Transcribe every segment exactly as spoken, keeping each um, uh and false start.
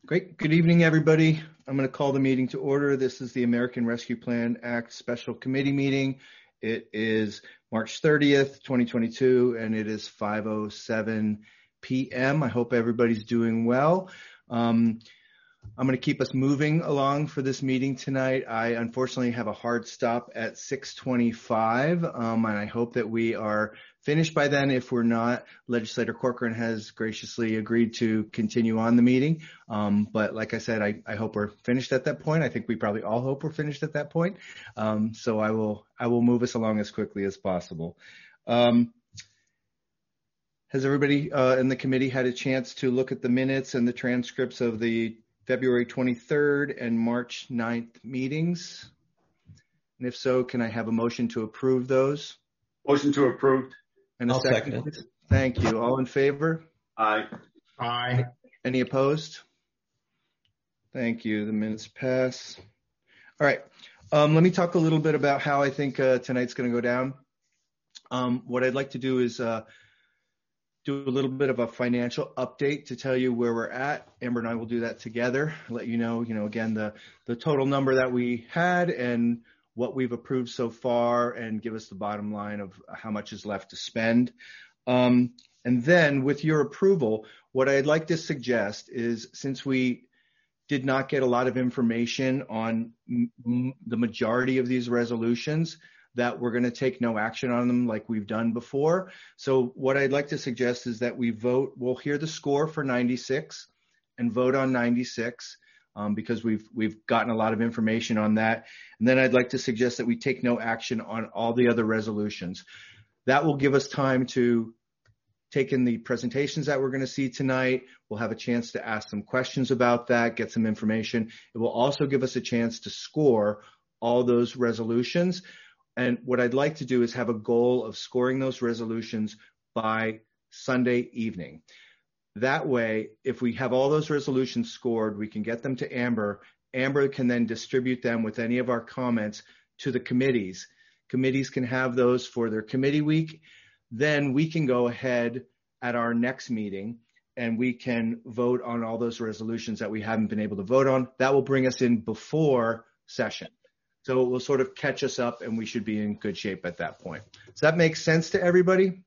Great. Good evening, everybody. I'm going to call the meeting to order. This is the American Rescue Plan Act Special Committee meeting. It is March thirtieth, twenty twenty-two, and it is five oh seven p m I hope everybody's doing well. Um, I'm going to keep us moving along for this meeting tonight. I unfortunately have a hard stop at six twenty-five, um, and I hope that we are finished by then. If we're not, Legislator Corcoran has graciously agreed to continue on the meeting. Um, but like I said, I, I hope we're finished at that point. I think we probably all hope we're finished at that point. Um, so I will I will move us along as quickly as possible. Um, has everybody uh, in the committee had a chance to look at the minutes and the transcripts of the February twenty-third and March ninth meetings? And if so, can I have a motion to approve those? Motion to approve. And a I'll second, second. please? Thank you. All in favor? Aye. Aye. Any opposed? Thank you. The minutes pass. All right. Um, let me talk a little bit about how I think uh, tonight's going to go down. Um, what I'd like to do is uh, do a little bit of a financial update to tell you where we're at. Amber and I will do that together. Let you know, you know, again, the, the total number that we had and what we've approved so far, and give us the bottom line of how much is left to spend. Um, and then with your approval, what I'd like to suggest is, since we did not get a lot of information on m- the majority of these resolutions, that we're going to take no action on them like we've done before. So what I'd like to suggest is that we vote, we'll hear the score for ninety-six and vote on ninety-six, um, because we've we've gotten a lot of information on that. And then I'd like to suggest that we take no action on all the other resolutions. That will give us time to take in the presentations that we're going to see tonight. We'll have a chance to ask some questions about that, get some information. It will also give us a chance to score all those resolutions. And what I'd like to do is have a goal of scoring those resolutions by Sunday evening. That way, if we have all those resolutions scored, we can get them to Amber. Amber can then distribute them with any of our comments to the committees. Committees can have those for their committee week. Then we can go ahead at our next meeting and we can vote on all those resolutions that we haven't been able to vote on. That will bring us in before session. So it will sort of catch us up and we should be in good shape at that point. Does that make sense to everybody?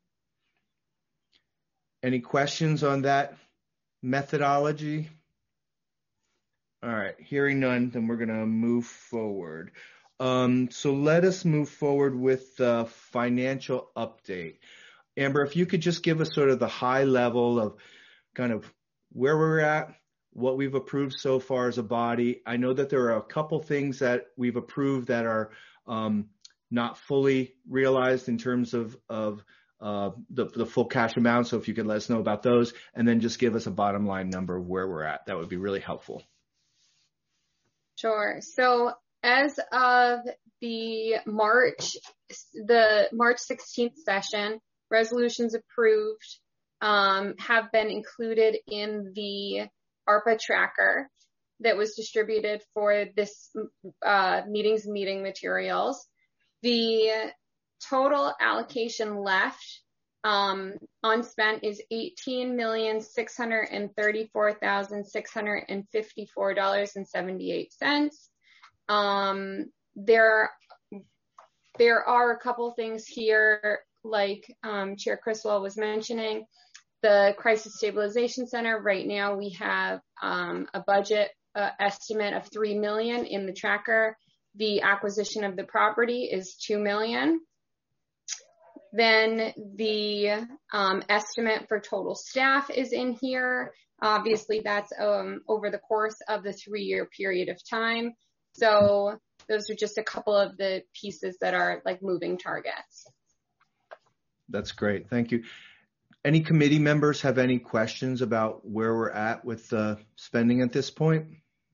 Any questions on that methodology? All right, hearing none, then we're gonna move forward. Um, so let us move forward with the financial update. Amber, if you could just give us sort of the high level of kind of where we're at, what we've approved so far as a body. I know that there are a couple things that we've approved that are um, not fully realized in terms of, of uh, the, the full cash amount. So if you could let us know about those, and then just give us a bottom line number of where we're at, that would be really helpful. Sure. So as of the March, the March sixteenth session, resolutions approved um, have been included in the ARPA tracker that was distributed for this uh, meeting's meeting materials. The total allocation left um, unspent is eighteen million six hundred thirty-four thousand six hundred fifty-four dollars and seventy-eight cents. Um, there, there are a couple things here, like um, Chair Criswell was mentioning. The Crisis Stabilization Center, right now we have um, a budget uh, estimate of three million dollars in the tracker. The acquisition of the property is two million dollars. Then the um, estimate for total staff is in here. Obviously, that's um, over the course of the three-year period of time. So those are just a couple of the pieces that are like moving targets. That's great. Thank you. Any committee members have any questions about where we're at with uh, spending at this point?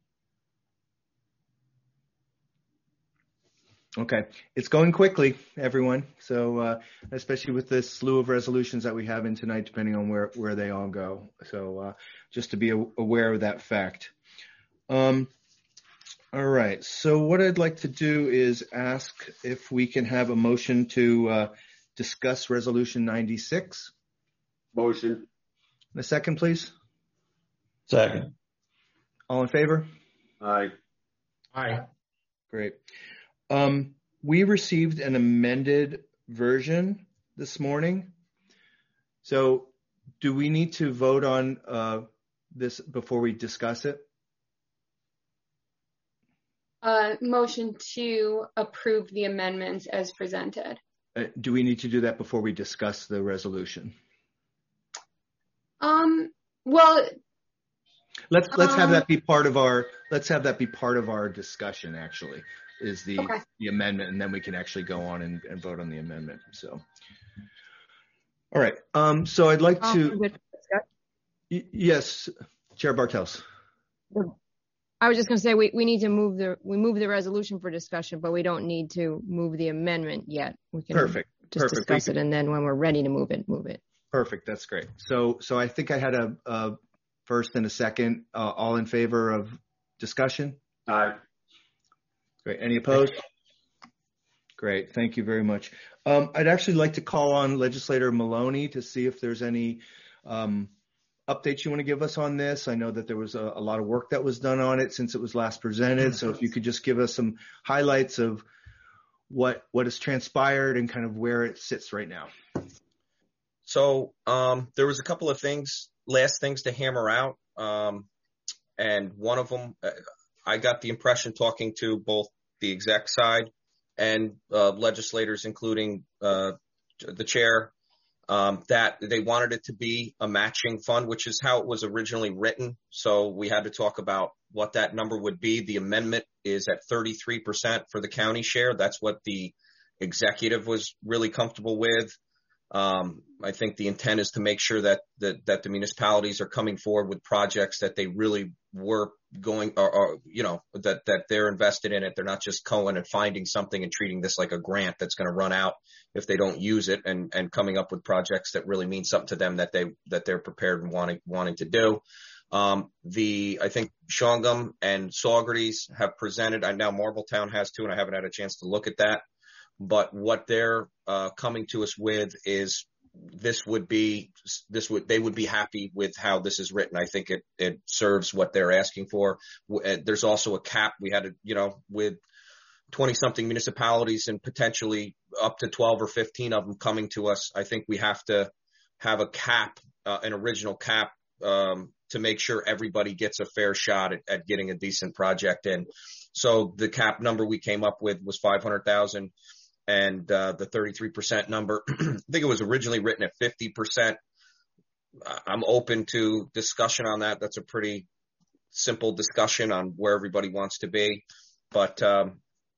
Okay, it's going quickly, everyone. So uh, especially with this slew of resolutions that we have in tonight, depending on where, where they all go. So uh, just to be aware of that fact. Um, all right, so what I'd like to do is ask if we can have a motion to uh, discuss Resolution ninety-six. Motion. A second, please. Second. All in favor? Aye. Aye. Great. Um, we received an amended version this morning. So do we need to vote on uh, this before we discuss it? Uh, motion to approve the amendments as presented. Uh, do we need to do that before we discuss the resolution? Um, well, let's let's um, have that be part of our let's have that be part of our discussion. Actually, is the okay. the amendment, and then we can actually go on and, and vote on the amendment. So, all right. Um, so I'd like to. Y- yes, Chair Bartels. I was just going to say we, we need to move the we move the resolution for discussion, but we don't need to move the amendment yet. We can Perfect. just Perfect. discuss it, and then when we're ready to move it, move it. Perfect. That's great. So so I think I had a, a first and a second. Uh, all in favor of discussion? Aye. Great. Any opposed? Great. Thank you very much. Um, I'd actually like to call on Legislator Maloney to see if there's any um, updates you want to give us on this. I know that there was a, a lot of work that was done on it since it was last presented. So if you could just give us some highlights of what what has transpired and kind of where it sits right now. So um, there was a couple of things, last things to hammer out. Um, and one of them, uh, I got the impression talking to both the exec side and uh, legislators, including uh, the chair, um, that they wanted it to be a matching fund, which is how it was originally written. So we had to talk about what that number would be. The amendment is at thirty-three percent for the county share. That's what the executive was really comfortable with. Um, I think the intent is to make sure that, that, that the municipalities are coming forward with projects that they really were going, or, or, you know, that, that they're invested in it. They're not just going and finding something and treating this like a grant that's going to run out if they don't use it, and, and coming up with projects that really mean something to them that they, that they're prepared and wanting, wanting to do. Um, the, I think Shawangum and Saugerties have presented, I now Marbletown has too, and I haven't had a chance to look at that. But what they're uh, coming to us with is this would be this would they would be happy with how this is written. I think it it serves what they're asking for. There's also a cap. We had to, you know, with twenty something municipalities and potentially up to twelve or fifteen of them coming to us. I think we have to have a cap, uh, an original cap, um, to make sure everybody gets a fair shot at, at getting a decent project in. So the cap number we came up with was five hundred thousand. And uh, the thirty-three percent number, I think it was originally written at fifty percent. I'm open to discussion on that. That's a pretty simple discussion on where everybody wants to be. But um,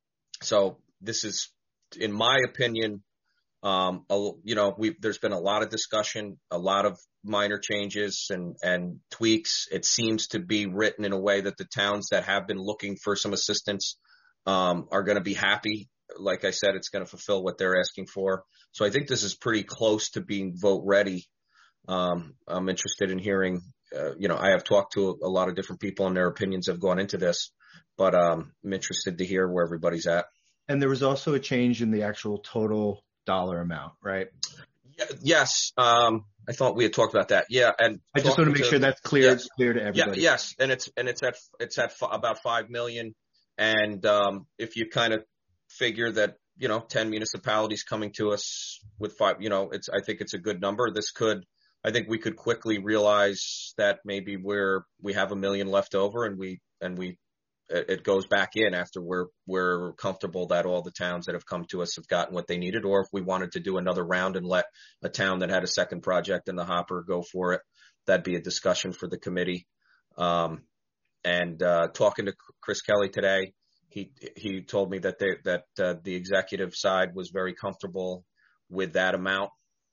so this is, in my opinion, um, a, you know, we there's been a lot of discussion, a lot of minor changes and, and tweaks. It seems to be written in a way that the towns that have been looking for some assistance um, are going to be happy. Like I said, it's going to fulfill what they're asking for. So I think this is pretty close to being vote ready. Um, I'm interested in hearing, uh, you know, I have talked to a, a lot of different people and their opinions have gone into this, but um, I'm interested to hear where everybody's at. And there was also a change in the actual total dollar amount, right? Y- yes. Um, I thought we had talked about that. Yeah. And I just want to make to, sure that's clear. Yeah, it's clear to everybody. Yeah, yes. And it's, and it's at, it's at f- about five million. And um, if you kind of figure that, you know, ten municipalities coming to us with five, you know, it's, I think it's a good number. This could, I think we could quickly realize that maybe we're, we have a million left over and we, and we, it goes back in after we're, we're comfortable that all the towns that have come to us have gotten what they needed. Or if we wanted to do another round and let a town that had a second project in the hopper go for it, that'd be a discussion for the committee. Um, and, uh, talking to Chris Kelly today, He he told me that they, that uh, the executive side was very comfortable with that amount.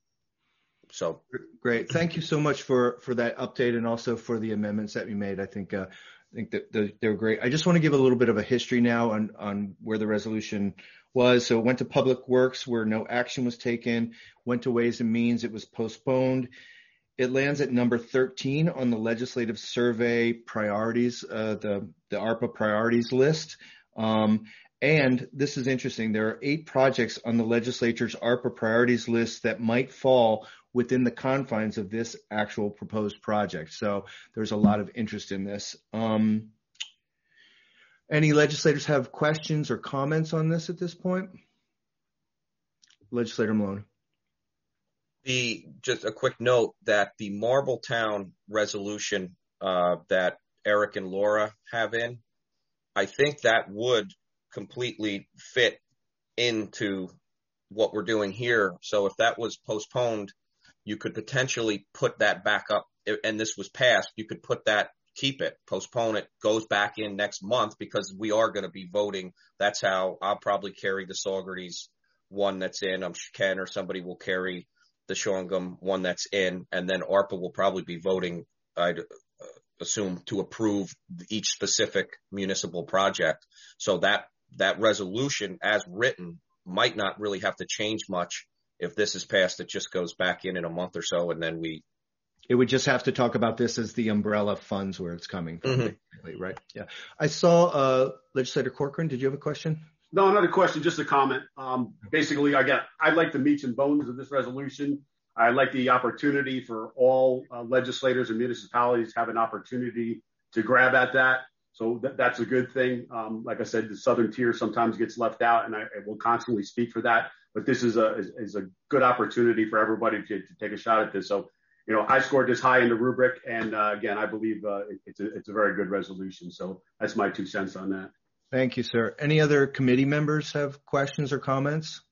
So great, thank you so much for for that update and also for the amendments that we made. I think uh, I think that the, they were great. I just want to give a little bit of a history now on on where the resolution was. So it went to Public Works where no action was taken. Went to Ways and Means. It was postponed. It lands at number thirteen on the legislative survey priorities, uh, the the ARPA priorities list. Um, and this is interesting. There are eight projects on the legislature's ARPA priorities list that might fall within the confines of this actual proposed project. So there's a lot of interest in this. Um, any legislators have questions or comments on this at this point? Legislator Maloney. The, just a quick note that the Marbletown resolution uh, that Eric and Laura have in, I think that would completely fit into what we're doing here. So if that was postponed, you could potentially put that back up, and this was passed, you could put that, keep it, postpone it, goes back in next month, because we are going to be voting. That's how I'll probably carry the Saugerties one that's in. I'm sure Ken or somebody will carry the Shawangum one that's in, and then ARPA will probably be voting, I'd assume, to approve each specific municipal project. So that, that resolution as written might not really have to change much. If this is passed, it just goes back in in a month or so, and then we. It would just have to talk about this as the umbrella funds where it's coming from, mm-hmm. right? Yeah. I saw uh, Legislator Corcoran. Did you have a question? No, not a question, just a comment. Um, basically, I got, I like the meats and bones of this resolution. I like the opportunity for all uh, legislators and municipalities to have an opportunity to grab at that. So th- that's a good thing. Um, like I said, the southern tier sometimes gets left out, and I, I will constantly speak for that. But this is a is, is a good opportunity for everybody to, to take a shot at this. So, you know, I scored this high in the rubric, and uh, again, I believe uh, it, it's a it's a very good resolution. So that's my two cents on that. Thank you, sir. Any other committee members have questions or comments?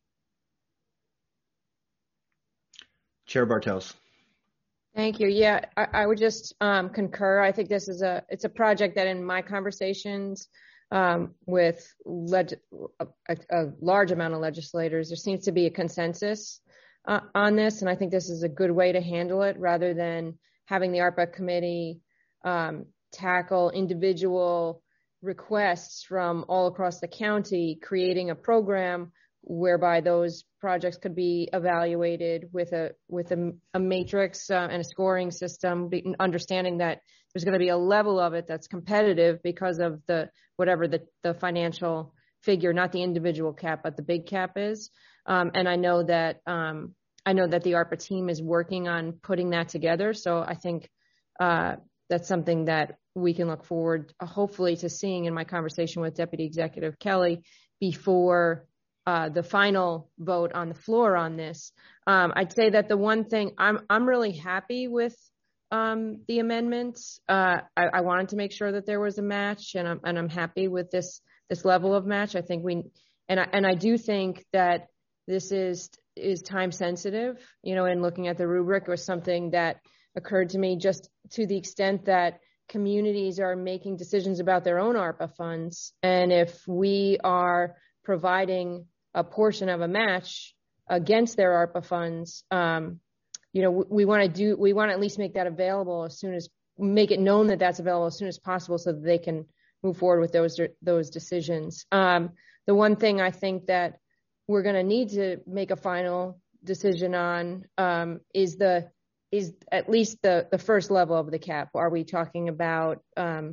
Chair Bartels. Thank you. Yeah, I, I would just um, concur. I think this is a, it's a project that in my conversations um, with leg- a, a large amount of legislators, there seems to be a consensus uh, on this. And I think this is a good way to handle it rather than having the ARPA committee um, tackle individual requests from all across the county, creating a program whereby those projects could be evaluated with a with a, a matrix uh, and a scoring system, understanding that there's going to be a level of it that's competitive because of the whatever the, the financial figure, not the individual cap, but the big cap is. Um, and I know that um, I know that the ARPA team is working on putting that together. So I think uh, that's something that we can look forward, uh, hopefully, to seeing in my conversation with Deputy Executive Kelly before uh, the final vote on the floor on this. Um, I'd say that the one thing I'm I'm really happy with um, the amendments. Uh, I, I wanted to make sure that there was a match, and I'm and I'm happy with this this level of match. I think we and I and I do think that this is is time sensitive. You know, in looking at the rubric, was something that occurred to me just to the extent that communities are making decisions about their own ARPA funds. And if we are providing a portion of a match against their ARPA funds, um, you know, we, we want to do, we want to at least make that available as soon as, make it known that that's available as soon as possible so that they can move forward with those, those decisions. Um, the one thing I think that we're going to need to make a final decision on um, is the, is at least the, the first level of the cap. Are we talking about um,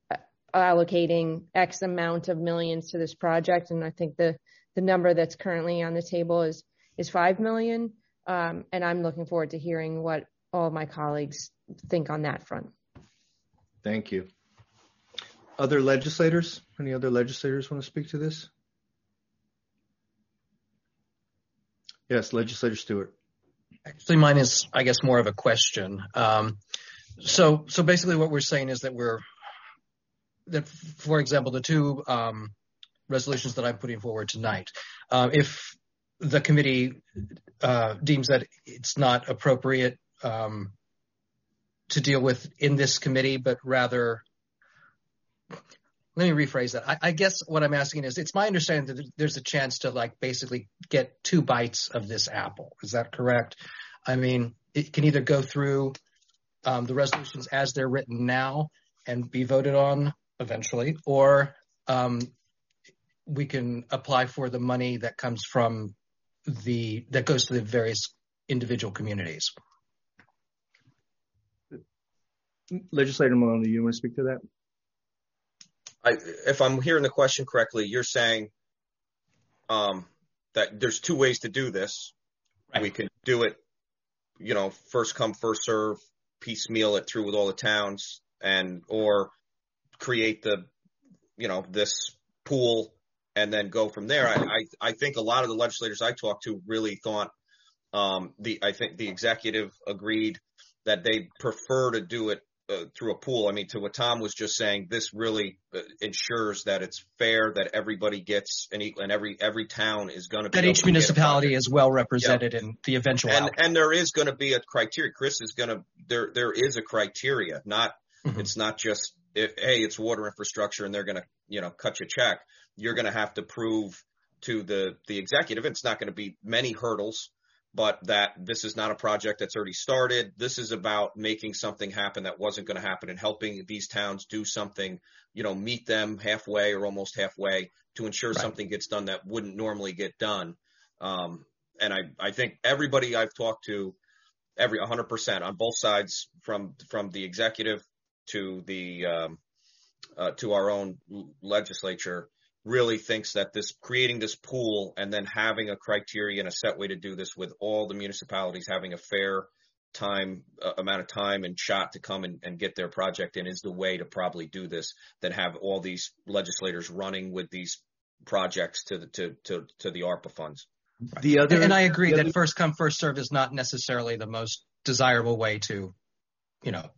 allocating X amount of millions to this project? And I think the, the number that's currently on the table is, is five million. Um, and I'm looking forward to hearing what all of my colleagues think on that front. Thank you. Other legislators? Any other legislators want to speak to this? Yes, Legislator Stewart. Actually, mine is, I guess, more of a question. Um, so, so basically what we're saying is that we're, that, for example, the two um, resolutions that I'm putting forward tonight, uh, if the committee uh, deems that it's not appropriate um, to deal with in this committee, but rather, let me rephrase that. I, I guess what I'm asking is, it's my understanding that there's a chance to like basically get two bites of this apple. Is that correct? I mean, it can either go through um, the resolutions as they're written now and be voted on eventually, or um, we can apply for the money that comes from the, that goes to the various individual communities. Legislator Maloney, do you want to speak to that? I, if I'm hearing the question correctly, you're saying um, that there's two ways to do this. Right. We can do it you know, first come, first serve, piecemeal it through with all the towns, and or create the, you know, this pool and then go from there. I, I, I think a lot of the legislators I talked to really thought, um, the, I think the executive agreed that they prefer to do it uh, through a pool. I mean, to what Tom was just saying, this really uh, ensures that it's fair, that everybody gets an equal, and every, every town is going to be that each municipality is well represented yeah. in the eventual and, outcome. and there is going to be a criteria. Chris is going to, there, there is a criteria, not, mm-hmm. it's not just, if, hey, it's water infrastructure and they're going to, you know, cut you a check. You're going to have to prove to the, the executive, it's not going to be many hurdles, but that this is not a project that's already started. This is about making something happen that wasn't going to happen and helping these towns do something, you know, meet them halfway or almost halfway to ensure right. something gets done that wouldn't normally get done. Um, and I, I think everybody I've talked to, every one hundred percent on both sides, from, from the executive to the, um, uh, to our own legislature, really thinks that this creating this pool and then having a criteria and a set way to do this, with all the municipalities having a fair time uh, amount of time and shot to come and, and get their project in, is the way to probably do this, than have all these legislators running with these projects to the to to, to the ARPA funds. Right. The other, and I agree that other, first come first serve is not necessarily the most desirable way to, you know,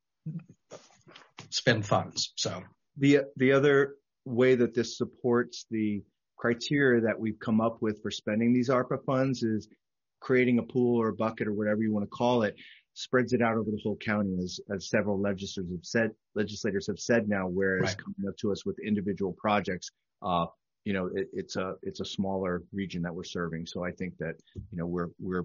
spend funds. So the the other way that this supports the criteria that we've come up with for spending these ARPA funds is creating a pool or a bucket or whatever you want to call it, spreads it out over the whole county, as, as several legislators have said, legislators have said now, whereas right. coming up to us with individual projects, uh, you know, it, it's a, it's a smaller region that we're serving. So I think that, you know, we're, we're,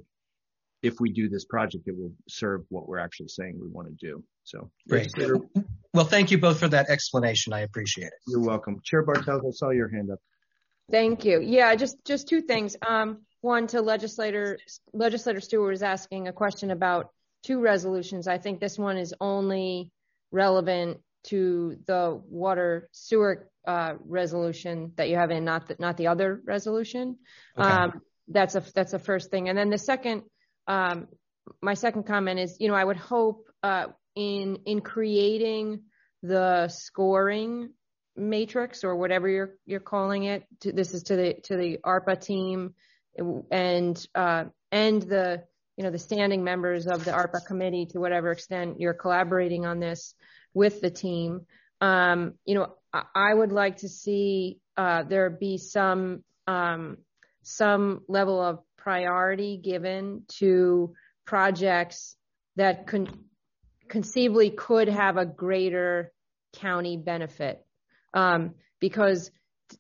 if we do this project, it will serve what we're actually saying we want to do. So great. Well, thank you both for that explanation. I appreciate it. You're welcome. Chair Bartels, I saw your hand up. Thank you. Yeah, just, just two things. Um, one, to legislator, legislator Stewart was asking a question about two resolutions. I think this one is only relevant to the water sewer uh, resolution that you have in, not the, not the other resolution. Okay. Um, that's a, that's the first thing. And then the second, um, my second comment is, you know, I would hope, uh, in, in creating the scoring matrix or whatever you're, you're calling it, to, this is to the, to the ARPA team and, uh, and the, you know, the standing members of the ARPA committee, to whatever extent you're collaborating on this with the team. Um, you know, I, I would like to see, uh, there be some, um, some level of priority given to projects that con- conceivably could have a greater county benefit. Um, because,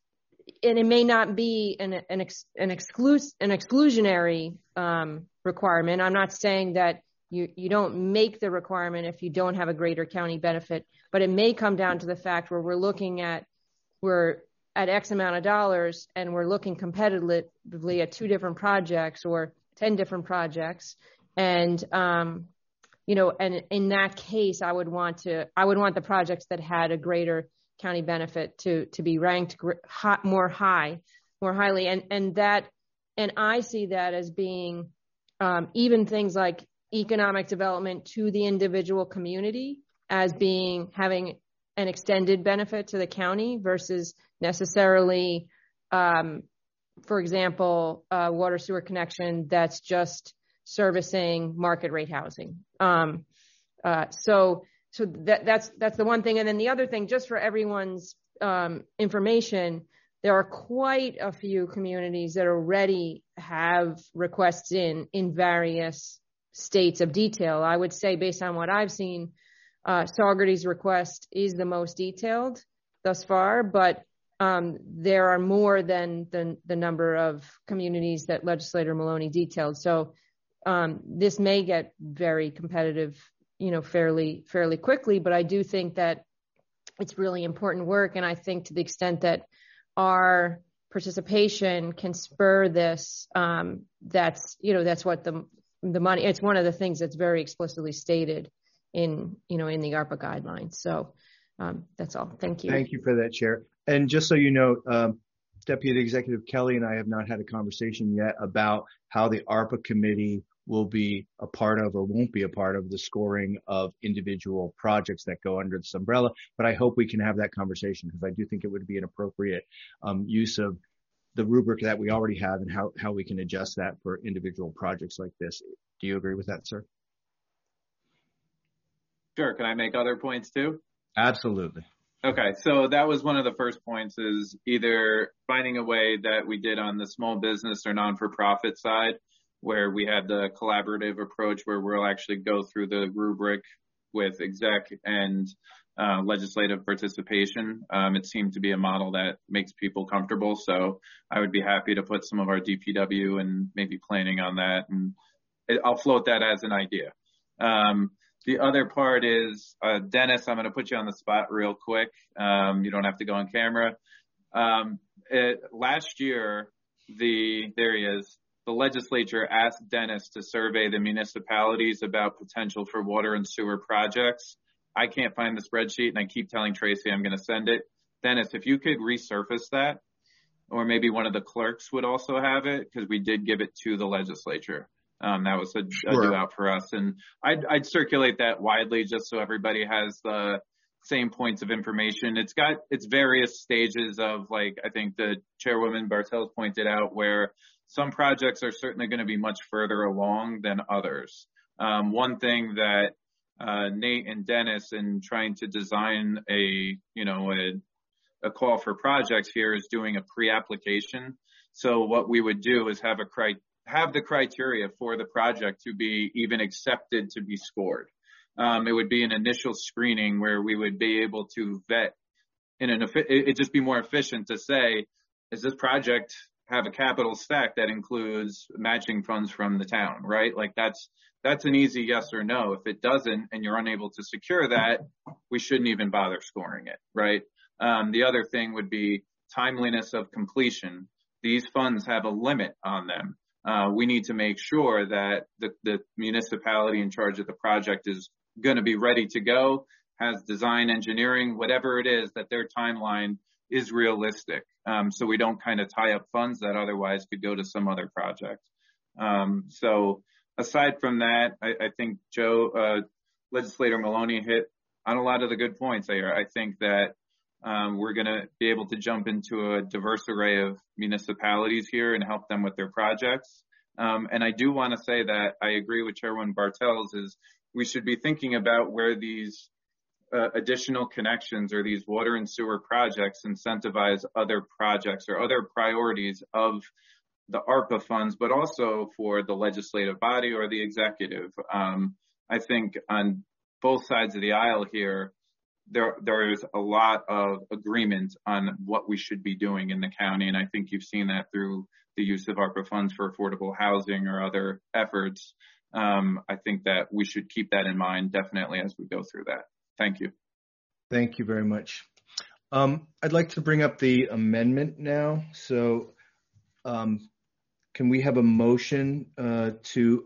and it may not be an, an, ex, an, exclus, an exclusionary um, requirement. I'm not saying that you, you don't make the requirement if you don't have a greater county benefit, but it may come down to the fact where we're looking at, we're at X amount of dollars and we're looking competitively at two different projects or ten different projects. And, um, you know, and in that case, I would want to, I would want the projects that had a greater county benefit to, to be ranked high, more high, more highly. And, and that, and I see that as being, um, even things like economic development to the individual community as being, having an extended benefit to the county versus necessarily, um, for example, uh, water sewer connection that's just servicing market rate housing. Um, uh, so, so that, that's, that's the one thing. And then the other thing, just for everyone's, um, information, there are quite a few communities that already have requests in, in various states of detail. I would say based on what I've seen, uh, Saugerty's request is the most detailed thus far, but, um, there are more than the, the number of communities that Legislator Maloney detailed. So, um, this may get very competitive, you know, fairly, fairly quickly, but I do think that it's really important work. And I think to the extent that our participation can spur this, um, that's, you know, that's what the, the money, it's one of the things that's very explicitly stated in, you know, in the ARPA guidelines. So, um, that's all. Thank you. Thank you for that, Chair. And just so you know, um, Deputy Executive Kelly and I have not had a conversation yet about how the ARPA committee will be a part of or won't be a part of the scoring of individual projects that go under this umbrella. But I hope we can have that conversation, because I do think it would be an appropriate um, use of the rubric that we already have and how, how we can adjust that for individual projects like this. Do you agree with that, sir? Sure. Can I make other points too? Absolutely. Okay. So that was one of the first points, is either finding a way that we did on the small business or non-for-profit side, where we had the collaborative approach where we'll actually go through the rubric with exec and uh, legislative participation. Um, it seemed to be a model that makes people comfortable. So I would be happy to put some of our D P W and maybe planning on that. And it, I'll float that as an idea. Um, the other part is, uh, Dennis, I'm going to put you on the spot real quick. Um, you don't have to go on camera. Um, it, last year, the, there he is. The legislature asked Dennis to survey the municipalities about potential for water and sewer projects. I can't find the spreadsheet, and I keep telling Tracy I'm going to send it. Dennis, if you could resurface that, or maybe one of the clerks would also have it, because we did give it to the legislature. Um, that was a, sure. a due out for us. And I'd, I'd circulate that widely just so everybody has the same points of information. It's got its various stages of, like, I think the chairwoman Bartels pointed out, where some projects are certainly going to be much further along than others. Um, one thing that uh, Nate and Dennis, in trying to design a, you know, a, a call for projects here, is doing a pre-application. So what we would do is have a cri- have the criteria for the project to be even accepted to be scored. Um, it would be an initial screening where we would be able to vet in an, it'd just be more efficient to say, is this project have a capital stack that includes matching funds from the town, right? Like that's, that's an easy yes or no. If it doesn't, and you're unable to secure that, we shouldn't even bother scoring it, right? Um, the other thing would be timeliness of completion. These funds have a limit on them. Uh, we need to make sure that the, the municipality in charge of the project is going to be ready to go, has design engineering, whatever it is, that their timeline is realistic. Um, so we don't kind of tie up funds that otherwise could go to some other project. Um, so aside from that, I, I think Joe, uh, Legislator Maloney hit on a lot of the good points there. I think that um, we're going to be able to jump into a diverse array of municipalities here and help them with their projects. Um, and I do want to say that I agree with Chairwoman Bartels, is we should be thinking about where these uh, additional connections or these water and sewer projects incentivize other projects or other priorities of the ARPA funds, but also for the legislative body or the executive. Um, I think on both sides of the aisle here, there there is a lot of agreement on what we should be doing in the county. And I think you've seen that through the use of ARPA funds for affordable housing or other efforts. Um, I think that we should keep that in mind definitely as we go through that. Thank you. Thank you very much. Um, I'd like to bring up the amendment now. So um, can we have a motion uh, to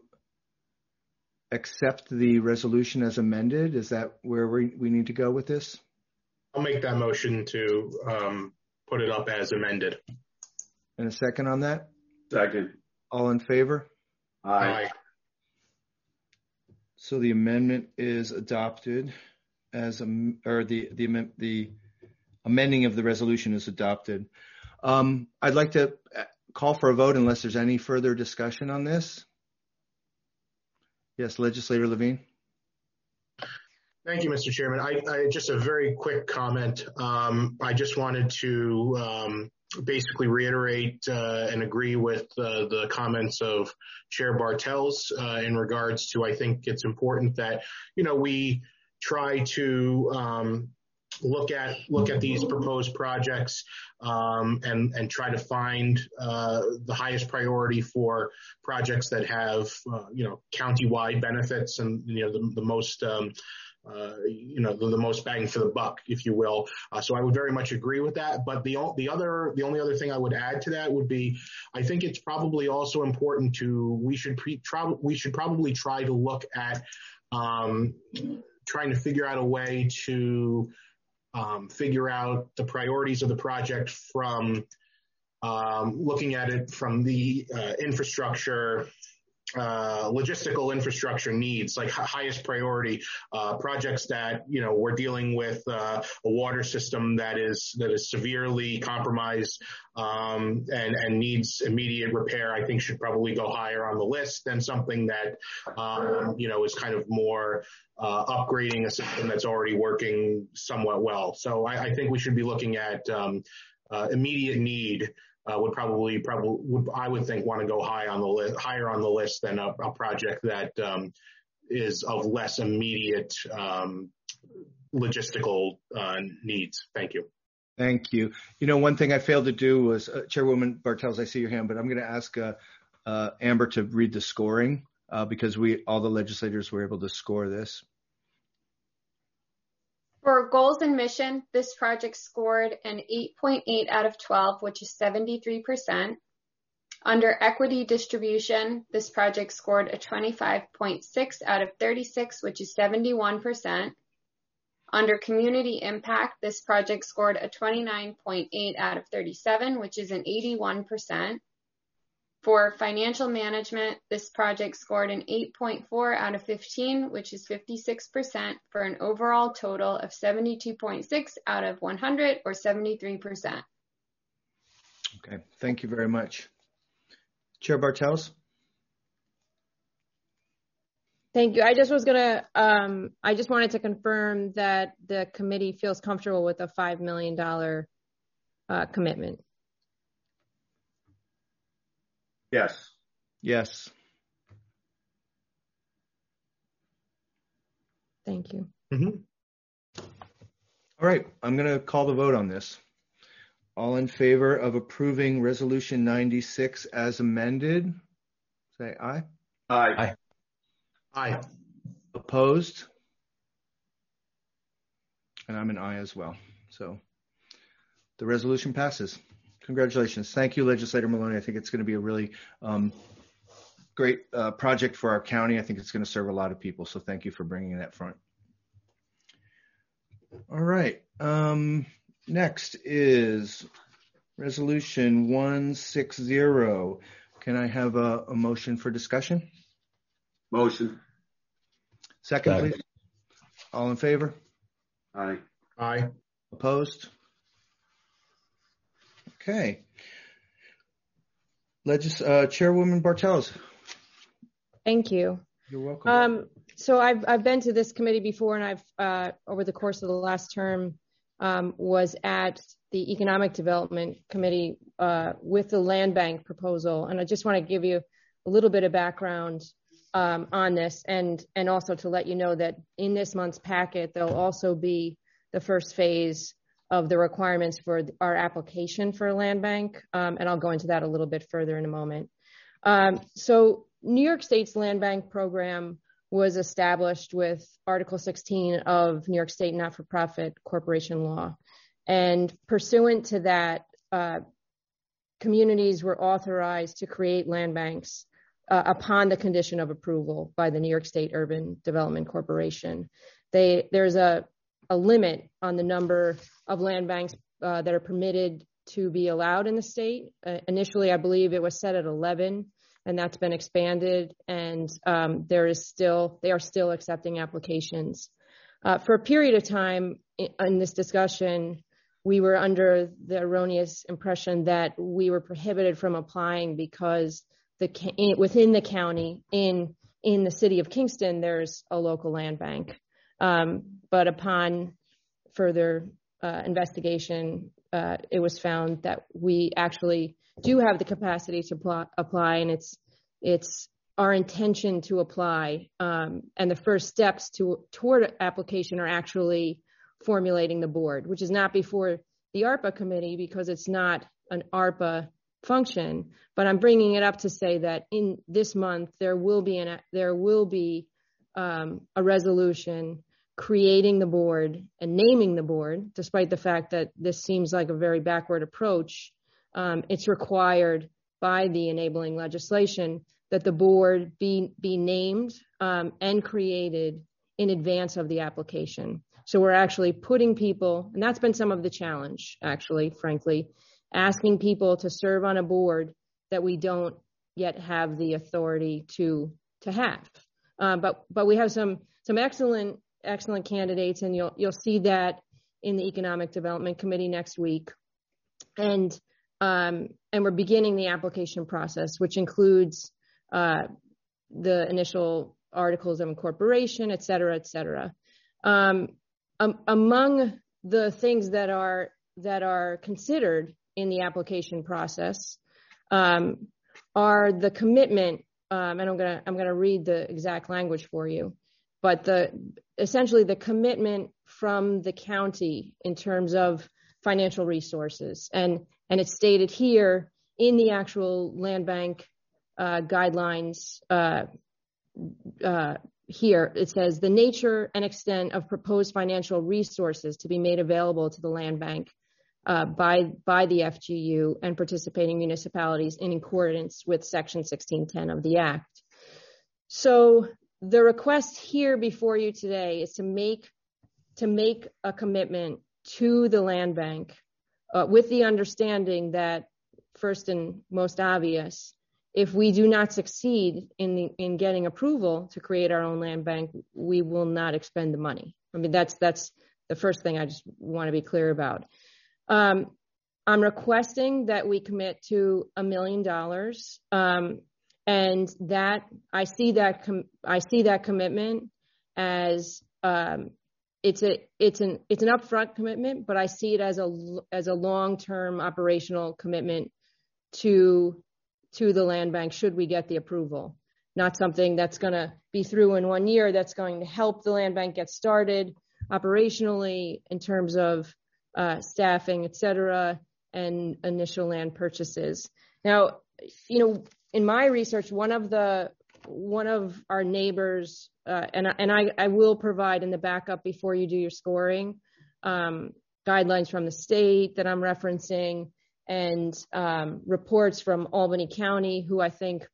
accept the resolution as amended? Is that where we, we need to go with this? I'll make that motion to um, put it up as amended. And a second on that? Second. All in favor? Aye. Aye. So the amendment is adopted as a, or the, the, the amending of the resolution is adopted. Um, I'd like to call for a vote unless there's any further discussion on this. Yes, Legislator Levine. Thank you, Mister Chairman. I, I just a very quick comment. Um, I just wanted to um, basically reiterate uh, and agree with uh, the comments of Chair Bartels uh, in regards to, I think it's important that, you know, we try to um, look at look at these proposed projects um, and and try to find uh, the highest priority for projects that have uh, you know county-wide benefits and you know the, the most um, uh, you know the, the most bang for the buck, if you will. Uh, so I would very much agree with that. But the the other the only other thing I would add to that would be I think it's probably also important to we should pre, try, we should probably try to look at um, trying to figure out a way to Um, figure out the priorities of the project from um, looking at it from the uh, infrastructure uh, logistical infrastructure needs, like highest priority uh, projects that, you know, we're dealing with uh, a water system that is that is severely compromised um, and, and needs immediate repair, I think should probably go higher on the list than something that, um, you know, is kind of more uh, upgrading a system that's already working somewhat well. So I, I think we should be looking at um, uh, immediate need. Uh, would probably, probably, would, I would think, want to go high on the list, higher on the list than a, a project that um, is of less immediate um, logistical uh, needs. Thank you. Thank you. You know, one thing I failed to do was, uh, Chairwoman Bartels, I see your hand, but I'm going to ask uh, uh, Amber to read the scoring uh, because we, all the legislators were able to score this. For goals and mission, this project scored an eight point eight out of twelve, which is seventy-three percent. Under equity distribution, this project scored a twenty-five point six out of thirty-six, which is seventy-one percent. Under community impact, this project scored a twenty-nine point eight out of thirty-seven, which is an eighty-one percent. For financial management, this project scored an eight point four out of fifteen, which is fifty-six percent, for an overall total of seventy-two point six out of one hundred, or seventy-three percent. Okay, thank you very much. Chair Bartels? Thank you. I just was gonna, um, I just wanted to confirm that the committee feels comfortable with a five million dollars uh, commitment. Yes. Yes. Thank you. Mm-hmm. All right, I'm going to call the vote on this. All in favor of approving Resolution ninety-six as amended, say aye. Aye. Aye. Aye. Opposed? And I'm an aye as well. So the resolution passes. Congratulations. Thank you, Legislator Maloney. I think it's going to be a really um, great uh, project for our county. I think it's going to serve a lot of people. So thank you for bringing that front. All right. Um, next is Resolution one sixty. Can I have a, a motion for discussion? Motion. Second, Second. please. All in favor? Aye. Aye. Opposed? Okay. Legis uh, Chairwoman Bartels. Thank you. You're welcome. Um, so I've I've been to this committee before, and I've uh, over the course of the last term um, was at the Economic Development Committee uh, with the land bank proposal, and I just want to give you a little bit of background um, on this, and and also to let you know that in this month's packet there'll also be the first phase of the requirements for our application for a land bank. Um, and I'll go into that a little bit further in a moment. Um, so New York State's land bank program was established with Article sixteen of New York State Not-for-Profit Corporation Law. And pursuant to that, uh, communities were authorized to create land banks uh, upon the condition of approval by the New York State Urban Development Corporation. They, there's a a limit on the number of land banks uh, that are permitted to be allowed in the state. Uh, initially, I believe it was set at eleven, and that's been expanded, and um, there is still, they are still accepting applications. Uh, for a period of time in, in this discussion, we were under the erroneous impression that we were prohibited from applying because the in, within the county, in in the city of Kingston, there's a local land bank. Um, but upon further uh, investigation, uh, it was found that we actually do have the capacity to pl- apply, and it's it's our intention to apply. Um, and the first steps to toward application are actually formulating the board, which is not before the ARPA committee because it's not an ARPA function. But I'm bringing it up to say that in this month there will be an there will be um, a resolution creating the board and naming the board, despite the fact that this seems like a very backward approach. Um, it's required by the enabling legislation that the board be be named um, and created in advance of the application. So we're actually putting people, and that's been some of the challenge, actually, frankly, asking people to serve on a board that we don't yet have the authority to to have. Uh, but but we have some some excellent excellent candidates, and you'll you'll see that in the Economic Development Committee next week, and um, and we're beginning the application process, which includes uh, the initial articles of incorporation, et cetera, et cetera. Um, um, among the things that are that are considered in the application process um, are the commitment, um, and I'm gonna I'm gonna read the exact language for you, but the essentially the commitment from the county in terms of financial resources, and and it's stated here in the actual land bank uh, guidelines. Uh, uh, here it says the nature and extent of proposed financial resources to be made available to the land bank uh, by by the F G U and participating municipalities in accordance with Section sixteen ten of the Act. So the request here before you today is to make to make a commitment to the land bank uh, with the understanding that, first and most obvious, if we do not succeed in the, in getting approval to create our own land bank, we will not expend the money. I mean, that's that's the first thing I just want to be clear about. Um, I'm requesting that we commit to a million dollars, um, and that I see that com- I see that commitment as um, it's a it's an it's an upfront commitment, but I see it as a as a long-term operational commitment to. to the land bank should we get the approval. Not something that's going to be through in one year, that's going to help the land bank get started operationally in terms of uh, staffing, et cetera, and initial land purchases. Now, you know, in my research, one of the one of our neighbors, uh, and, and I, I will provide in the backup before you do your scoring, um, guidelines from the state that I'm referencing, and um, reports from Albany County, who I think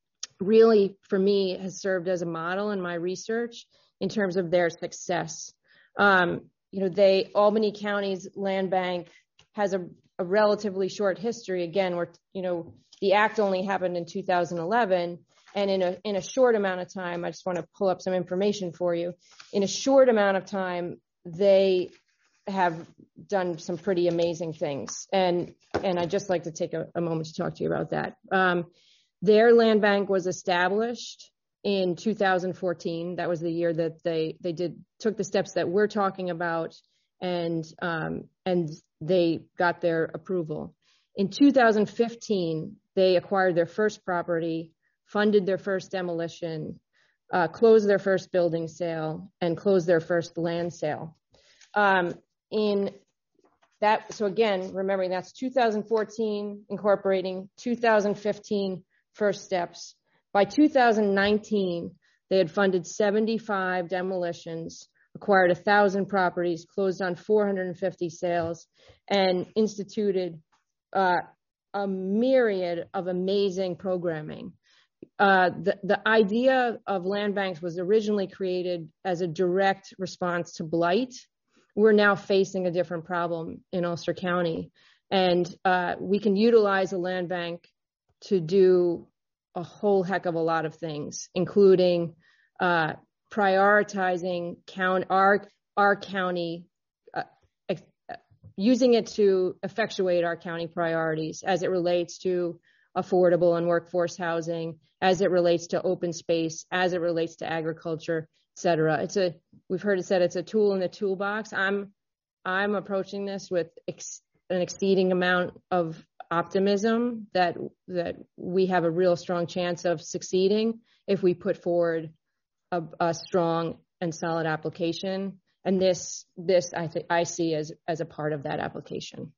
really, for me, has served as a model in my research in terms of their success. Um, you know, they Albany County's land bank has a, a relatively short history. Again, where you know the act only happened in two thousand eleven, and in a in a short amount of time, I just want to pull up some information for you. In a short amount of time, they have done some pretty amazing things. And, and I'd just like to take a, a moment to talk to you about that. Um, their land bank was established in two thousand fourteen. That was the year that they, they did, took the steps that we're talking about, and, um, and they got their approval. In two thousand fifteen, they acquired their first property, funded their first demolition, uh, closed their first building sale, and closed their first land sale. Um, In that, so again, remembering that's two thousand fourteen incorporating, two thousand fifteen first steps. By two thousand nineteen, they had funded seventy-five demolitions, acquired one thousand properties, closed on four hundred fifty sales, and instituted uh, a myriad of amazing programming. Uh, the, the idea of land banks was originally created as a direct response to blight. We're now facing a different problem in Ulster County, and uh, we can utilize a land bank to do a whole heck of a lot of things, including uh, prioritizing count our our county, uh, ex- using it to effectuate our county priorities as it relates to affordable and workforce housing, as it relates to open space, as it relates to agriculture, et cetera. It's a, we've heard it said it's a tool in the toolbox. I'm, I'm approaching this with ex, an exceeding amount of optimism that, that we have a real strong chance of succeeding if we put forward a, a strong and solid application. And this, this I think I see as, as a part of that application.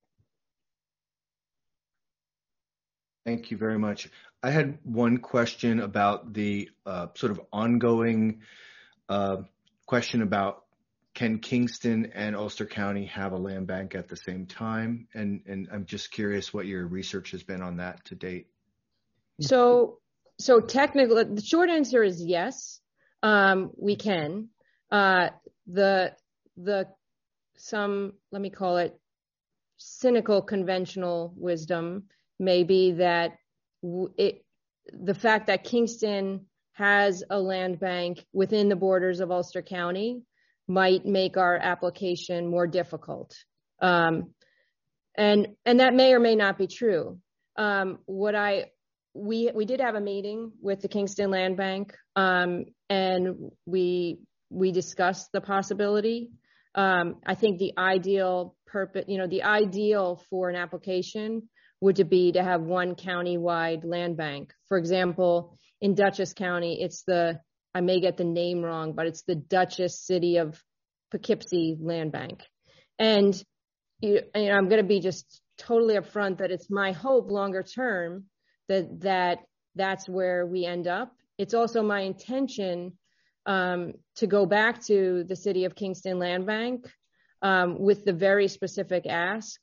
Thank you very much. I had one question about the uh, sort of ongoing uh, question about, can Kingston and Ulster County have a land bank at the same time? And, and I'm just curious what your research has been on that to date. So, so technically, the short answer is yes, um, we can. Uh, the, the, some, let me call it cynical conventional wisdom may be that it, the fact that Kingston has a land bank within the borders of Ulster County might make our application more difficult. Um, and, and that may or may not be true. Um, what I, we, we did have a meeting with the Kingston Land Bank, um, and we, we discussed the possibility. Um, I think the ideal purpose, you know, the ideal for an application would to be to have one county-wide land bank. For example, in Dutchess County, it's the, I may get the name wrong, but it's the Dutchess City of Poughkeepsie Land Bank. And you, you know, I'm going to be just totally upfront that it's my hope longer term that that that's where we end up. It's also my intention um, to go back to the City of Kingston Land Bank um, with the very specific ask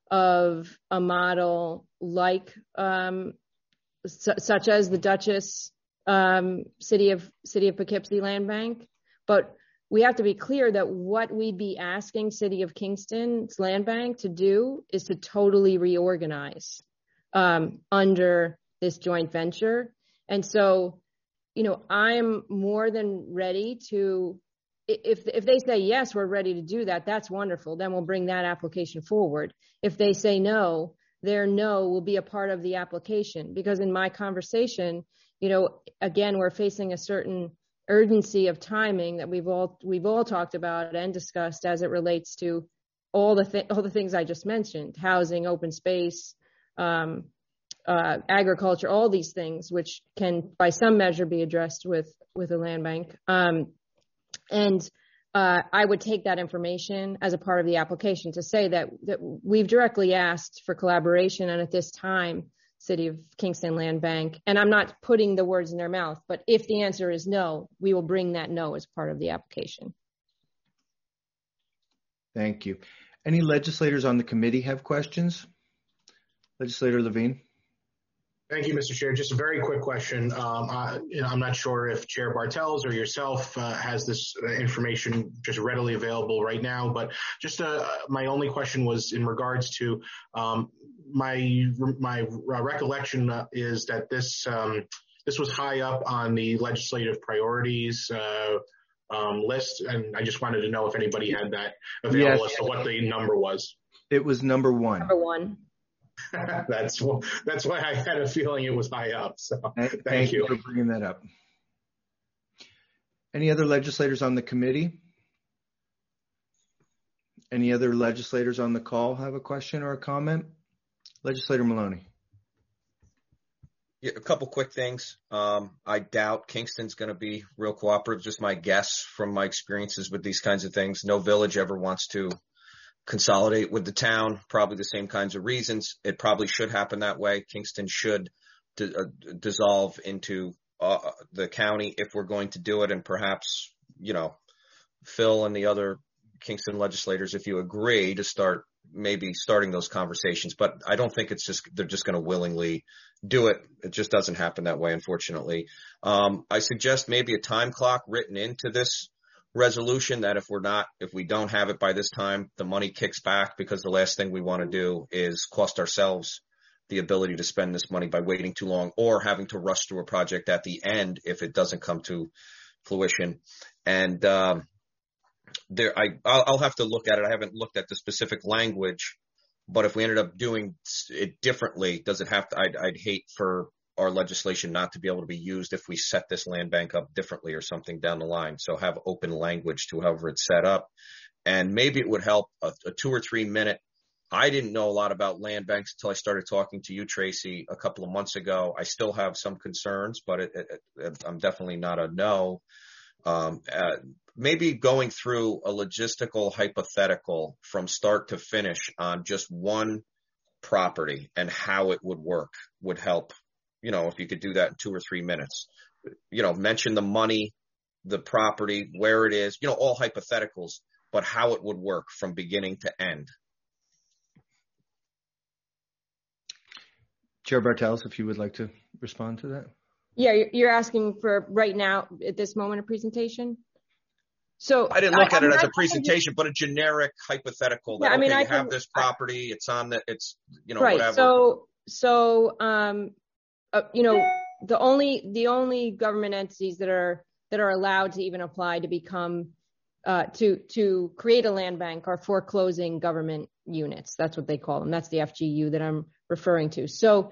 of a model like um, su- such as the Dutchess um, City of City of Poughkeepsie Land Bank, but we have to be clear that what we'd be asking City of Kingston's Land Bank to do is to totally reorganize um, under this joint venture. And so, you know, I'm more than ready to, if if they say, yes, we're ready to do that, that's wonderful. Then we'll bring that application forward. If they say no, their no will be a part of the application. Because in my conversation, you know, again, we're facing a certain urgency of timing that we've all we've all talked about and discussed as it relates to all the th- all the things I just mentioned: housing, open space, um, uh, agriculture, all these things, which can, by some measure, be addressed with with a land bank. Um, and uh, I would take that information as a part of the application to say that that we've directly asked for collaboration, and at this time, City of Kingston Land Bank, and I'm not putting the words in their mouth, but if the answer is no, we will bring that no as part of the application. Thank you. Any legislators on the committee have questions? Legislator Levine. Thank you, Mister Chair. Just a very quick question. Um, I, you know, I'm not sure if Chair Bartels or yourself uh, has this uh, information just readily available right now, but just uh, my only question was in regards to um, my my recollection is that this um, this was high up on the legislative priorities uh, um, list, and I just wanted to know if anybody had that available yes. as to what the number was. It was number one. Number one. that's that's why I had a feeling it was high up. So thank, thank, thank you. you for bringing that up. Any other legislators on the committee? Any other legislators on the call have a question or a comment? Legislator Maloney. Yeah, a couple quick things. Um, I doubt Kingston's going to be real cooperative. Just my guess from my experiences with these kinds of things. No village ever wants to consolidate with the town, probably the same kinds of reasons. It probably should happen that way. Kingston should d- uh, dissolve into uh, the county if we're going to do it, and perhaps, you know, Phil and the other Kingston legislators, if you agree, to start maybe starting those conversations. But I don't think it's just they're just going to willingly do it. It just doesn't happen that way, unfortunately. Um, I suggest maybe a time clock written into this resolution that if we're not, if we don't have it by this time, the money kicks back, because the last thing we want to do is cost ourselves the ability to spend this money by waiting too long or having to rush through a project at the end if it doesn't come to fruition. And um, there, I, I'll, I'll have to look at it. I haven't looked at the specific language, but if we ended up doing it differently, does it have to, I'd, I'd hate for our legislation not to be able to be used if we set this land bank up differently or something down the line. So have open language to however it's set up. And maybe it would help a, a two or three minute. I didn't know a lot about land banks until I started talking to you, Tracy, a couple of months ago. I still have some concerns, but it, it, it, I'm definitely not a no. Um, uh, maybe going through a logistical hypothetical from start to finish on just one property and how it would work would help. You know, if you could do that in two or three minutes, you know, mention the money, the property, where it is, you know, all hypotheticals, but how it would work from beginning to end. Chair Bartels, if you would like to respond to that. Yeah, you're asking for right now at this moment a presentation. So I didn't look I, at I mean, it as a presentation, but a generic hypothetical that, yeah, I mean, okay, I you can, have this property, it's on the, it's, you know, right. whatever. So, so, um, Uh, you know, the only the only government entities that are that are allowed to even apply to become uh, to to create a land bank are foreclosing government units. That's what they call them. That's the F G U that I'm referring to. So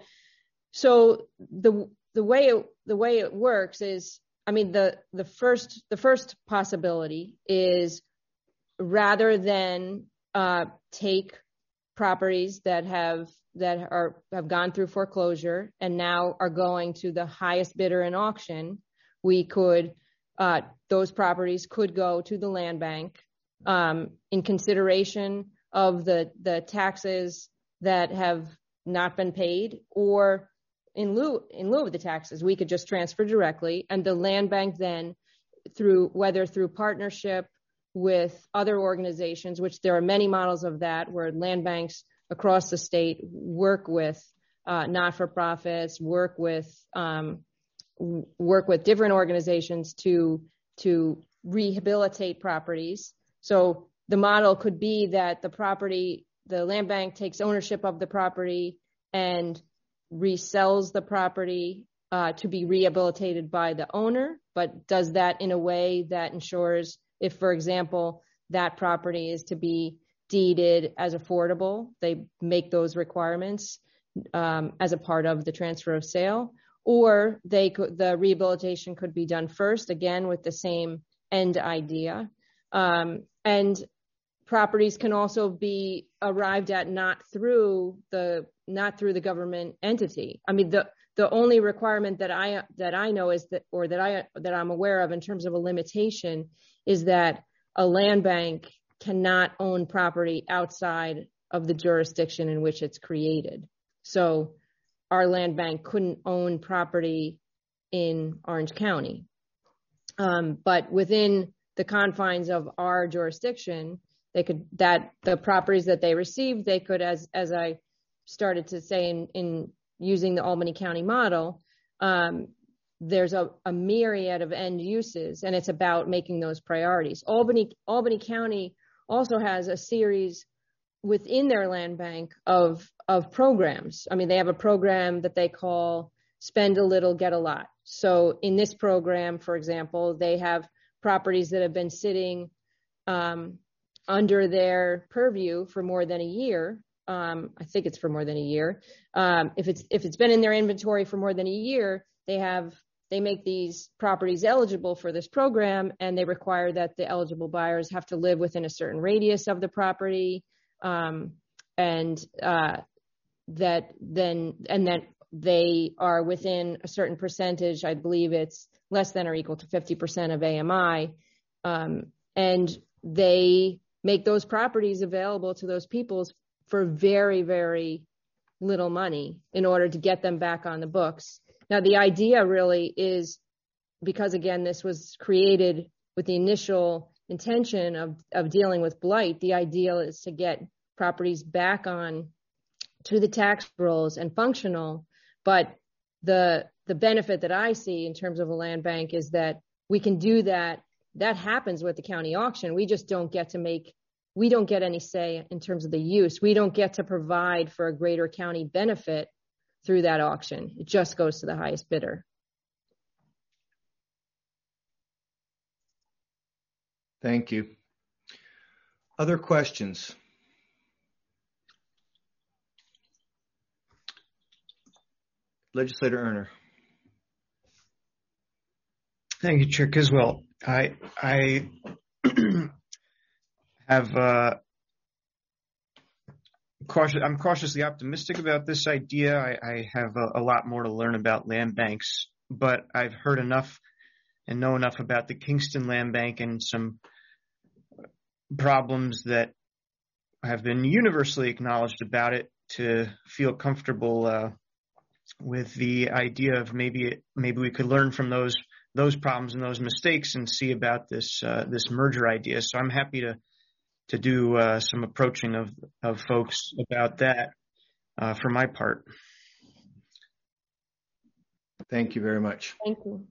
so the the way it, the way it works is, I mean, the the first the first possibility is, rather than uh, take properties that have that are have gone through foreclosure and now are going to the highest bidder in auction, we could uh, those properties could go to the land bank um, in consideration of the the taxes that have not been paid, or in lieu in lieu of the taxes, we could just transfer directly, and the land bank then, through whether through partnership with other organizations, which there are many models of that, where land banks across the state work with uh, not-for-profits, work with um, work with different organizations to to rehabilitate properties. So the model could be that the property, the land bank takes ownership of the property and resells the property uh, to be rehabilitated by the owner, but does that in a way that ensures, if, for example, that property is to be deeded as affordable, they make those requirements um, as a part of the transfer of sale, or they could, the rehabilitation could be done first, again, with the same end idea. Um, and properties can also be arrived at not through the not through the government entity. I mean, the the only requirement that I that I know is that, or that I that I'm aware of in terms of a limitation, is that a land bank cannot own property outside of the jurisdiction in which it's created. So our land bank couldn't own property in Orange County. Um, but within the confines of our jurisdiction, they could, that the properties that they received, they could, as as I started to say in, in using the Albany County model, um, there's a, a myriad of end uses, and it's about making those priorities. Albany, Albany County also has a series within their land bank of, of programs. I mean, they have a program that they call Spend a Little, Get a Lot. So in this program, for example, they have properties that have been sitting um, under their purview for more than a year. Um, I think it's for more than a year. Um, if it's if it's been in their inventory for more than a year, they have they make these properties eligible for this program, and they require that the eligible buyers have to live within a certain radius of the property, um, and uh, that then and that they are within a certain percentage. I believe it's less than or equal to fifty percent of A M I, um, and they make those properties available to those people for very, very little money in order to get them back on the books. Now, the idea really is, because again, this was created with the initial intention of, of dealing with blight, the ideal is to get properties back on to the tax rolls and functional. But the the benefit that I see in terms of a land bank is that we can do that. That happens with the county auction. We just don't get to make We don't get any say in terms of the use. We don't get to provide for a greater county benefit through that auction. It just goes to the highest bidder. Thank you. Other questions? Legislator Erner. Thank you, Chair Kiswell. I, I have uh, cautious. I'm cautiously optimistic about this idea. I, I have a, a lot more to learn about land banks, but I've heard enough and know enough about the Kingston Land Bank and some problems that have been universally acknowledged about it to feel comfortable uh, with the idea of maybe maybe we could learn from those those problems and those mistakes and see about this uh, this merger idea. So I'm happy to. to do uh, some approaching of, of folks about that uh, for my part. Thank you very much. Thank you.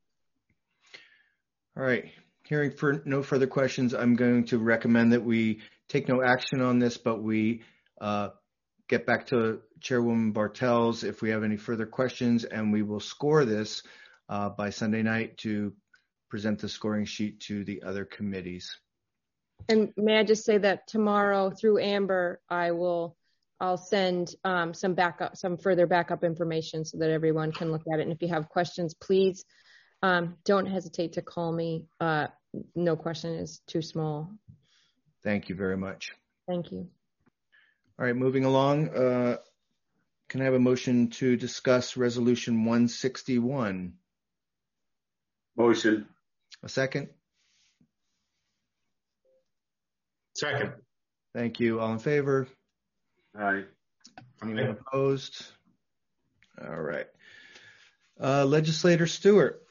All right. Hearing for no further questions, I'm going to recommend that we take no action on this, but we uh, get back to Chairwoman Bartels if we have any further questions, and we will score this uh, by Sunday night to present the scoring sheet to the other committees. And may I just say that tomorrow through Amber, I will, I'll send um, some backup, some further backup information so that everyone can look at it. And if you have questions, please um, don't hesitate to call me. Uh, no question is too small. Thank you very much. Thank you. All right, moving along. Uh, can I have a motion to discuss Resolution one sixty-one? Motion. A second? Second. Thank you. All in favor? Aye. Anyone opposed? All right. Uh, Legislator Stewart.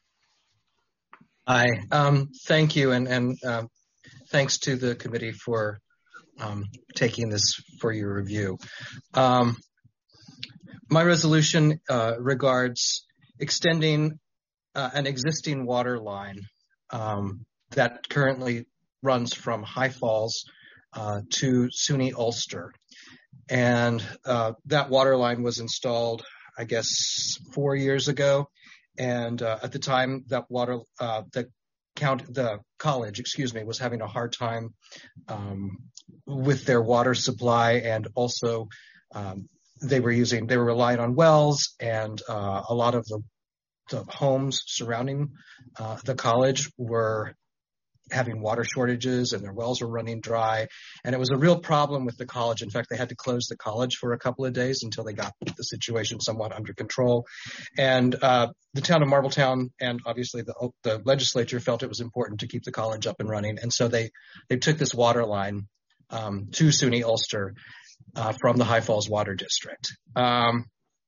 Aye. Um, thank you, and, and uh, thanks to the committee for um, taking this for your review. Um, my resolution uh, regards extending uh, an existing water line um, that currently runs from High Falls uh, to SUNY Ulster. And uh, that water line was installed, I guess, four years ago. And uh, at the time, that water, uh, the count, the college, excuse me, was having a hard time um, with their water supply, and also um, they were using, they were relying on wells, and uh, a lot of the, the homes surrounding uh, the college were having water shortages, and their wells were running dry. And it was a real problem with the college. In fact, they had to close the college for a couple of days until they got the situation somewhat under control. And uh, the town of Marbletown and obviously the, the legislature felt it was important to keep the college up and running. And so they, they took this water line um, to SUNY Ulster uh, from the High Falls Water District. Um,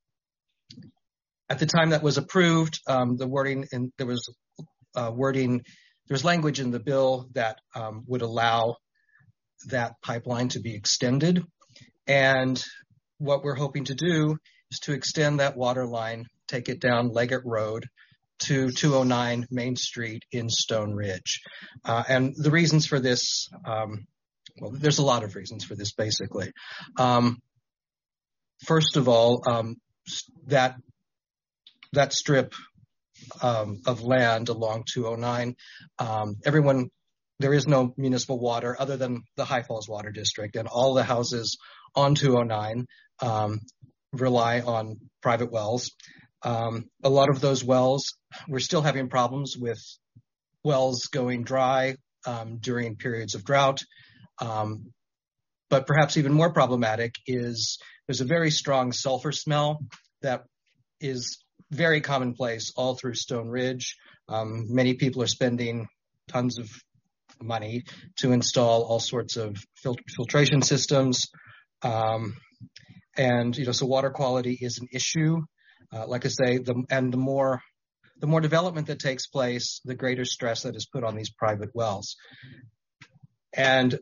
at the time that was approved, um, the wording, and there was uh, wording There's language in the bill that um, would allow that pipeline to be extended. And what we're hoping to do is to extend that water line, take it down Leggett Road to two oh nine Main Street in Stone Ridge. Uh, and the reasons for this, um, well, there's a lot of reasons for this, basically. Um, first of all, um, that that strip Um, of land along two oh nine. Um, everyone, there is no municipal water other than the High Falls Water District, and all the houses on two oh nine um, rely on private wells. Um, a lot of those wells, we're still having problems with wells going dry um, during periods of drought. Um, but perhaps even more problematic is there's a very strong sulfur smell that is very commonplace all through Stone Ridge. Um, many people are spending tons of money to install all sorts of fil- filtration systems. Um, and, you know, so water quality is an issue. Uh, like I say, the, and the more, the more development that takes place, the greater stress that is put on these private wells. And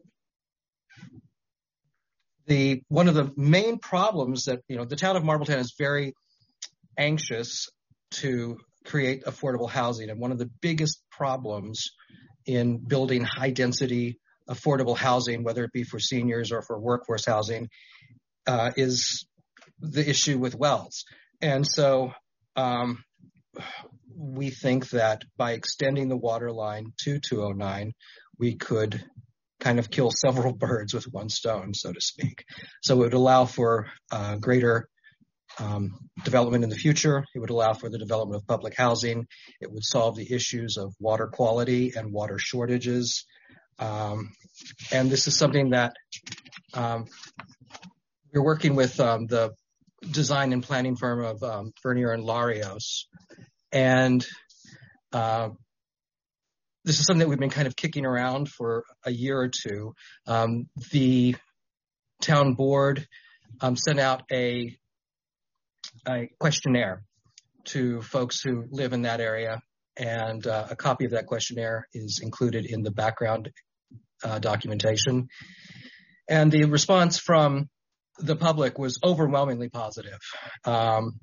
the, one of the main problems that, you know, the town of Marbletown is very anxious to create affordable housing. And one of the biggest problems in building high density affordable housing, whether it be for seniors or for workforce housing, uh, is the issue with wells. And so um, we think that by extending the water line to two oh nine, we could kind of kill several birds with one stone, so to speak. So it would allow for uh, greater Um, development in the future. It would allow for the development of public housing. It would solve the issues of water quality and water shortages. Um, and this is something that um, we're working with um, the design and planning firm of um, Vernier and Larios. And uh, this is something that we've been kind of kicking around for a year or two. Um, the town board um, sent out a a questionnaire to folks who live in that area, and uh, a copy of that questionnaire is included in the background uh, documentation. And the response from the public was overwhelmingly positive. Um,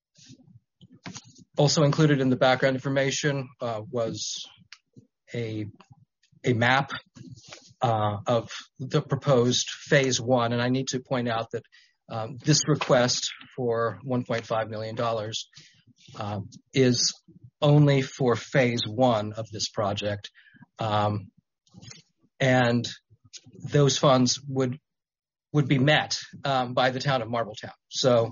also included in the background information uh, was a, a map uh, of the proposed phase one. And I need to point out that Um, this request for one point five million dollars uh, is only for phase one of this project. Um, and those funds would would be met um, by the town of Marbletown. So,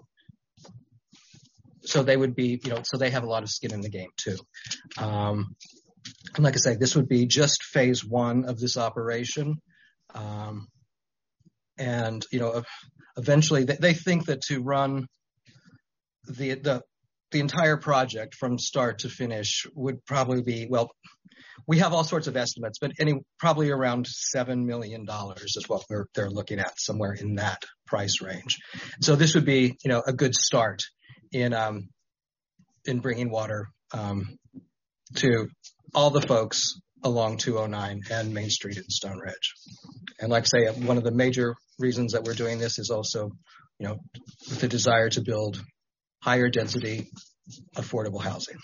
so they would be, you know, so they have a lot of skin in the game too. Um, and like I say, this would be just phase one of this operation. Um, and, you know, eventually they, they think that to run the, the, the entire project from start to finish would probably be, well, we have all sorts of estimates, but any probably around seven million dollars is what we're, they're looking at, somewhere in that price range. So this would be, you know, a good start in um, in bringing water um, to all the folks along two oh nine and Main Street in Stone Ridge. And like I say, one of the major reasons that we're doing this is also, you know, the desire to build higher density, affordable housing.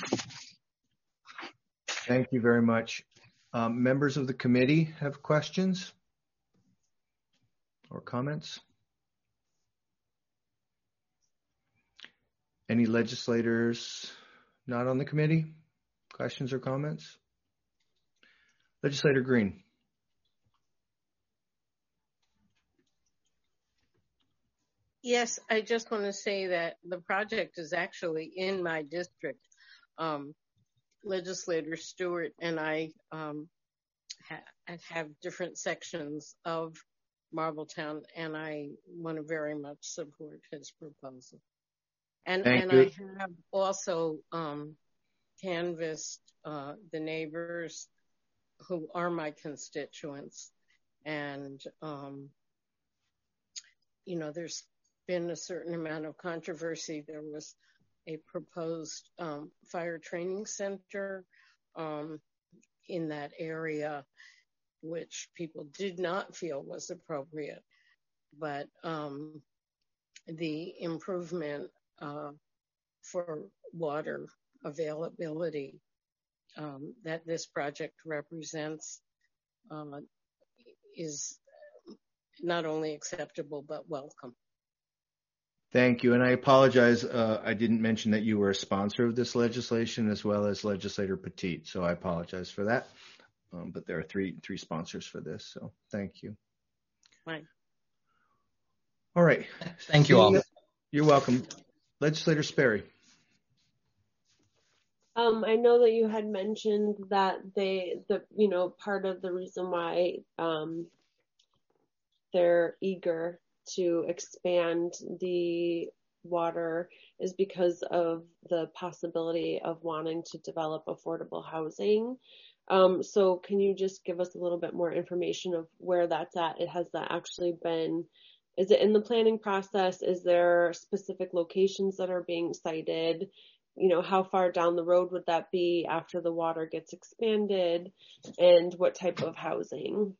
Thank you very much. Um, members of the committee have questions or comments? Any legislators not on the committee? Questions or comments? Legislator Green. Yes, I just want to say that the project is actually in my district. Um, Legislator Stewart and I um, ha- have different sections of Marbletown, and I want to very much support his proposal. And, and I have also um, canvassed uh, the neighbors who are my constituents. And, um, you know, there's been a certain amount of controversy. There was a proposed um, fire training center um, in that area, which people did not feel was appropriate. But um, the improvement uh, for water availability um, that this project represents uh, is not only acceptable, but welcome. Thank you. And I apologize. Uh, I didn't mention that you were a sponsor of this legislation as well as Legislator Petit. So I apologize for that. Um, but there are three three sponsors for this. So thank you. Fine. All right. Thank you all. You're welcome. Legislator Sperry. Um, I know that you had mentioned that they, the you know, part of the reason why um, they're eager to expand the water is because of the possibility of wanting to develop affordable housing. Um, so can you just give us a little bit more information of where that's at? It has that actually been, is it in the planning process? Is there specific locations that are being cited? You know, how far down the road would that be after the water gets expanded, and what type of housing?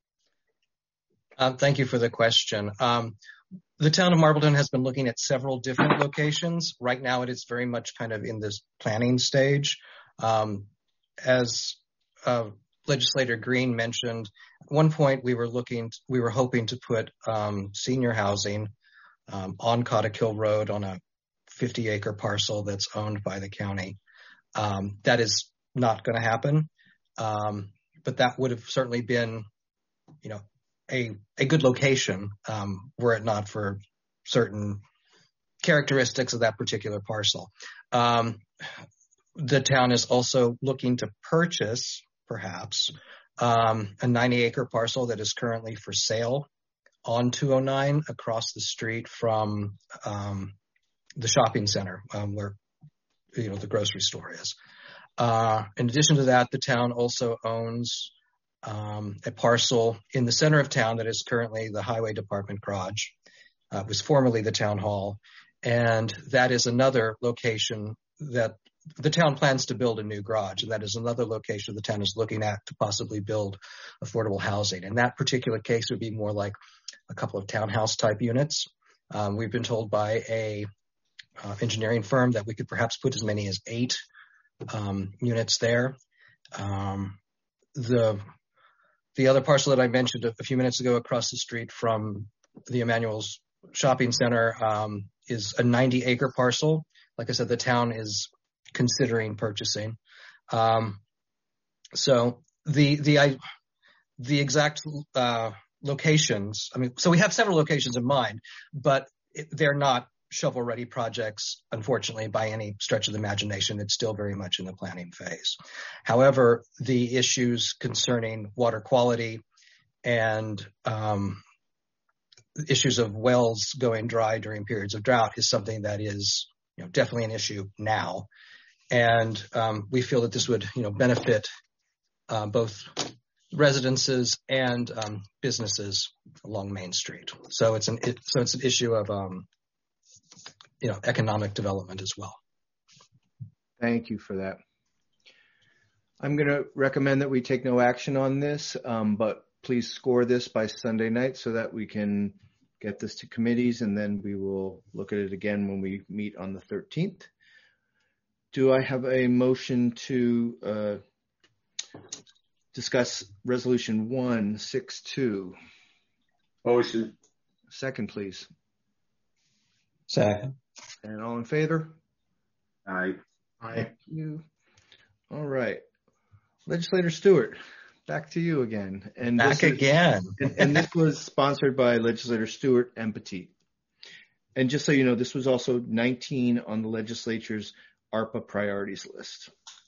Um, thank you for the question. Um, the town of Marbletown has been looking at several different locations. Right now, it is very much kind of in this planning stage. Um, as uh, Legislator Green mentioned, at one point we were looking, we were hoping to put um, senior housing um, on Cottikill Road on a fifty acre parcel that's owned by the county. Um, that is not going to happen, um, but that would have certainly been, you know, a, a good location um, were it not for certain characteristics of that particular parcel. Um, the town is also looking to purchase, perhaps, um, a ninety acre parcel that is currently for sale on two oh nine across the street from um, the shopping center um, where, you know, the grocery store is. Uh, in addition to that, the town also owns Um, a parcel in the center of town that is currently the highway department garage. Uh, it was formerly the town hall. And that is another location that the town plans to build a new garage. And that is another location the town is looking at to possibly build affordable housing. In that particular case, it would be more like a couple of townhouse type units. Um, we've been told by a uh, engineering firm that we could perhaps put as many as eight um, units there. Um, the The other parcel that I mentioned a few minutes ago across the street from the Emmanuel's shopping center um, is a ninety acre parcel. Like I said, the town is considering purchasing. Um, so the the I, the exact uh, locations. I mean, so we have several locations in mind, but it, they're not shovel-ready projects, unfortunately, by any stretch of the imagination. It's still very much in the planning phase. However, the issues concerning water quality and um, issues of wells going dry during periods of drought is something that is, you know, definitely an issue now. And um, we feel that this would, you know, benefit uh, both residences and um, businesses along Main Street. So it's an it, so it's an issue of um, you know, economic development as well. Thank you for that. I'm going to recommend that we take no action on this, um, but please score this by Sunday night so that we can get this to committees, and then we will look at it again when we meet on the thirteenth. Do I have a motion to uh, discuss resolution one sixty-two? Motion. Second, please. Second. And all in favor? Aye. Aye. Thank you. All right. Legislator Stewart, back to you again. And Back this is, again. and, and this was sponsored by Legislator Stewart and Petit. And just so you know, this was also nineteen on the legislature's ARPA priorities list.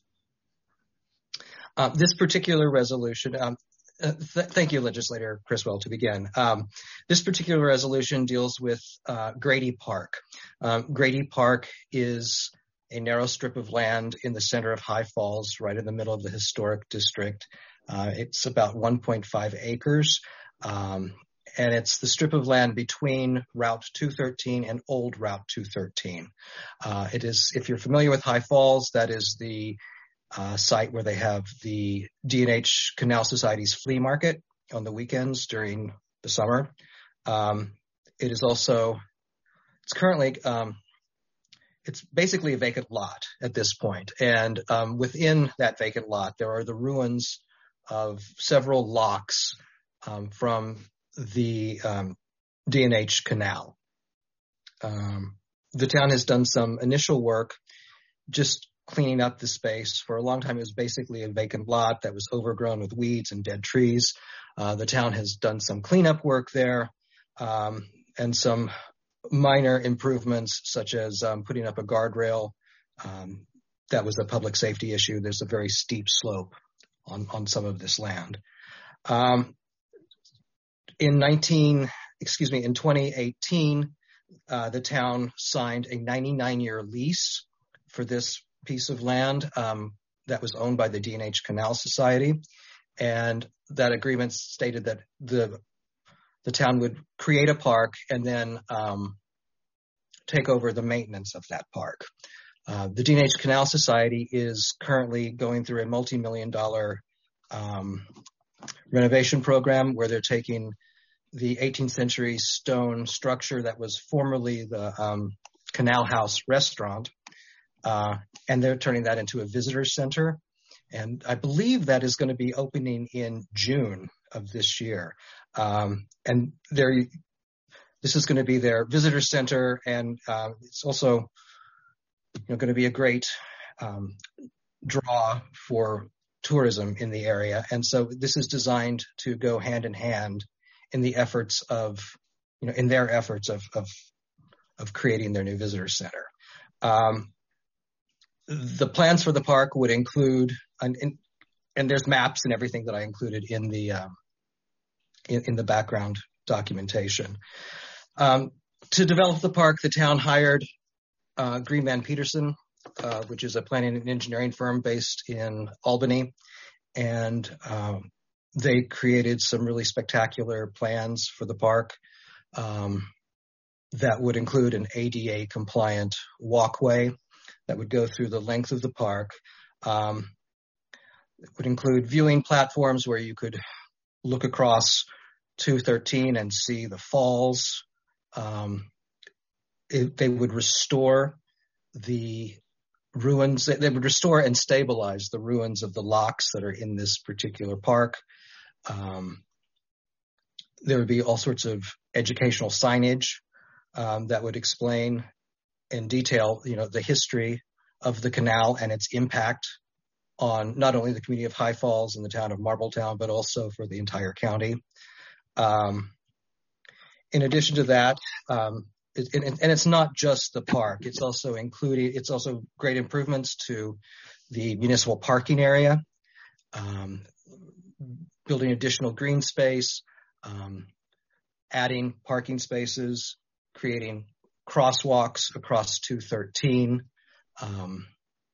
Uh, this particular resolution, um, uh, th- thank you, Legislator Criswell, to begin. Um, this particular resolution deals with uh, Grady Park. Um, Grady Park is a narrow strip of land in the center of High Falls, right in the middle of the historic district. Uh, it's about one point five acres, um, and it's the strip of land between Route two thirteen and Old Route two thirteen. Uh, it is, if you're familiar with High Falls, that is the uh, site where they have the D and H Canal Society's flea market on the weekends during the summer. Um, it is also, it's currently, um, it's basically a vacant lot at this point. And um, within that vacant lot, there are the ruins of several locks um, from the um, D and H Canal. Um, the town has done some initial work just cleaning up the space. For a long time, it was basically a vacant lot that was overgrown with weeds and dead trees. Uh, the town has done some cleanup work there um, and some minor improvements, such as um, putting up a guardrail. Um, that was a public safety issue. There's a very steep slope on, on some of this land. Um, in nineteen, excuse me, in twenty eighteen, uh, the town signed a ninety-nine year lease for this piece of land um, that was owned by the D and H Canal Society, and that agreement stated that the the town would create a park and then um, take over the maintenance of that park. Uh, the D and H Canal Society is currently going through a multi-million dollar um, renovation program where they're taking the eighteenth century stone structure that was formerly the um, Canal House restaurant, uh, and they're turning that into a visitor center. And I believe that is going to be opening in June of this year. Um, and there, this is going to be their visitor center, and uh, it's also, you know, going to be a great um, draw for tourism in the area. And so this is designed to go hand in hand in the efforts of, you know, in their efforts of of, of creating their new visitor center. Um, the plans for the park would include, and, and there's maps and everything that I included in the um, in, in the background documentation. Um, to develop the park, the town hired uh, Greenman Peterson, uh, which is a planning and engineering firm based in Albany, and um, they created some really spectacular plans for the park um, that would include an A D A compliant walkway that would go through the length of the park. Um, it would include viewing platforms where you could look across two thirteen and see the falls. Um, it, they would restore the ruins. They would restore and stabilize the ruins of the locks that are in this particular park. Um, there would be all sorts of educational signage um, that would explain in detail, you know, the history of the canal and its impact on not only the community of High Falls and the town of Marbletown, but also for the entire county. Um, in addition to that, um, it, and, and it's not just the park, it's also including, it's also great improvements to the municipal parking area, um, building additional green space, um, adding parking spaces, creating crosswalks across two thirteen. Um,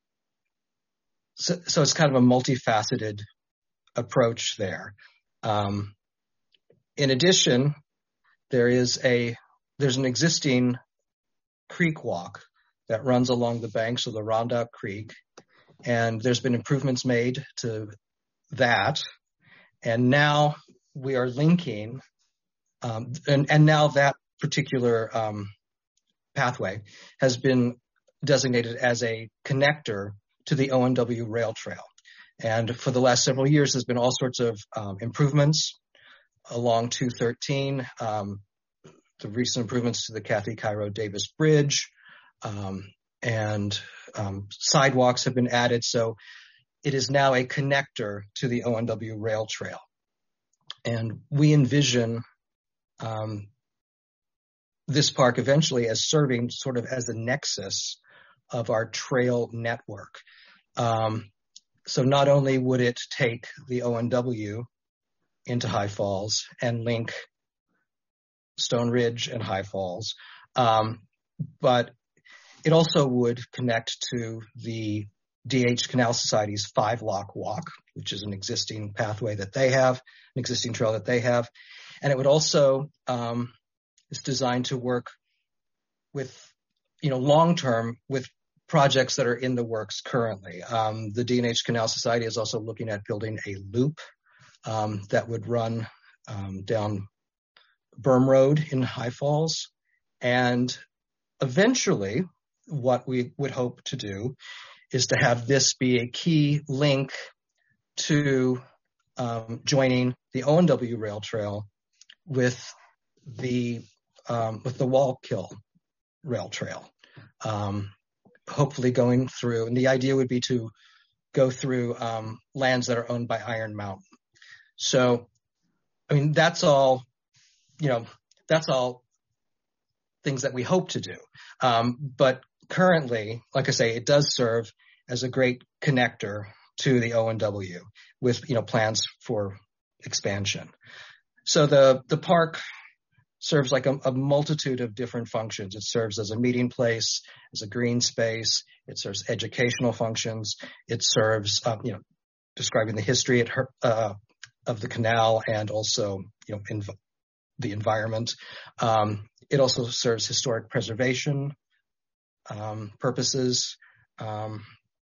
so, so it's kind of a multifaceted approach there. Um, in addition, there is a there's an existing creek walk that runs along the banks of the Rondout Creek, and there's been improvements made to that. And now we are linking, um, and, and now that particular um, pathway has been designated as a connector to the O N W rail trail. And for the last several years, there's been all sorts of um, improvements along two thirteen, um, the recent improvements to the Kathy Cairo Davis Bridge, um, and um, sidewalks have been added. So it is now a connector to the O N W rail trail. And we envision um, this park eventually as serving sort of as the nexus of our trail network. Um, so not only would it take the O N W into High Falls and link Stone Ridge and High Falls, um, but it also would connect to the D H Canal Society's Five Lock Walk, which is an existing pathway that they have, an existing trail that they have. And it would also, um, it's designed to work with, you know, long-term with projects that are in the works currently. Um, the D H Canal Society is also looking at building a loop um, that would run um, down Berm Road in High Falls. And eventually, what we would hope to do is to have this be a key link to um, joining the O N W Rail Trail with the um, with the Wallkill Rail Trail. Um, hopefully going through, and the idea would be to go through um, lands that are owned by Iron Mountain. So, I mean, that's all, you know, that's all things that we hope to do. Um, but currently, like I say, it does serve as a great connector to the O N W with, you know, plans for expansion. So the, the park serves like a, a multitude of different functions. It serves as a meeting place, as a green space. It serves educational functions. It serves, um, you know, describing the history at her, uh, of the canal and also, you know, inv- the environment. Um, it also serves historic preservation um, purposes. Um,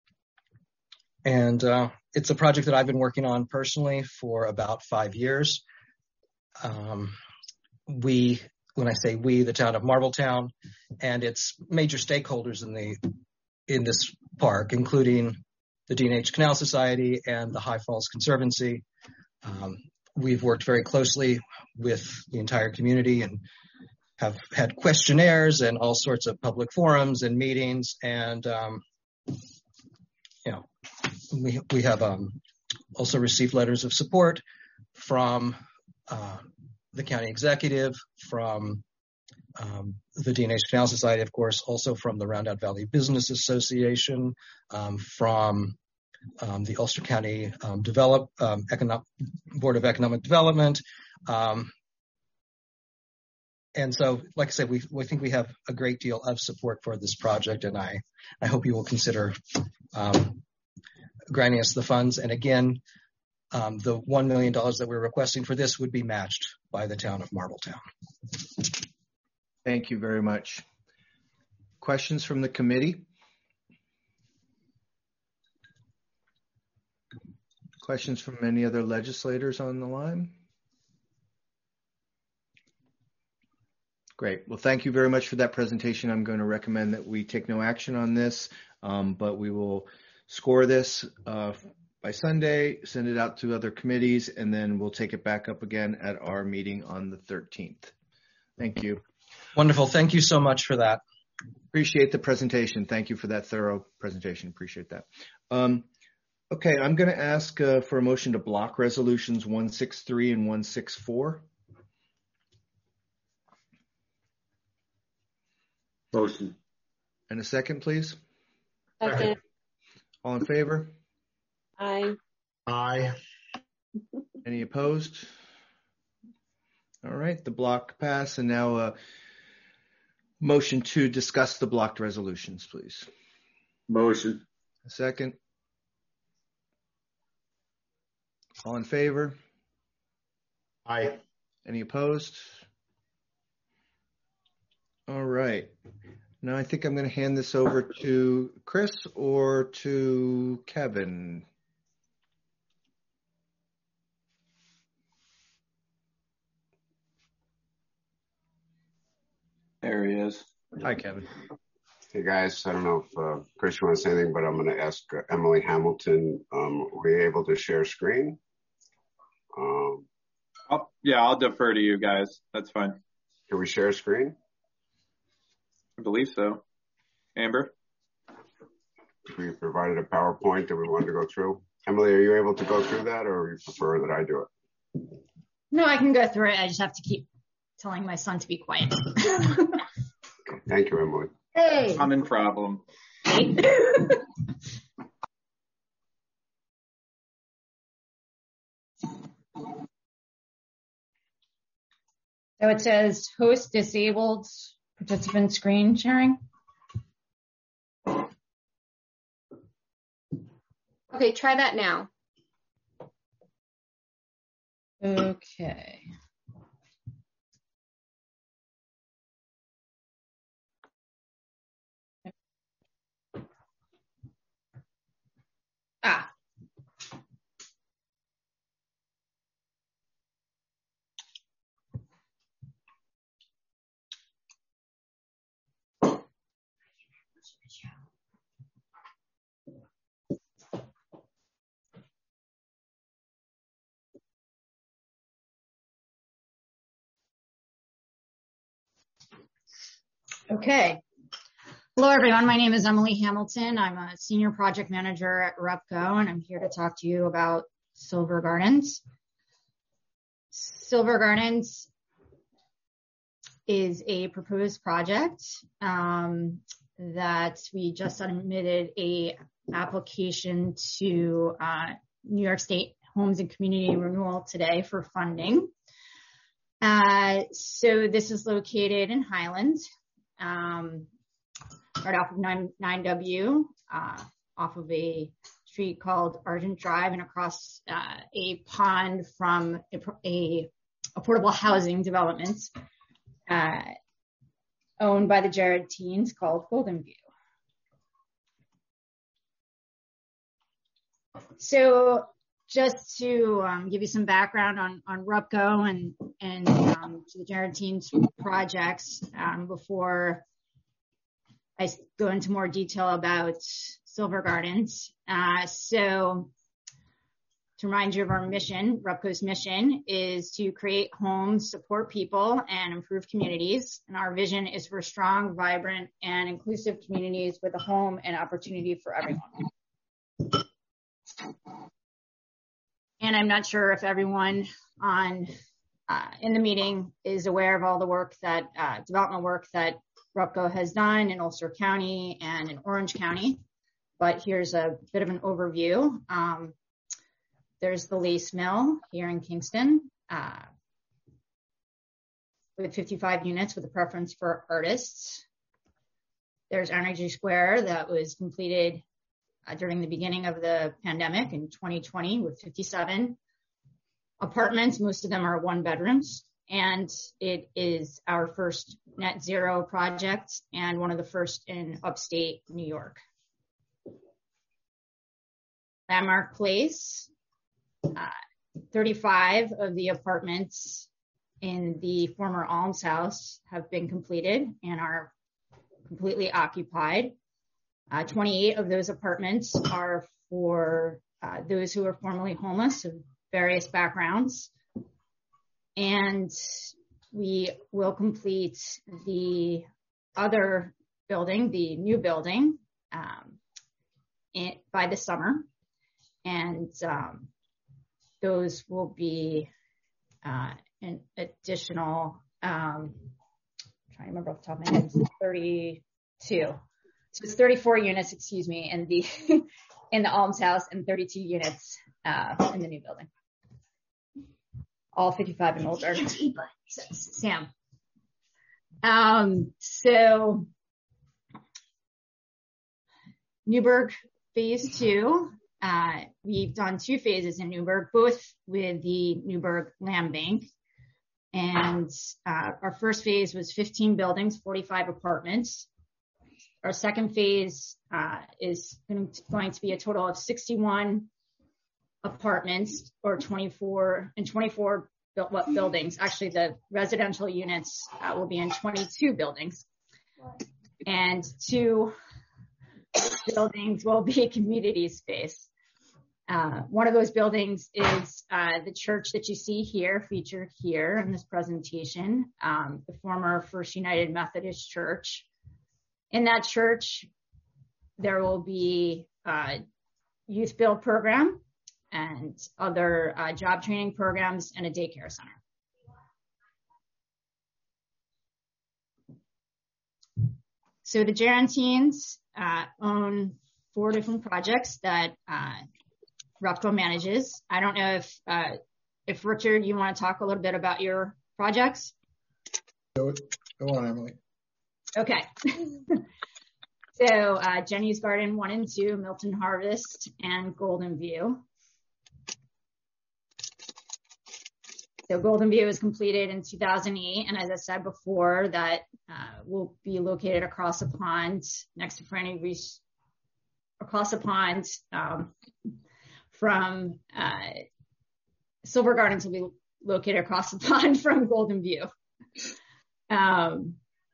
and uh, it's a project that I've been working on personally for about five years. Um, we, when I say we, the town of Marbletown and its major stakeholders in the in this park, including the D N H Canal Society and the High Falls Conservancy. Um, we've worked very closely with the entire community and have had questionnaires and all sorts of public forums and meetings. And, um, you know, we, we have um, also received letters of support from uh, the county executive, from um, the D N H Canal Society, of course, also from the Rondout Valley Business Association, um, from um, the Ulster County um, Develop um, Economic Board of Economic Development. Um, and so, like I said, we, we think we have a great deal of support for this project, and I, I hope you will consider um, granting us the funds. And again, um, the one million dollars that we're requesting for this would be matched by the town of Marbletown. Thank you very much. Questions from the committee? Questions from any other legislators on the line? Great. Well, thank you very much for that presentation. I'm going to recommend that we take no action on this, um, but we will score this uh, by Sunday, send it out to other committees, and then we'll take it back up again at our meeting on the thirteenth. Thank you. Wonderful. Thank you so much for that. Appreciate the presentation. Thank you for that thorough presentation. Appreciate that. Um, okay, I'm going to ask uh, for a motion to block resolutions one sixty-three and one sixty-four. Motion. And a second, please. Second. All in favor? Aye. Aye. Any opposed? All right, the block pass, and now uh, motion to discuss the blocked resolutions, please. Motion. A second. All in favor? Aye. Any opposed? All right. Now I think I'm going to hand this over to Chris or to Kevin. There he is. Hi, Kevin. Hey guys, I don't know if uh, Chris wants to say anything, but I'm going to ask uh, Emily Hamilton, um, were you able to share screen? Um, I'll, yeah, I'll defer to you guys. That's fine. Can we share screen? I believe so. Amber? We provided a PowerPoint that we wanted to go through. Emily, are you able to go through that, or you prefer that I do it? No, I can go through it. I just have to keep telling my son to be quiet. Okay, thank you, Emily. Hey. Common problem. So it says host disabled participant screen sharing. Okay, try that now. Okay. Ah. Okay. Hello, everyone. My name is Emily Hamilton. I'm a senior project manager at Repco, and I'm here to talk to you about Silver Gardens. Silver Gardens is a proposed project um, that we just submitted a application to uh, New York State Homes and Community Renewal today for funding. Uh, so this is located in Highland. Um, right off of nine W, uh, off of a street called Argent Drive and across uh, a pond from a, a affordable housing development uh, owned by the Jared Teens called Golden View. So just to um, give you some background on, on Repco and, and um, to the Jared Teens projects um, before I go into more detail about Silver Gardens. Uh, so to remind you of our mission, Repco's mission is to create homes, support people, and improve communities. And our vision is for strong, vibrant, and inclusive communities with a home and opportunity for everyone. And I'm not sure if everyone on uh, in the meeting is aware of all the work that, uh, development work that Repco has done in Ulster County and in Orange County, but here's a bit of an overview. Um, there's the Lace Mill here in Kingston uh, with fifty-five units with a preference for artists. There's Energy Square that was completed uh, during the beginning of the pandemic in twenty twenty with fifty-seven apartments. Most of them are one bedrooms. And it is our first net zero project and one of the first in upstate New York. Landmark Place, uh, thirty-five of the apartments in the former Alms House have been completed and are completely occupied. Uh, twenty-eight of those apartments are for uh, those who are formerly homeless of various backgrounds. And we will complete the other building, the new building, um, in, by the summer. And um, those will be uh, an additional, um, I'm trying to remember off the top of my head, thirty-two. So it's thirty-four units, excuse me, in the in the Alms House, and thirty-two units uh, in the new building. All fifty-five and older. Sam. Um, so Newburgh phase two, uh, we've done two phases in Newburgh, both with the Newburgh Land Bank. And uh, our first phase was fifteen buildings, forty-five apartments. Our second phase uh, is going to be a total of sixty-one apartments, or twenty-four and twenty-four buildings. Actually, the residential units uh, will be in twenty-two buildings, and two buildings will be community space. Uh, one of those buildings is uh, the church that you see here, featured here in this presentation, um, the former First United Methodist Church. In that church, there will be a youth build program and other uh, job training programs and a daycare center. So the Gerontians uh, own four different projects that uh, RUPCO manages. I don't know if, uh, if Richard, you want to talk a little bit about your projects? Go, go on, Emily. Okay. So uh, Jenny's Garden one and two, Milton Harvest, and Golden View. So Golden View was completed in two thousand eight, and as I said before, that uh, will be located across the pond next to Franny Reese, across the pond um, from uh, Silver Gardens will be located across the pond from Golden View. Um,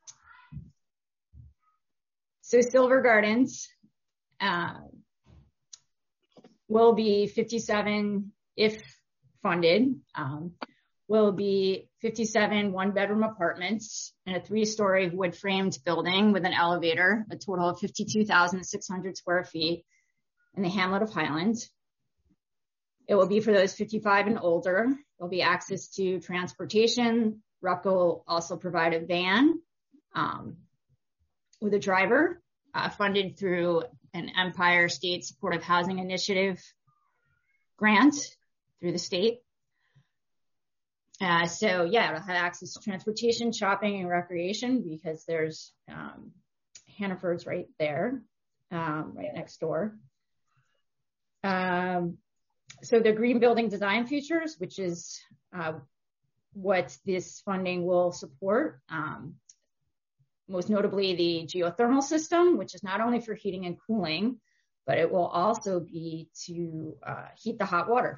so Silver Gardens uh, will be fifty-seven if funded. Um, will be fifty-seven one-bedroom apartments in a three-story wood-framed building with an elevator, a total of fifty-two thousand six hundred square feet in the hamlet of Highland. It will be for those fifty-five and older. There'll be access to transportation. RUPCO will also provide a van um, with a driver uh, funded through an Empire State Supportive Housing Initiative grant through the state. Uh, so yeah, it'll have access to transportation, shopping, and recreation because there's um, Hannaford's right there, um, right next door. Um, so the green building design features, which is uh, what this funding will support, um, most notably the geothermal system, which is not only for heating and cooling, but it will also be to uh, heat the hot water.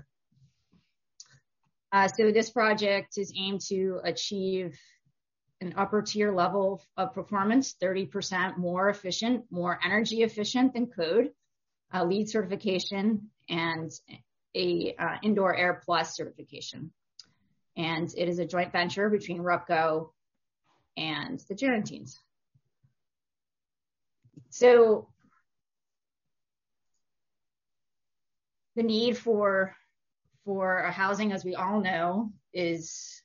Uh, so this project is aimed to achieve an upper tier level of performance, thirty percent more efficient, more energy efficient than code, uh, LEED certification, and a uh, Indoor Air Plus certification. And it is a joint venture between RUPCO and the Gerontians. So the need for for housing, as we all know, is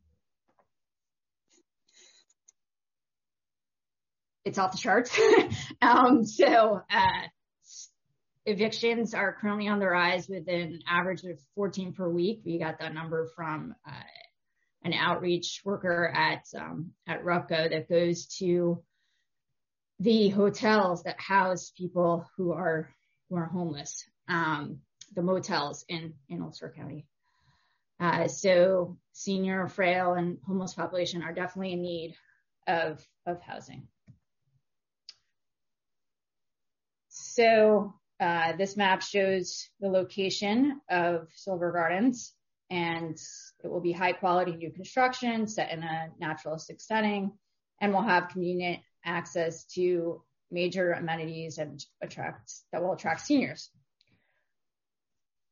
it's off the charts. um, so uh, evictions are currently on the rise with an average of fourteen per week. We got that number from uh, an outreach worker at um, at RUPCO that goes to the hotels that house people who are who are homeless. Um, the motels in, in Ulster County. Uh, so senior, frail, and homeless population are definitely in need of, of housing. So uh, this map shows the location of Silver Gardens, and it will be high quality new construction set in a naturalistic setting, and will have convenient access to major amenities and attract that will attract seniors.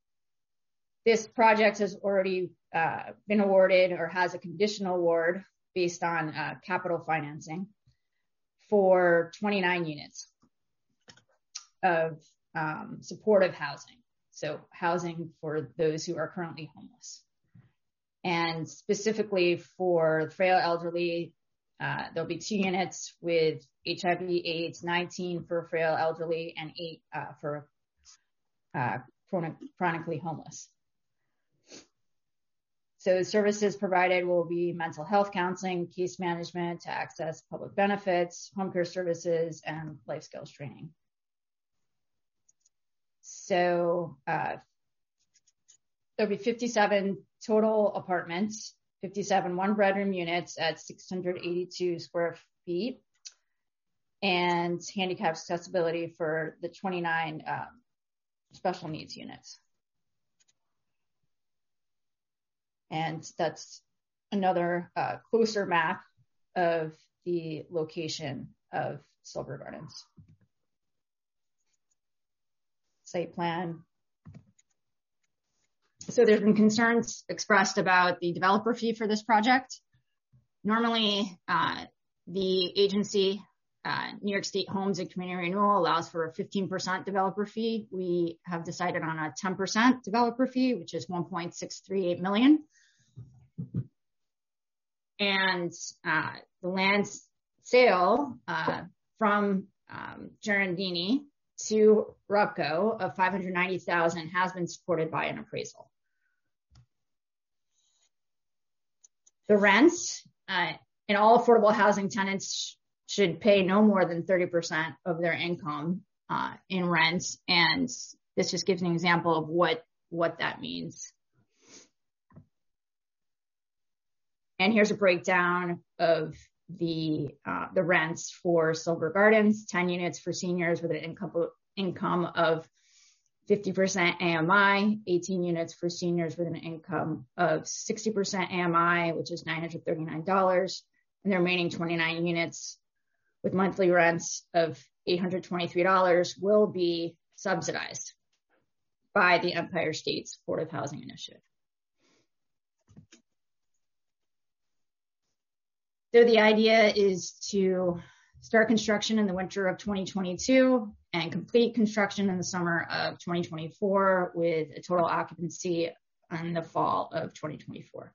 This project has already uh, been awarded or has a conditional award based on uh, capital financing for twenty-nine units of um, supportive housing. So housing for those who are currently homeless. And specifically for frail elderly, uh, there'll be two units with H I V AIDS, nineteen for frail elderly, and eight uh, for uh, chronic, chronically homeless. So services provided will be mental health counseling, case management to access public benefits, home care services, and life skills training. So uh, there'll be fifty-seven total apartments, fifty-seven one-bedroom units at six hundred eighty-two square feet, and handicap accessibility for the twenty-nine um, special needs units. And that's another uh, closer map of the location of Silver Gardens. Site plan. So there's been concerns expressed about the developer fee for this project. Normally, uh, the agency, uh, New York State Homes and Community Renewal, allows for a fifteen percent developer fee. We have decided on a ten percent developer fee, which is one point six three eight million dollars. And uh, the land sale uh, from um, Girardini to Rubco of five hundred ninety thousand dollars has been supported by an appraisal. The rents, uh, and all affordable housing tenants should pay no more than thirty percent of their income uh, in rents. And this just gives an example of what, what that means. And here's a breakdown of the uh, the rents for Silver Gardens: ten units for seniors with an income income of fifty percent A M I, eighteen units for seniors with an income of sixty percent A M I, which is nine hundred thirty-nine dollars, and the remaining twenty-nine units with monthly rents of eight hundred twenty-three dollars will be subsidized by the Empire State Supportive Housing Initiative. So the idea is to start construction in the winter of twenty twenty-two and complete construction in the summer of twenty twenty-four with a total occupancy in the fall of twenty twenty-four.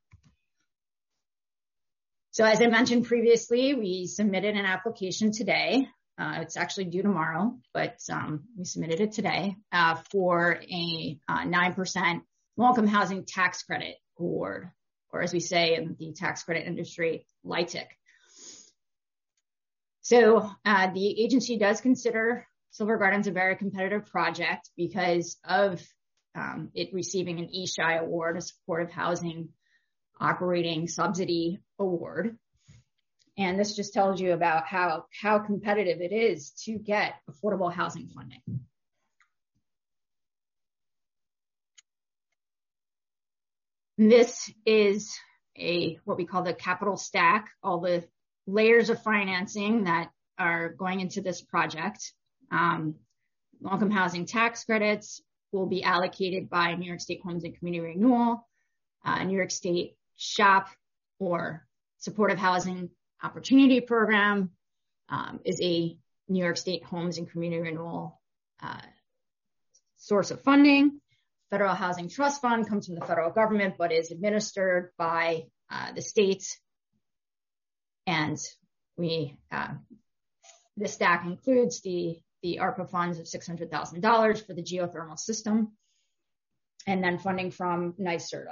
So as I mentioned previously, we submitted an application today. Uh, it's actually due tomorrow, but um, we submitted it today uh, for a uh, nine percent low-income housing tax credit award, or as we say in the tax credit industry, L I T I C. So uh, the agency does consider Silver Gardens a very competitive project because of um, it receiving an E S H I award, a supportive housing operating subsidy award. And this just tells you about how, how competitive it is to get affordable housing funding. This is a what we call the capital stack, all the layers of financing that are going into this project. Um, low-income housing tax credits will be allocated by New York State Homes and Community Renewal, uh, New York State SHOP, or Supportive Housing Opportunity Program um, is a New York State Homes and Community Renewal uh, source of funding. Federal Housing Trust Fund comes from the federal government, but is administered by uh, the states. And we, uh, this stack includes the, the ARPA funds of six hundred thousand dollars for the geothermal system, and then funding from NYSERDA,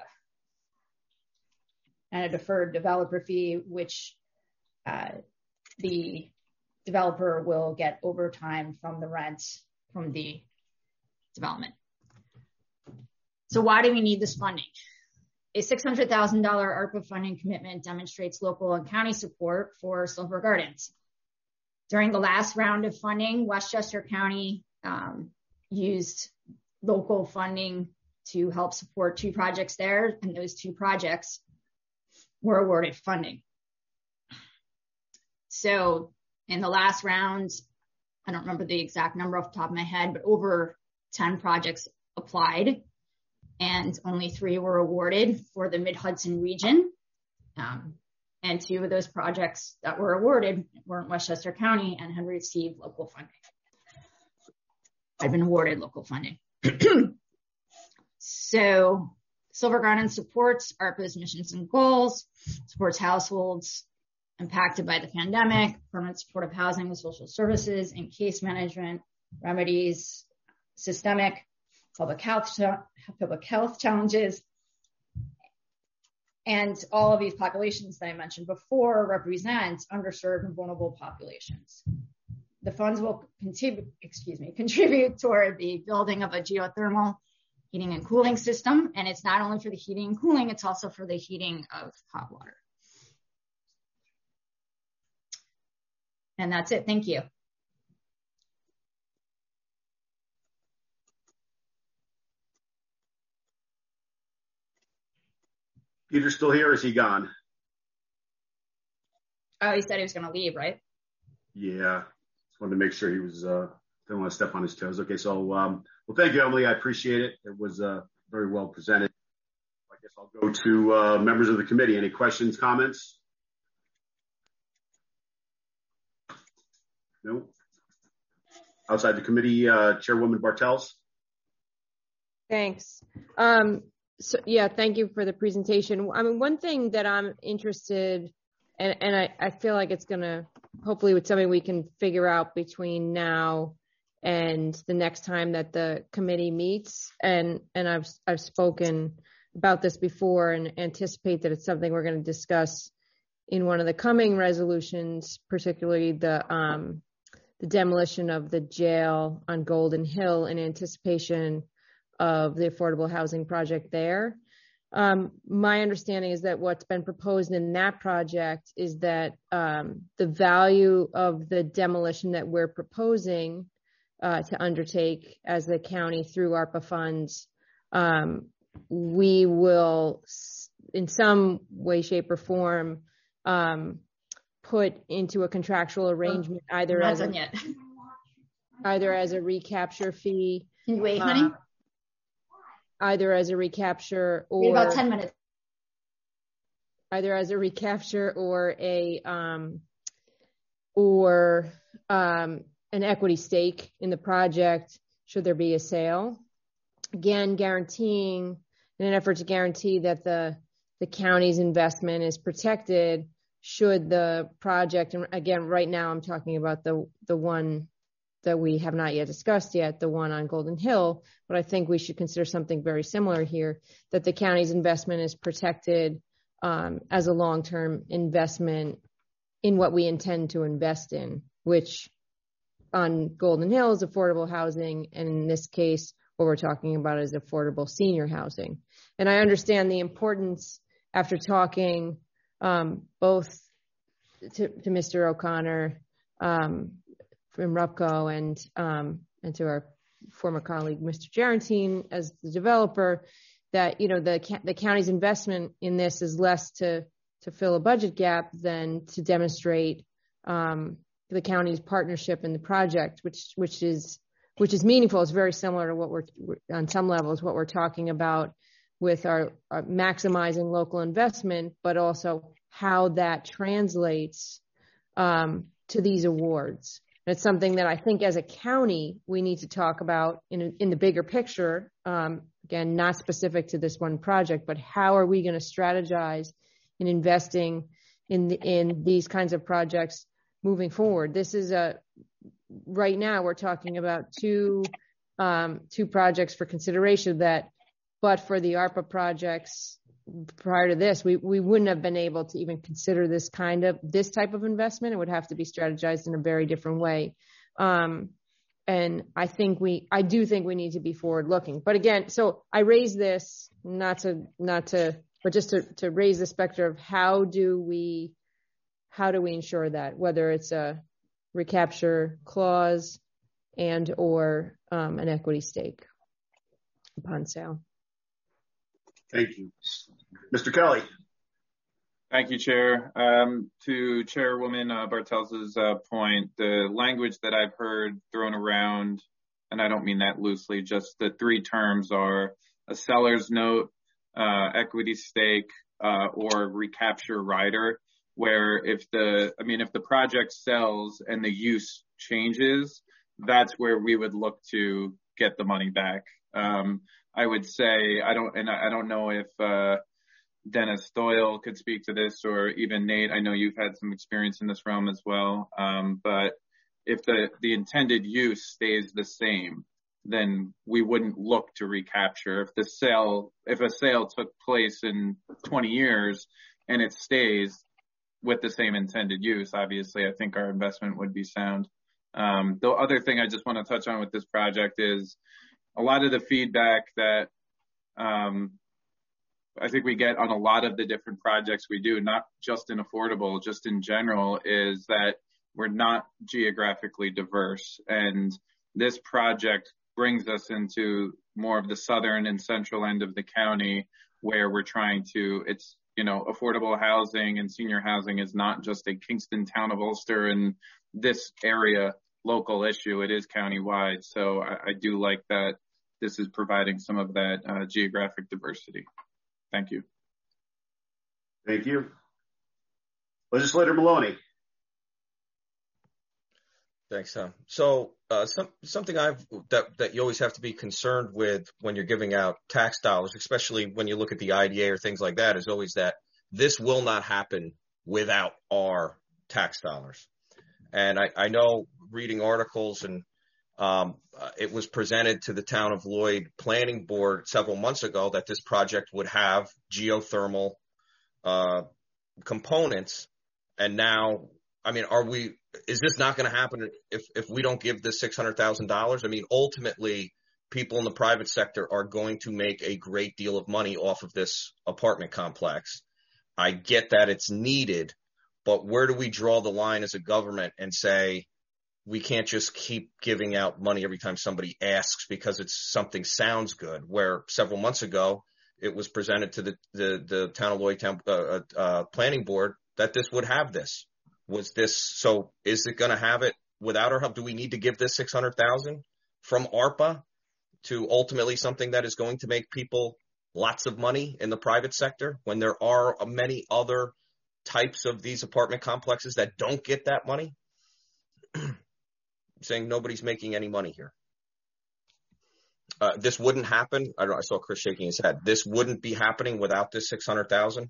and a deferred developer fee, which uh, the developer will get over time from the rents from the development. So why do we need this funding? A six hundred thousand dollars ARPA funding commitment demonstrates local and county support for Silver Gardens. During the last round of funding, Westchester County um, used local funding to help support two projects there, and those two projects were awarded funding. So in the last round, I don't remember the exact number off the top of my head, but over ten projects applied, and only three were awarded for the Mid-Hudson region. Um, And two of those projects that were awarded were in Westchester County and had received local funding. I've been awarded local funding. So Silver Garden supports ARPA's missions and goals, supports households impacted by the pandemic, permanent supportive housing with social services and case management, remedies, systemic public health, public health challenges. And all of these populations that I mentioned before represent underserved and vulnerable populations. The funds will contribute, excuse me, contribute toward the building of a geothermal heating and cooling system. And it's not only for the heating and cooling, it's also for the heating of hot water. And that's it. Thank you. Peter's still here, or is he gone? Oh, he said he was going to leave, right? Yeah. Just wanted to make sure he was, uh, didn't want to step on his toes. Okay, so, um, well, thank you, Emily. I appreciate it. It was uh, very well presented. I guess I'll go to uh, members of the committee. Any questions, comments? No? Outside the committee, uh, Chairwoman Bartels. Thanks. Um, so yeah, thank you for the presentation. I mean, one thing that I'm interested, and, and I, I feel like it's gonna, hopefully with something we can figure out between now and the next time that the committee meets. And, and I've, I've spoken about this before and anticipate that it's something we're going to discuss in one of the coming resolutions, particularly the, um, the demolition of the jail on Golden Hill in anticipation of the affordable housing project there. Um, my understanding is that what's been proposed in that project is that um, the value of the demolition that we're proposing uh, to undertake as the county through ARPA funds, um, we will in some way, shape, or form um, put into a contractual arrangement, oh, either as a, yet. either as a recapture fee. Can you wait, honey? Uh, either as a recapture or Wait about ten minutes. Either as a recapture or a um, or um, an equity stake in the project should there be a sale. Again, guaranteeing in an effort to guarantee that the the county's investment is protected should the project, and again, right now I'm talking about the the one that we have not yet discussed yet, the one on Golden Hill, but I think we should consider something very similar here, that the county's investment is protected um, as a long-term investment in what we intend to invest in, which on Golden Hill is affordable housing, and in this case, what we're talking about is affordable senior housing. And I understand the importance, after talking um, both to, to Mister O'Connor, um, from RUPCO and um, and to our former colleague, Mister Gerantine, as the developer, that you know the the county's investment in this is less to to fill a budget gap than to demonstrate um, the county's partnership in the project, which which is which is meaningful. It's very similar to what we're on some levels what we're talking about with our, our maximizing local investment, but also how that translates um, to these awards. It's something that I think as a county, we need to talk about in, in the bigger picture. Um, again, not specific to this one project, but how are we going to strategize in investing in, the, in these kinds of projects moving forward? This is a, right now we're talking about two, um, two projects for consideration that, but for the ARPA projects prior to this, we, we wouldn't have been able to even consider this kind of, this type of investment. It would have to be strategized in a very different way. Um, and I think we, I do think we need to be forward looking, but again, so I raise this not to, not to, but just to, to raise the specter of how do we, how do we ensure that, whether it's a recapture clause and or um, an equity stake upon sale. Thank you. Mister Kelly. Thank you, Chair. Um, to Chairwoman uh, Bartels' uh, point, the language that I've heard thrown around, and I don't mean that loosely, just the three terms are a seller's note, uh, equity stake, uh, or recapture rider. where if the, I mean, if the project sells and the use changes, that's where we would look to get the money back. Um, I would say, I don't, and I don't know if, uh, Dennis Doyle could speak to this, or even Nate. I know you've had some experience in this realm as well. Um, but if the, the intended use stays the same, then we wouldn't look to recapture. If the sale, if a sale took place in twenty years and it stays with the same intended use, obviously I think our investment would be sound. Um, the other thing I just want to touch on with this project is a lot of the feedback that, um, I think we get on a lot of the different projects we do, not just in affordable, just in general, is that we're not geographically diverse. And this project brings us into more of the southern and central end of the county, where we're trying to, it's, you know, affordable housing and senior housing is not just a Kingston, Town of Ulster, and this area local issue. It is countywide. So I, I do like that this is providing some of that uh, geographic diversity. Thank you. Thank you. Legislator Maloney. Thanks, Tom. So uh, some, something I've that, that you always have to be concerned with when you're giving out tax dollars, especially when you look at the I D A or things like that, is always that this will not happen without our tax dollars. And I, I know reading articles, and um, uh, it was presented to the Town of Lloyd Planning Board several months ago that this project would have geothermal uh, components. And now, I mean, are we, is this not going to happen if, if we don't give this six hundred thousand dollars? I mean, ultimately, people in the private sector are going to make a great deal of money off of this apartment complex. I get that it's needed, but where do we draw the line as a government and say, we can't just keep giving out money every time somebody asks because it's something sounds good, where several months ago it was presented to the, the, the Town of Lloyd Town, uh, uh, Planning Board that this would have this. Was this, so is it going to have it without our help? Do we need to give this six hundred thousand from ARPA to ultimately something that is going to make people lots of money in the private sector when there are many other types of these apartment complexes that don't get that money? Saying nobody's making any money here. Uh, this wouldn't happen. I don't know, I saw Chris shaking his head. This wouldn't be happening without this six hundred thousand.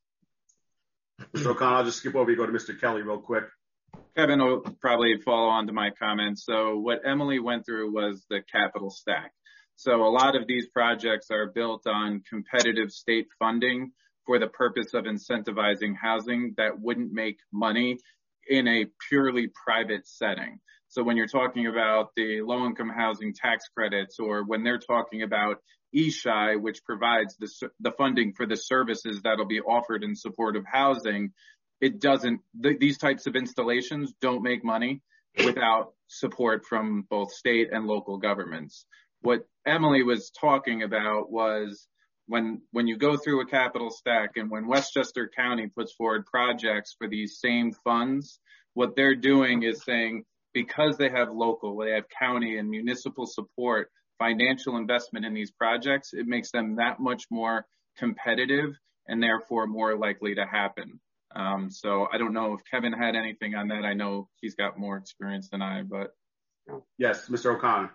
Mister O'Connor, I'll just skip over you, go to Mister Kelly real quick. Kevin will probably follow on to my comments. So what Emily went through was the capital stack. So a lot of these projects are built on competitive state funding for the purpose of incentivizing housing that wouldn't make money in a purely private setting. So when you're talking about the low-income housing tax credits, or when they're talking about E S H I, which provides the, the funding for the services that'll be offered in support of housing, it doesn't, th- these types of installations don't make money without support from both state and local governments. What Emily was talking about was when, when you go through a capital stack, and when Westchester County puts forward projects for these same funds, what they're doing is saying, because they have local, they have county and municipal support, financial investment in these projects, it makes them that much more competitive and therefore more likely to happen. Um, so I don't know if Kevin had anything on that. I know he's got more experience than I, but. Yes, Mister O'Connor.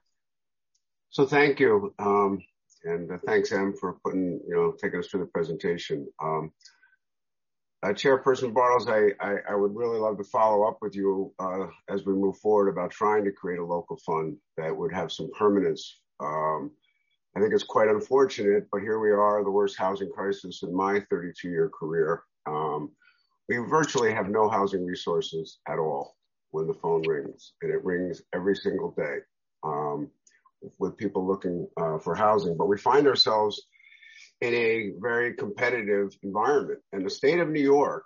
So thank you. Um, and uh, thanks, Em, for putting, you know, taking us through the presentation. Um, Uh, Chairperson Bartels, I, I, I would really love to follow up with you uh, as we move forward about trying to create a local fund that would have some permanence. Um, I think it's quite unfortunate, but here we are, the worst housing crisis in my thirty-two year career. Um, we virtually have no housing resources at all when the phone rings, and it rings every single day um, with people looking uh, for housing. But we find ourselves in a very competitive environment. And the state of New York,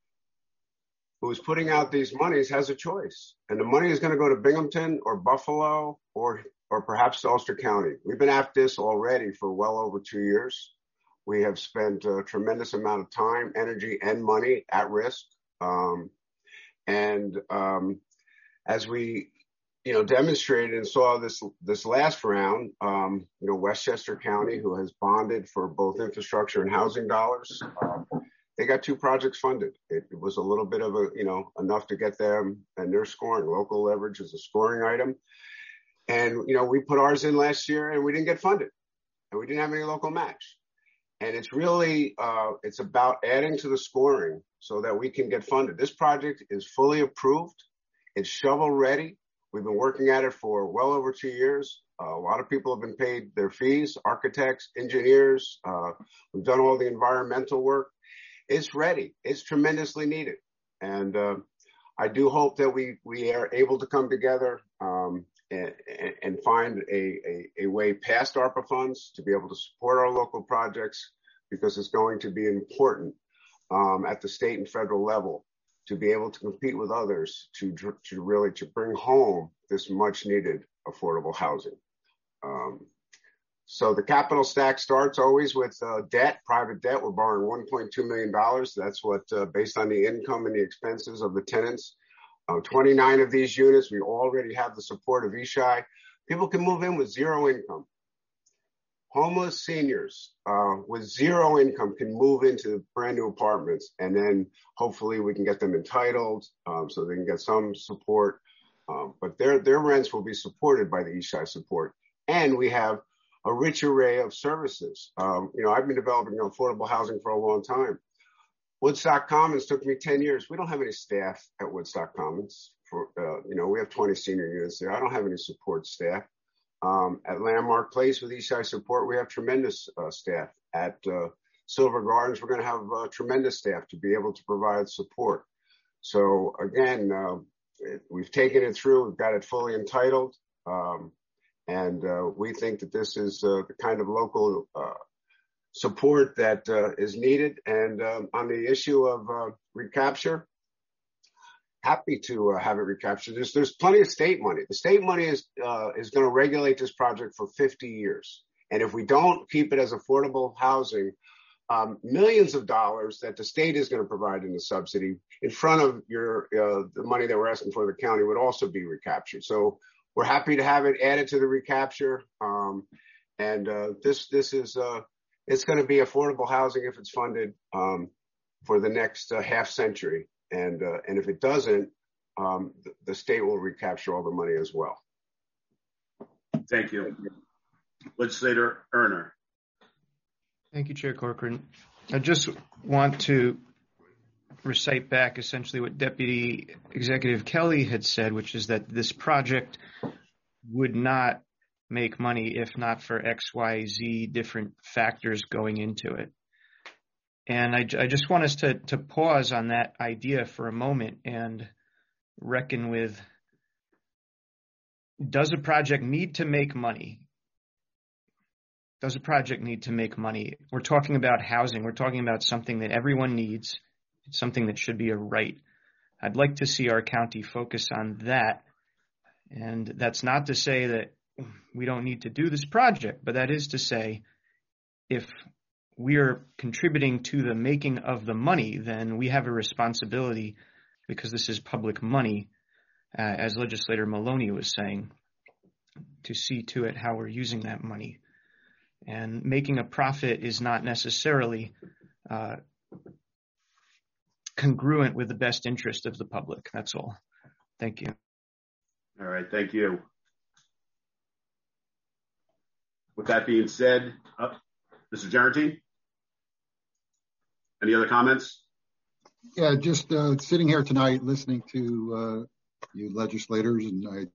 who's putting out these monies, has a choice. And the money is going to go to Binghamton or Buffalo or or perhaps to Ulster County. We've been at this already for well over two years. We have spent a tremendous amount of time, energy, and money at risk. Um, and um, as we you know, demonstrated and saw this this last round, um, you know, Westchester County, who has bonded for both infrastructure and housing dollars, uh, they got two projects funded. It, it was a little bit of a, you know, enough to get them and their scoring. Local leverage is a scoring item. And, you know, we put ours in last year and we didn't get funded and we didn't have any local match. And it's really, uh, it's about adding to the scoring so that we can get funded. This project is fully approved. It's shovel ready. We've been working at it for well over two years. Uh, a lot of people have been paid their fees, architects, engineers. Uh, we've done all the environmental work. It's ready. It's tremendously needed. And uh, I do hope that we, we are able to come together um, and, and find a, a, a way past ARPA funds to be able to support our local projects, because it's going to be important um, at the state and federal level to be able to compete with others to, to really to bring home this much needed affordable housing. Um, So the capital stack starts always with uh, debt, private debt. We're borrowing one point two million dollars. That's what, uh, based on the income and the expenses of the tenants. Uh, twenty-nine of these units, we already have the support of E S H I. People can move in with zero income. Homeless seniors uh, with zero income can move into brand new apartments, and then hopefully we can get them entitled um, so they can get some support. Um, but their their rents will be supported by the E S H I support. And we have a rich array of services. Um, you know, I've been developing affordable housing for a long time. Woodstock Commons took me ten years. We don't have any staff at Woodstock Commons. For uh, you know, we have twenty senior units there. I don't have any support staff. Um, at Landmark Place with E S H I support, we have tremendous uh, staff. At uh, Silver Gardens, we're going to have uh, tremendous staff to be able to provide support. So again, uh, it, we've taken it through. We've got it fully entitled. Um, And uh, we think that this is uh, the kind of local uh, support that uh, is needed. And um, on the issue of uh, recapture, happy to uh, have it recaptured. There's, there's plenty of state money. The state money is uh, is going to regulate this project for fifty years. And if we don't keep it as affordable housing, um, millions of dollars that the state is going to provide in the subsidy in front of your uh, the money that we're asking for the county would also be recaptured. So we're happy to have it added to the recapture. Um, and uh, this this is uh, it's going to be affordable housing if it's funded um, for the next uh, half century. And uh, and if it doesn't, um, the, the state will recapture all the money as well. Thank you. Legislator Erner. Thank you, Chair Corcoran. I just want to recite back essentially what Deputy Executive Kelly had said, which is that this project would not make money if not for X, Y, Z different factors going into it. And I, I just want us to, to pause on that idea for a moment and reckon with, does a project need to make money? Does a project need to make money? We're talking about housing. We're talking about something that everyone needs. It's something that should be a right. I'd like to see our county focus on that. And that's not to say that we don't need to do this project, but that is to say, if we are contributing to the making of the money, then we have a responsibility, because this is public money, uh, as Legislator Maloney was saying, to see to it how we're using that money. And making a profit is not necessarily uh, congruent with the best interest of the public. That's all. Thank you. All right. Thank you. With that being said, uh, Mister Jarentine, any other comments? Yeah, just uh, sitting here tonight listening to uh, you legislators, and I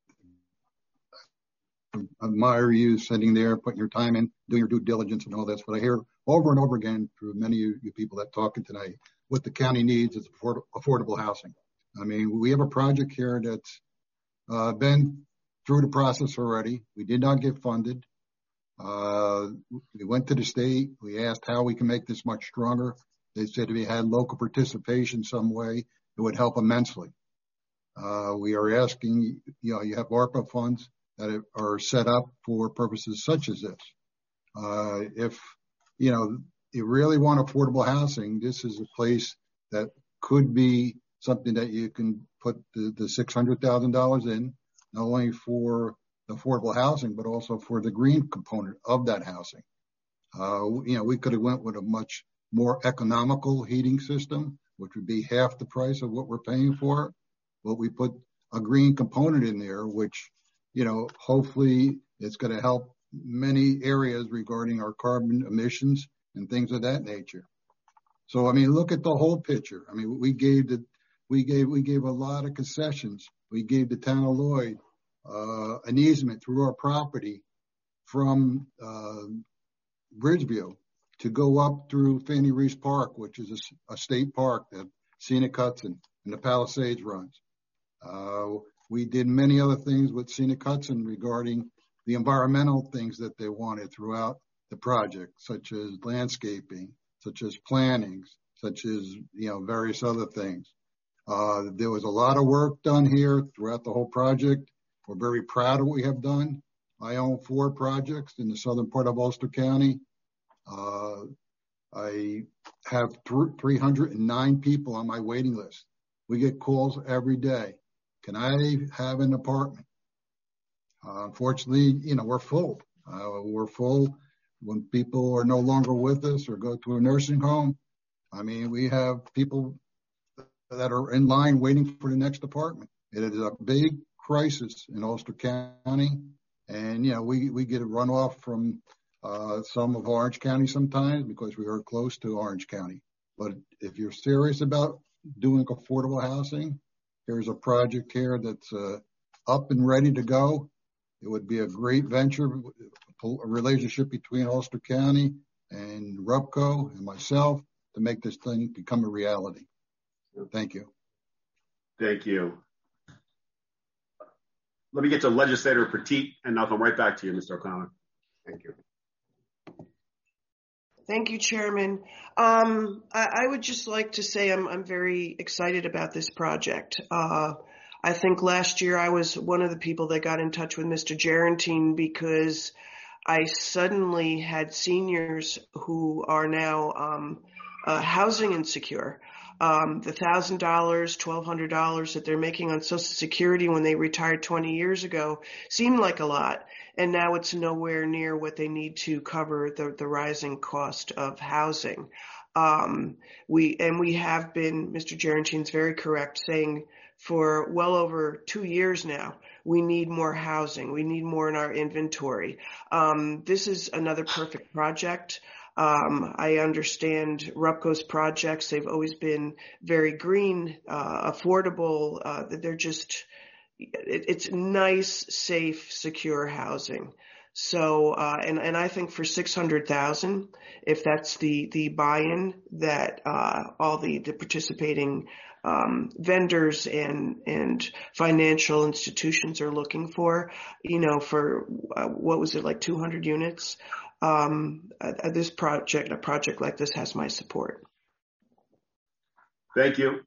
admire you sitting there, putting your time in, doing your due diligence and all. That's what I hear over and over again through many of you people that talking tonight. What the county needs is afford- affordable housing. I mean, we have a project here that's uh, been through the process already. We did not get funded. Uh, we went to the state. We asked how we can make this much stronger. They said if we had local participation some way, it would help immensely. Uh, we are asking, you know, you have ARPA funds that are set up for purposes such as this. Uh, if, you know, you really want affordable housing, this is a place that could be something that you can put the, the six hundred thousand dollars in, not only for affordable housing, but also for the green component of that housing. Uh, you know, we could have went with a much more economical heating system, which would be half the price of what we're paying for it. But we put a green component in there, which, you know, hopefully it's going to help many areas regarding our carbon emissions and things of that nature. So, I mean, look at the whole picture. I mean, we gave the, we gave, we gave a lot of concessions. We gave the town of Lloyd, uh, an easement through our property from, uh, Bridgeview to go up through Fannie Reese Park, which is a, a state park that Scenic Hudson and the Palisades runs. Uh, we did many other things with Scenic Hudson regarding the environmental things that they wanted throughout the project, such as landscaping, such as plantings, such as, you know, various other things. Uh, there was a lot of work done here throughout the whole project. We're very proud of what we have done. I own four projects in the southern part of Ulster County. Uh, I have th- three hundred nine people on my waiting list. We get calls every day. Can I have an apartment? Uh, unfortunately, you know, we're full. Uh, we're full when people are no longer with us or go to a nursing home. I mean, we have people that are in line waiting for the next apartment. It is a big crisis in Ulster County. And, you know, we, we get a runoff from uh, some of Orange County sometimes because we are close to Orange County. But if you're serious about doing affordable housing, there's a project here that's uh, up and ready to go. It would be a great venture, a relationship between Ulster County and Rupco and myself to make this thing become a reality. Thank you. Thank you. Let me get to Legislator Petit, and I'll come right back to you, Mister O'Connor. Thank you. Thank you, Chairman. Um, I, I would just like to say I'm, I'm very excited about this project. Uh, I think last year I was one of the people that got in touch with Mister Gerentine because I suddenly had seniors who are now um, uh, housing insecure. Um, the one thousand dollars, twelve hundred dollars that they're making on Social Security when they retired twenty years ago seemed like a lot, and now it's nowhere near what they need to cover the, the rising cost of housing. Um, we and we have been, Mister Gerentine's very correct, saying for well over two years now, we need more housing. We need more in our inventory. Um, this is another perfect project. Um, I understand Rupco's projects, they've always been very green, uh, affordable. Uh, they're just, it, it's nice, safe, secure housing. So, uh, and, and I think for six hundred thousand, if that's the, the buy-in that, uh, all the, the participating, um, vendors and, and financial institutions are looking for, you know, for, uh, what was it, like two hundred units? Um, uh, this project, a project like this has my support. Thank you.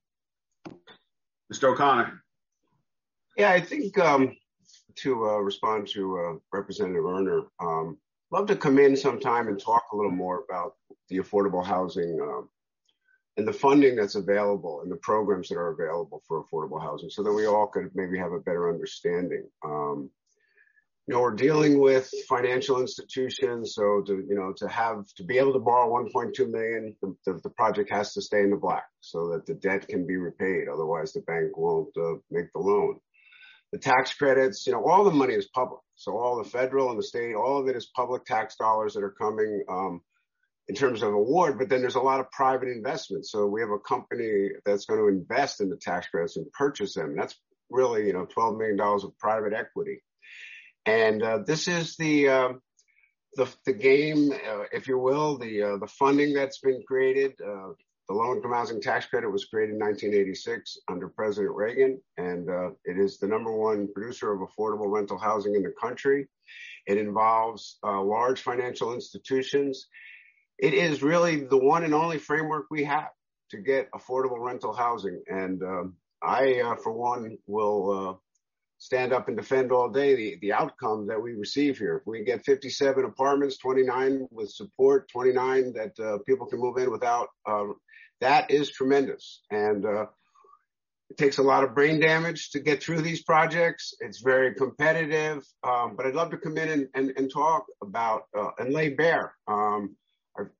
Mister O'Connor. Yeah, I think um, to uh, respond to uh, Representative Erner, um, love to come in sometime and talk a little more about the affordable housing um, and the funding that's available and the programs that are available for affordable housing so that we all could maybe have a better understanding. Um, You know, we're dealing with financial institutions, so to, you know, to have, to be able to borrow one point two million, the, the, the project has to stay in the black so that the debt can be repaid. Otherwise, the bank won't uh, make the loan. The tax credits, you know, all the money is public. So all the federal and the state, all of it is public tax dollars that are coming um, in terms of award, but then there's a lot of private investment. So we have a company that's going to invest in the tax credits and purchase them. That's really, you know, twelve million dollars of private equity. And uh, this is the uh, the, the game, uh, if you will, the uh, the funding that's been created. Uh, the low-income housing tax credit was created in nineteen eighty-six under President Reagan, and uh, it is the number one producer of affordable rental housing in the country. It involves uh, large financial institutions. It is really the one and only framework we have to get affordable rental housing. And um, I, uh, for one, will uh, stand up and defend all day the, the outcome that we receive here. If we get fifty-seven apartments, twenty-nine with support, twenty-nine that uh, people can move in without, uh, that is tremendous. And uh, it takes a lot of brain damage to get through these projects. It's very competitive, um, but I'd love to come in and, and, and talk about uh, and lay bare um, our,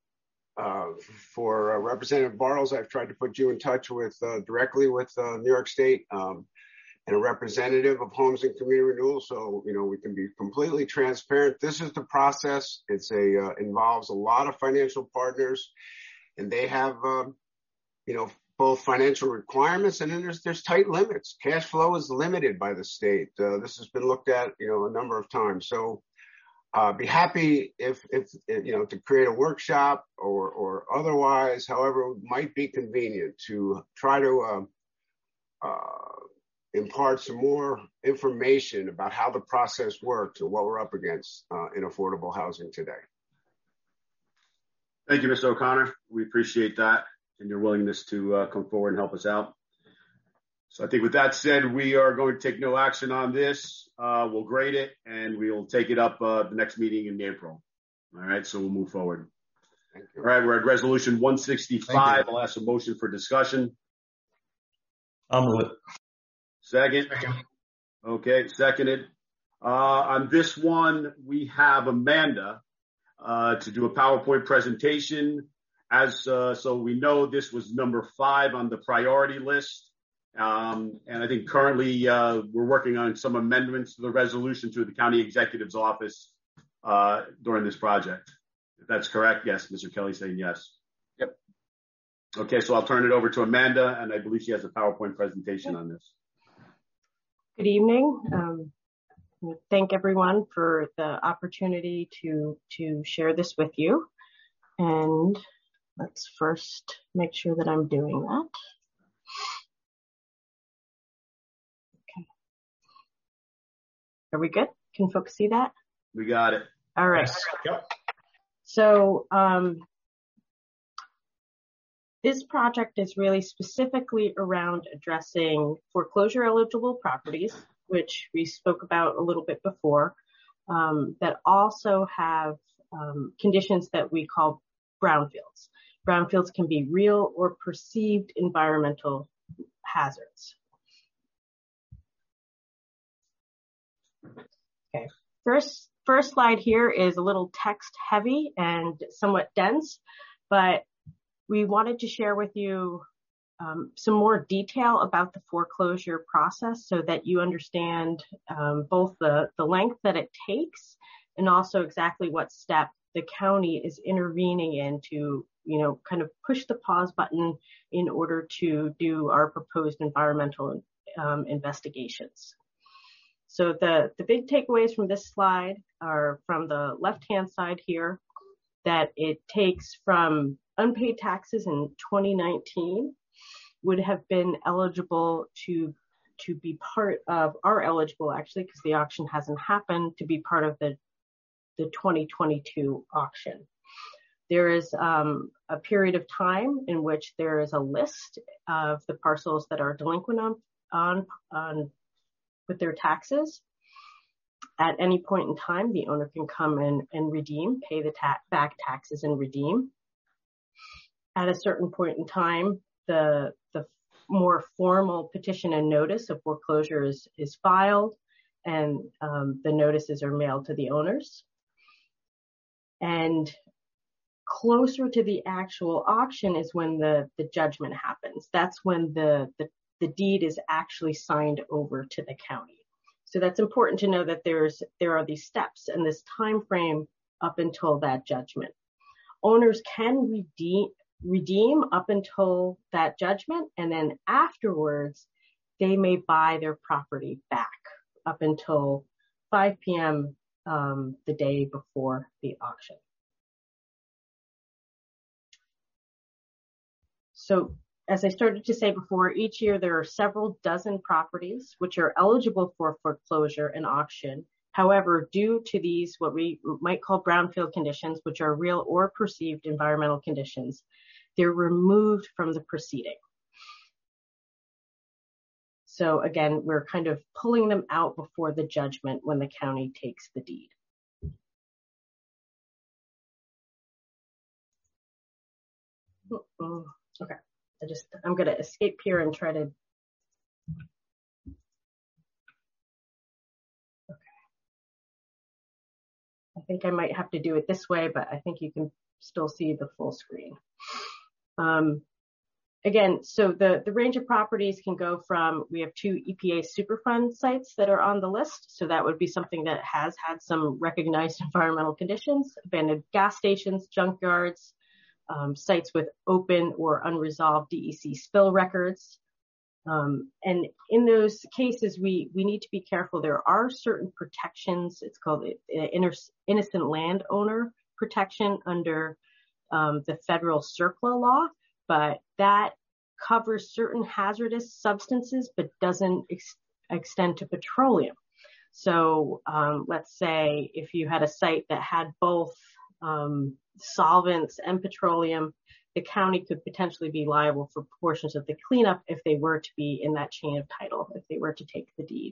uh, for uh, Representative Bartels, I've tried to put you in touch with uh, directly with uh, New York State um, and a representative of Homes and Community Renewal, so you know we can be completely transparent. This is the process. It's a uh, involves a lot of financial partners, and they have um, you know both financial requirements and then there's there's tight limits. Cash flow is limited by the state. Uh, this has been looked at you know a number of times. So. Uh, be happy if, if, you know, to create a workshop or, or otherwise, however, it might be convenient to try to uh, uh, impart some more information about how the process works and what we're up against uh, in affordable housing today. Thank you, Mister O'Connor. We appreciate that and your willingness to uh, come forward and help us out. So I think with that said, we are going to take no action on this. Uh, we'll grade it and we'll take it up uh, the next meeting in April. All right, so we'll move forward. All right, we're at resolution one sixty-five. I'll ask a motion for discussion. I'll move it. Second. Second. Okay, seconded. Uh, on this one, we have Amanda uh, to do a PowerPoint presentation. As uh, so we know this was number five on the priority list. Um, and I think currently uh, we're working on some amendments to the resolution to the county executive's office uh, during this project. If that's correct, yes. Mister Kelly saying yes. Yep. Okay, so I'll turn it over to Amanda, and I believe she has a PowerPoint presentation on this. Good evening. Um, thank everyone for the opportunity to to share this with you. And let's first make sure that I'm doing that. Are we good? Can folks see that? We got it. All right. Yes. Yep. So um, this project is really specifically around addressing foreclosure eligible properties, which we spoke about a little bit before, um, that also have um, conditions that we call brownfields. Brownfields can be real or perceived environmental hazards. Okay, first, first slide here is a little text heavy and somewhat dense, but we wanted to share with you um, some more detail about the foreclosure process so that you understand um, both the, the length that it takes and also exactly what step the county is intervening in to, you know, kind of push the pause button in order to do our proposed environmental um, investigations. So the, the big takeaways from this slide are from the left-hand side here, that it takes from unpaid taxes in twenty nineteen would have been eligible to, to be part of, are eligible actually, because the auction hasn't happened, to be part of the, the twenty twenty-two auction. There is um, a period of time in which there is a list of the parcels that are delinquent on, on, on with their taxes. At any point in time, the owner can come in and redeem, pay the ta- back taxes and redeem. At a certain point in time, the, the more formal petition and notice of foreclosure is, is filed, and um, the notices are mailed to the owners. And closer to the actual auction is when the, the judgment happens. That's when the, the the deed is actually signed over to the county. So that's important to know that there's there are these steps and this time frame up until that judgment. Owners can redeem redeem up until that judgment, and then afterwards they may buy their property back up until five p.m. Um, the day before the auction. So as I started to say before, each year there are several dozen properties which are eligible for foreclosure and auction. However, due to these, what we might call brownfield conditions, which are real or perceived environmental conditions, they're removed from the proceeding. So again, we're kind of pulling them out before the judgment when the county takes the deed. Okay. I just, I'm going to escape here and try to. Okay. I think I might have to do it this way, but I think you can still see the full screen. Um, again, so the, the range of properties can go from, we have two E P A Superfund sites that are on the list. So that would be something that has had some recognized environmental conditions, abandoned gas stations, junkyards, um, sites with open or unresolved D E C spill records. Um, and in those cases, we, we need to be careful. There are certain protections. It's called innocent landowner protection under um, the federal CERCLA law, but that covers certain hazardous substances, but doesn't ex- extend to petroleum. So um, let's say if you had a site that had both um, solvents and petroleum, the county could potentially be liable for portions of the cleanup if they were to be in that chain of title, if they were to take the deed.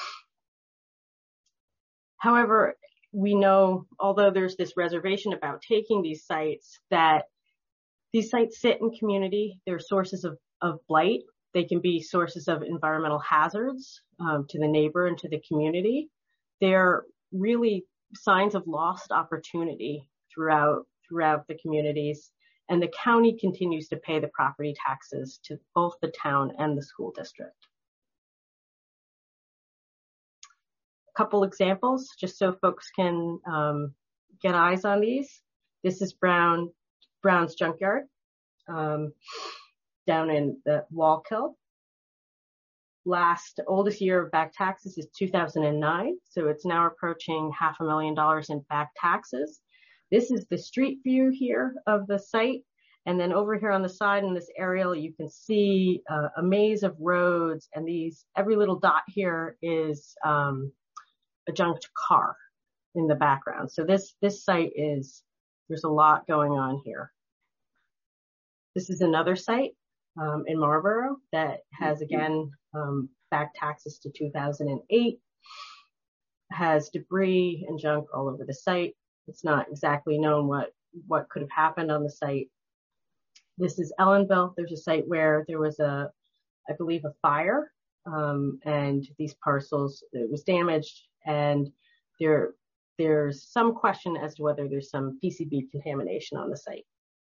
However, we know, although there's this reservation about taking these sites, that these sites sit in community. They're sources of, of blight. They can be sources of environmental hazards um, to the neighbor and to the community. They're really signs of lost opportunity throughout, throughout the communities. And the county continues to pay the property taxes to both the town and the school district. A couple examples, just so folks can um, get eyes on these. This is Brown Brown's Junkyard um, down in the Wallkill. Last oldest year of back taxes is two thousand nine, so it's now approaching half a million dollars in back taxes. This is the street view here of the site. And then over here on the side in this aerial, you can see uh, a maze of roads, and these, every little dot here is um, a junked car in the background. So this, this site is, there's a lot going on here. This is another site um, in Marlboro that has, again, um, back taxes to two thousand eight, has debris and junk all over the site. It's not exactly known what, what could have happened on the site. This is Ellenville. There's a site where there was a, I believe, a fire, um, and these parcels, it was damaged, and there, there's some question as to whether there's some P C B contamination on the site.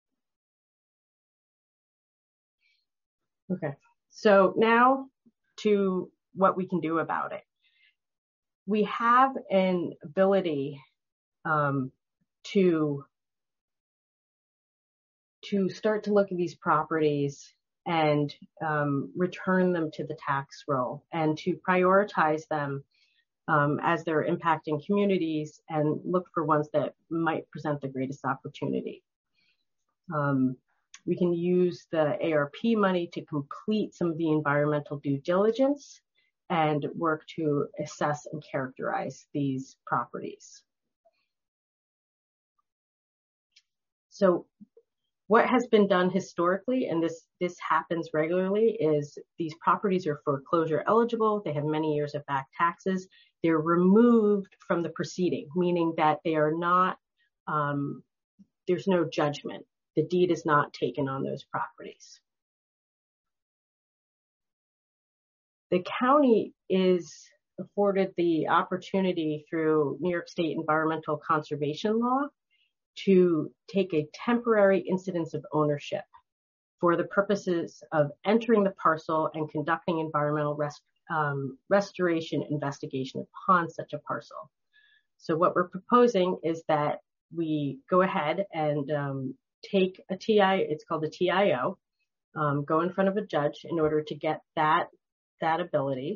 Okay, so now to what we can do about it. We have an ability um, to, to start to look at these properties and um, return them to the tax roll, and to prioritize them um, as they're impacting communities, and look for ones that might present the greatest opportunity. Um, we can use the A R P money to complete some of the environmental due diligence and work to assess and characterize these properties. So what has been done historically, and this, this happens regularly, is these properties are foreclosure eligible. They have many years of back taxes. They're removed from the proceeding, meaning that they are not, um, there's no judgment. The deed is not taken on those properties. The county is afforded the opportunity through New York State environmental conservation law to take a temporary incidence of ownership for the purposes of entering the parcel and conducting environmental rest, um, restoration investigation upon such a parcel. So what we're proposing is that we go ahead and um, take a T I, it's called a T I O, um, go in front of a judge in order to get that, that ability.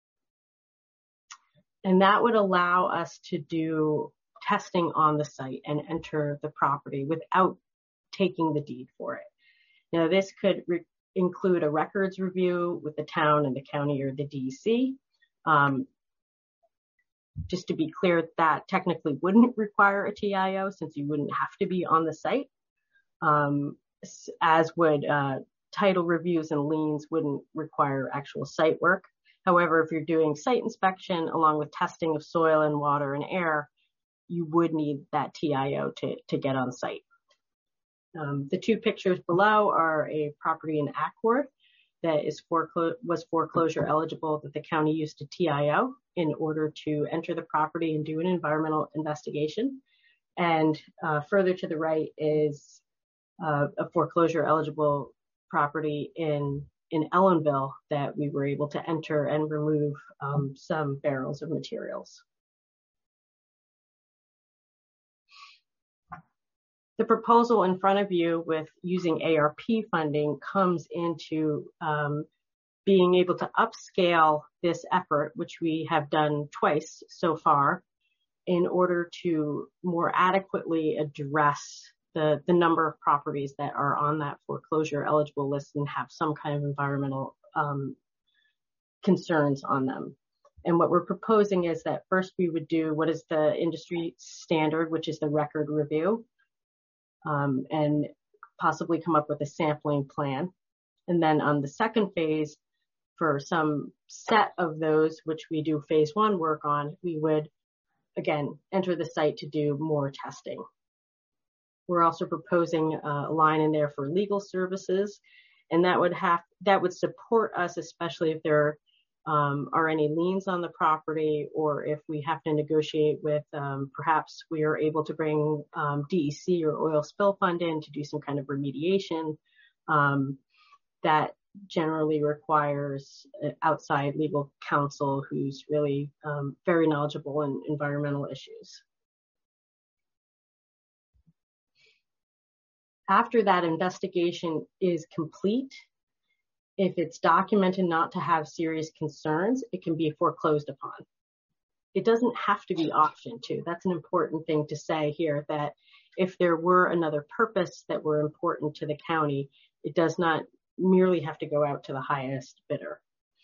And that would allow us to do testing on the site and enter the property without taking the deed for it. Now, this could re- include a records review with the town and the county or the D E C. Um, just to be clear, that technically wouldn't require a T I O, since you wouldn't have to be on the site, um, as would uh, title reviews and liens wouldn't require actual site work. However, if you're doing site inspection along with testing of soil and water and air, you would need that T I O to, to get on site. Um, the two pictures below are a property in Acworth that is foreclo- was foreclosure eligible, that the county used a T I O in order to enter the property and do an environmental investigation. And uh, further to the right is uh, a foreclosure eligible property in, in Ellenville that we were able to enter and remove um, some barrels of materials. The proposal in front of you with using A R P funding comes into um, being able to upscale this effort, which we have done twice so far, in order to more adequately address the, the number of properties that are on that foreclosure eligible list and have some kind of environmental um, concerns on them. And what we're proposing is that first we would do what is the industry standard, which is the record review. Um, and possibly come up with a sampling plan. And then on the second phase, for some set of those, which we do phase one work on, we would, again, enter the site to do more testing. We're also proposing a line in there for legal services, and that would have, that would support us, especially if there Um, are any liens on the property, or if we have to negotiate with, um, perhaps we are able to bring um, D E C or oil spill fund in to do some kind of remediation. Um, that generally requires outside legal counsel who's really um, very knowledgeable in environmental issues. After that investigation is complete, if it's documented not to have serious concerns, it can be foreclosed upon. It doesn't have to be auctioned too. That's an important thing to say here, that if there were another purpose that were important to the county, it does not merely have to go out to the highest bidder.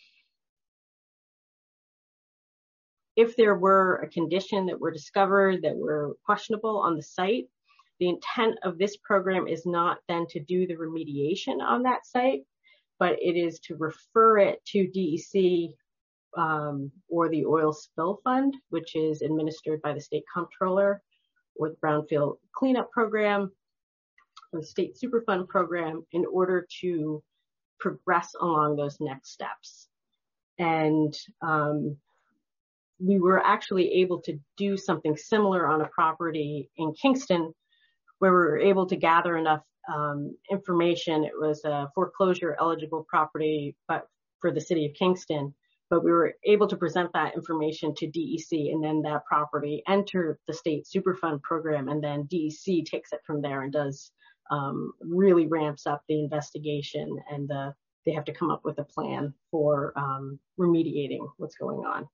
If there were a condition that were discovered that were questionable on the site, the intent of this program is not then to do the remediation on that site, but it is to refer it to D E C um, or the Oil Spill Fund, which is administered by the State Comptroller, or the Brownfield Cleanup Program, or the State Superfund Program, in order to progress along those next steps. And um, we were actually able to do something similar on a property in Kingston, where we were able to gather enough Um, information. It was a foreclosure eligible property, but for the city of Kingston, but we were able to present that information to D E C, and then that property entered the state Superfund program, and then D E C takes it from there and does um, really ramps up the investigation, and the, they have to come up with a plan for um, remediating what's going on.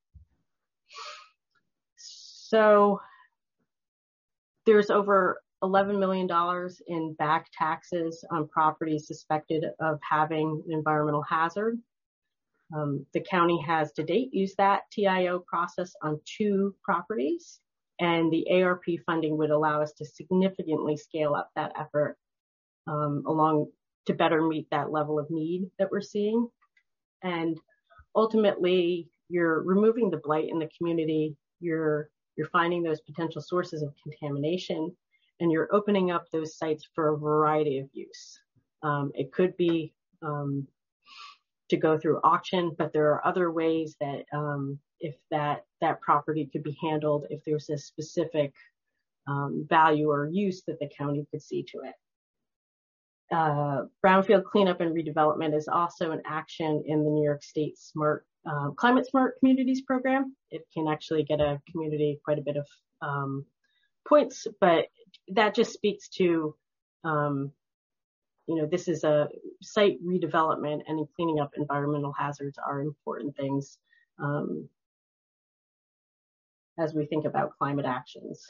So there's over eleven million dollars in back taxes on properties suspected of having an environmental hazard. Um, the county has to date used that T I O process on two properties, and the A R P funding would allow us to significantly scale up that effort um, along to better meet that level of need that we're seeing. And ultimately, you're removing the blight in the community, you're, you're finding those potential sources of contamination, and you're opening up those sites for a variety of use. Um, it could be um, to go through auction, but there are other ways that um, if that, that property could be handled, if there's a specific um, value or use that the county could see to it. Uh, brownfield cleanup and redevelopment is also an action in the New York State Smart uh, Climate Smart Communities program. It can actually get a community quite a bit of um, points, but that just speaks to, um, you know, this is a site redevelopment, and cleaning up environmental hazards are important things um, as we think about climate actions.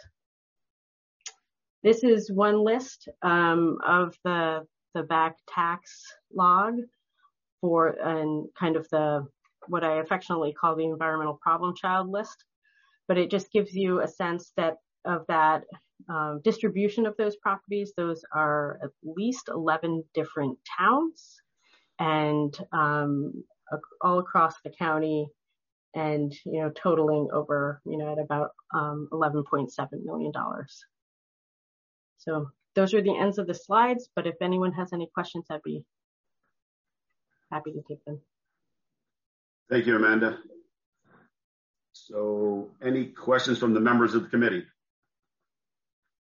This is one list um, of the, the back tax log for, and kind of the, what I affectionately call the environmental problem child list, but it just gives you a sense that of that um, distribution of those properties. Those are at least eleven different towns, and um, all across the county, and, you know, totaling over, you know, at about um, eleven point seven million dollars. So those are the ends of the slides, but if anyone has any questions, I'd be happy to take them. Thank you, Amanda. So any questions from the members of the committee?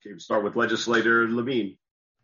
Okay, we'll start with Legislator Levine.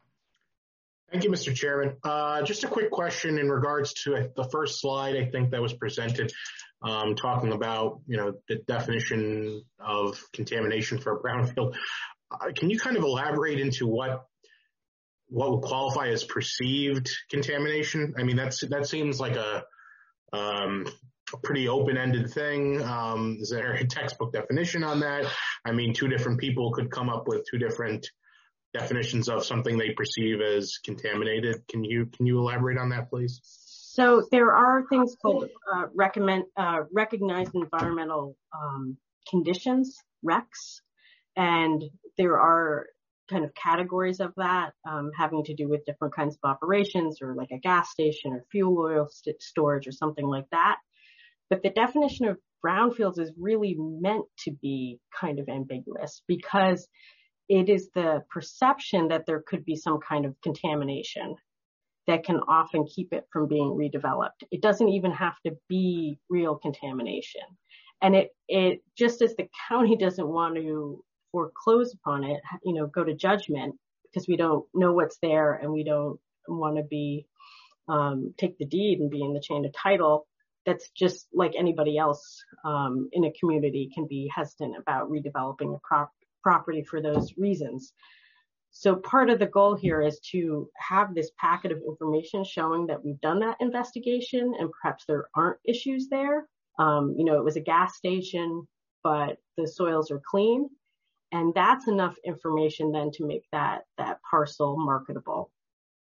Thank you, Mister Chairman. Uh, just a quick question in regards to the first slide, I think that was presented, um, talking about, you know, the definition of contamination for a brownfield. Uh, can you kind of elaborate into what what would qualify as perceived contamination? I mean, that's that seems like a, um, a pretty open-ended thing. Um, is there a textbook definition on that? I mean, two different people could come up with two different definitions of something they perceive as contaminated. Can you can you elaborate on that, please? So there are things called uh, recommend uh, recognized environmental um, conditions, RECs, and there are kind of categories of that um, having to do with different kinds of operations, or like a gas station or fuel oil st- storage or something like that. But the definition of brownfields is really meant to be kind of ambiguous, because it is the perception that there could be some kind of contamination that can often keep it from being redeveloped. It doesn't even have to be real contamination. And it, it just as the county doesn't want to foreclose upon it, you know, go to judgment because we don't know what's there and we don't want to be, um, take the deed and be in the chain of title. That's just like anybody else um, in a community can be hesitant about redeveloping a crop property for those reasons. So part of the goal here is to have this packet of information showing that we've done that investigation and perhaps there aren't issues there. Um, you know, it was a gas station, but the soils are clean. And that's enough information then to make that, that parcel marketable.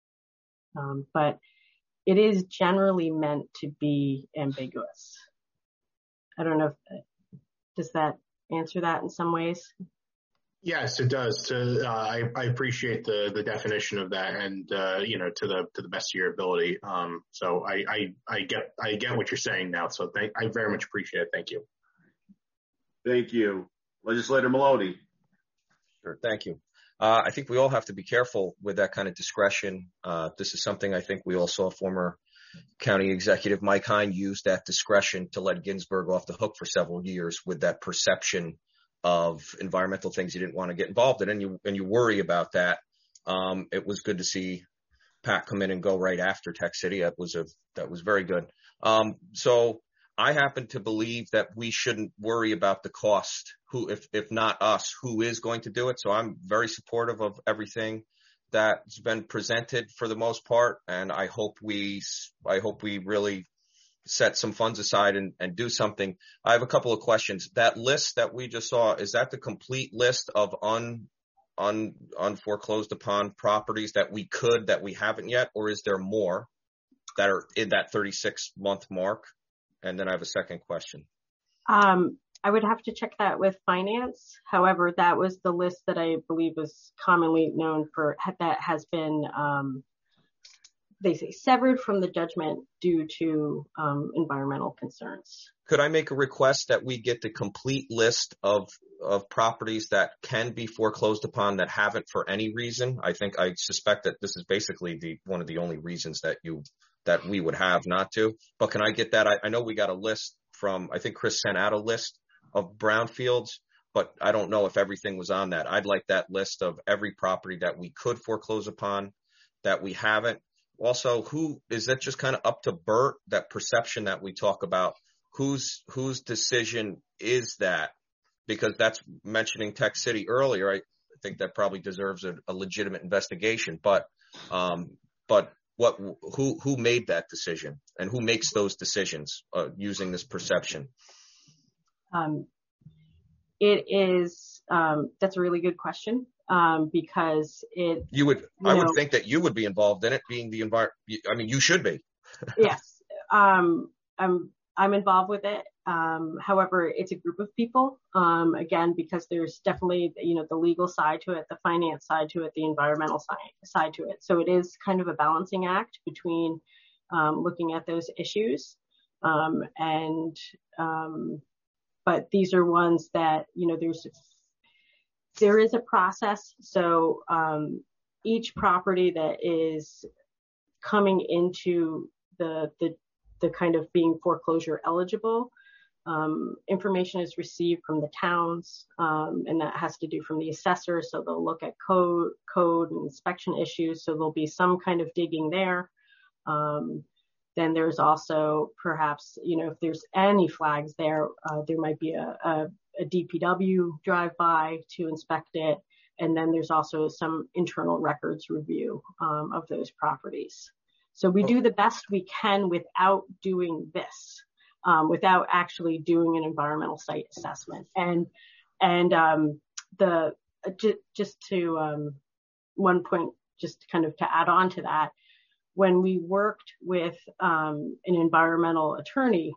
Um, but it is generally meant to be ambiguous. I don't know if, does that answer that in some ways? Yes, it does. To, uh, I, I appreciate the, the definition of that, and uh, you know, to the to the best of your ability. Um, so I, I I get I get what you're saying now. So thank, I very much appreciate it. Thank you. Thank you, Legislator Maloney. Sure. Thank you. Uh, I think we all have to be careful with that kind of discretion. Uh, this is something I think we all saw former County Executive Mike Hein use that discretion to let Ginsburg off the hook for several years with that perception of environmental things you didn't want to get involved in, and you and you worry about that. Um, it was good to see Pat come in and go right after Tech City. That was a that was very good. Um, so I happen to believe that we shouldn't worry about the cost. Who, if if not us, who is going to do it? So I'm very supportive of everything that's been presented for the most part, and I hope we I hope we really set some funds aside and, and do something. I have a couple of questions. That list that we just saw, is that the complete list of un, un, unforeclosed upon properties that we could, that we haven't yet, or is there more that are in that thirty-six month mark? And then I have a second question. Um, I would have to check that with finance. However, that was the list that I believe was commonly known for, that has been, um, they say, severed from the judgment due to um, environmental concerns. Could I make a request that we get the complete list of of properties that can be foreclosed upon that haven't for any reason? I think I suspect that this is basically the one of the only reasons that you that we would have not to. But can I get that? I, I know we got a list from, I think Chris sent out a list of brownfields, but I don't know if everything was on that. I'd like that list of every property that we could foreclose upon that we haven't. Also, who is that just kind of up to Bert, that perception that we talk about? Whose whose decision is that? Because that's mentioning Tech City earlier. I, I think that probably deserves a, a legitimate investigation. But um, but what who who made that decision, and who makes those decisions uh, using this perception? Um, it is um, that's a really good question. Um, because it, you would, you I know, would think that you would be involved in it, being the environment. I mean, you should be. Yes. Um, I'm, I'm involved with it. Um, however, it's a group of people. Um, again, because there's definitely, you know, the legal side to it, the finance side to it, the environmental side, side to it. So it is kind of a balancing act between, um, looking at those issues. Um, and, um, but these are ones that, you know, there's, There is a process. So um, each property that is coming into the, the the kind of being foreclosure eligible, Um, information is received from the towns, um, and that has to do from the assessor. So they'll look at code, code and inspection issues. So there'll be some kind of digging there. Um, then there's also perhaps, you know, if there's any flags there, uh, there might be a, a, a D P W drive-by to inspect it. And then there's also some internal records review um, of those properties. So we do the best we can without doing this. Um, without actually doing an environmental site assessment. And and um, the uh, j- just to um, one point, just kind of to add on to that, when we worked with um, an environmental attorney,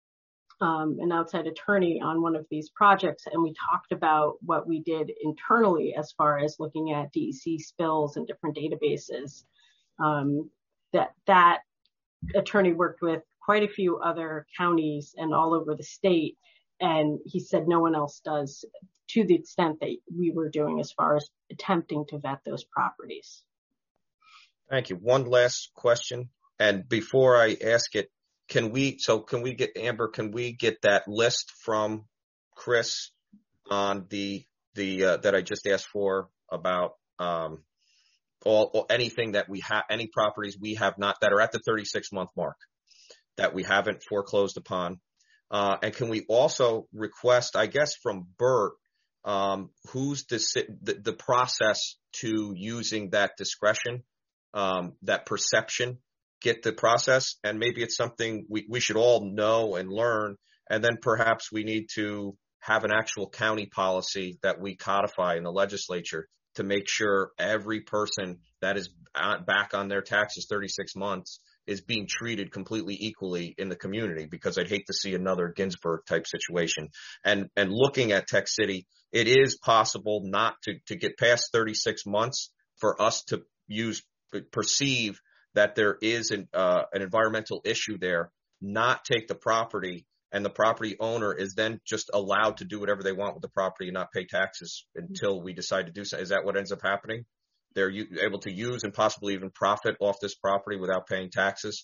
um, an outside attorney on one of these projects, and we talked about what we did internally as far as looking at D E C spills and different databases, um, that that attorney worked with quite a few other counties and all over the state. And he said no one else does to the extent that we were doing as far as attempting to vet those properties. Thank you. One last question. And before I ask it, can we, so can we get, Amber, can we get that list from Chris on the, the, uh, that I just asked for about, um, all, all anything that we have, any properties we have not, that are at the thirty-six month mark, that we haven't foreclosed upon. Uh, and can we also request, I guess, from Bert, um, who's the, the, the process to using that discretion, um, that perception, get the process, and maybe it's something we, we should all know and learn. And then perhaps we need to have an actual county policy that we codify in the legislature to make sure every person that is back on their taxes thirty-six months is being treated completely equally in the community, because I'd hate to see another Ginsburg type situation. And, and looking at Tech City, it is possible not to, to get past thirty-six months for us to use, perceive that there is an, uh, an environmental issue there, not take the property, and the property owner is then just allowed to do whatever they want with the property and not pay taxes until we decide to do so. Is that what ends up happening? They're u- able to use and possibly even profit off this property without paying taxes.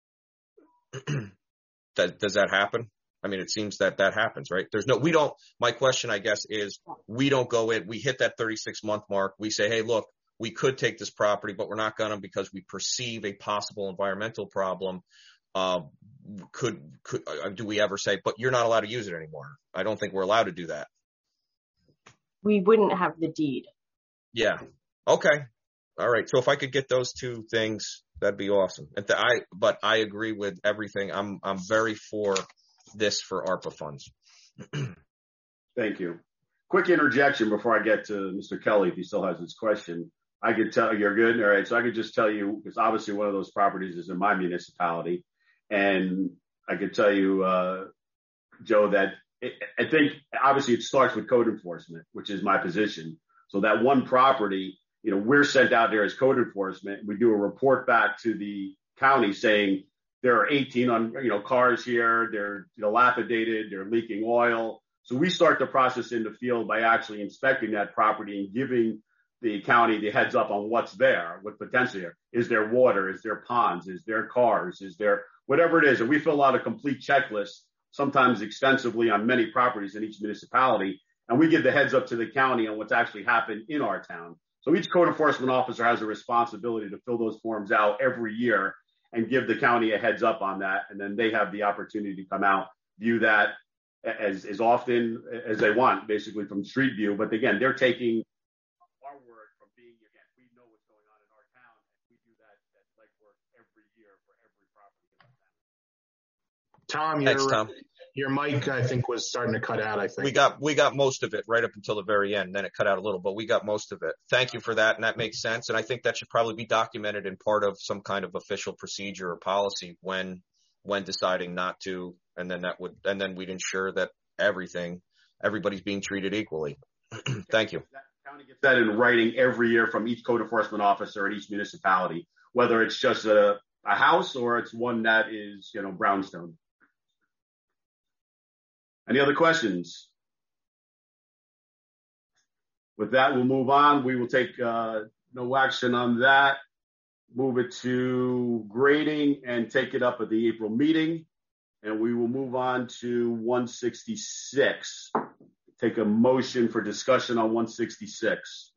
does, does that happen? I mean, it seems that that happens, right? There's no, we don't, my question, I guess, is we don't go in, we hit that thirty-six month mark. We say, hey, look, we could take this property, but we're not going to because we perceive a possible environmental problem. Uh, could, could, uh, do we ever say, but you're not allowed to use it anymore? I don't think we're allowed to do that. We wouldn't have the deed. Yeah. Okay. All right. So if I could get those two things, that'd be awesome. And th- I, but I agree with everything. I'm, I'm very for this for ARPA funds. Thank you. Quick interjection before I get to Mister Kelly, if he still has his question. I could tell you're good. All right. So I could just tell you, because obviously one of those properties is in my municipality. And I could tell you, uh, Joe, that it, I think obviously it starts with code enforcement, which is my position. So that one property, you know, we're sent out there as code enforcement. We do a report back to the county saying there are eighteen on, you know, cars here. They're dilapidated. They're leaking oil. So we start the process in the field by actually inspecting that property and giving the county the heads up on what's there, what potentially there. Is there water? Is there ponds? Is there cars? Is there whatever it is? And we fill out a complete checklist, sometimes extensively on many properties in each municipality. And we give the heads up to the county on what's actually happened in our town. So each code enforcement officer has a responsibility to fill those forms out every year and give the county a heads up on that. And then they have the opportunity to come out, view that as, as often as they want, basically from street view. But again, they're taking our word from being, again, we know what's going on in our town, and we do that, that legwork every year for every property in our town. Tom, Thanks, your, Tom. your mic, I think, was starting to cut out, I think. We got, we got most of it right up until the very end. Then it cut out a little, but we got most of it. Thank you for that. And that makes sense. And I think that should probably be documented in part of some kind of official procedure or policy when, when deciding not to. And then that would, and then we'd ensure that everything, everybody's being treated equally. Thank you. That county gets that in writing every year from each code enforcement officer at each municipality, whether it's just a, a house or it's one that is, you know, brownstone. Any other questions? With that, we'll move on. We will take uh, no action on that. Move it to grading and take it up at the April meeting. and we will move on to one sixty-six. Take a motion for discussion on one sixty-six.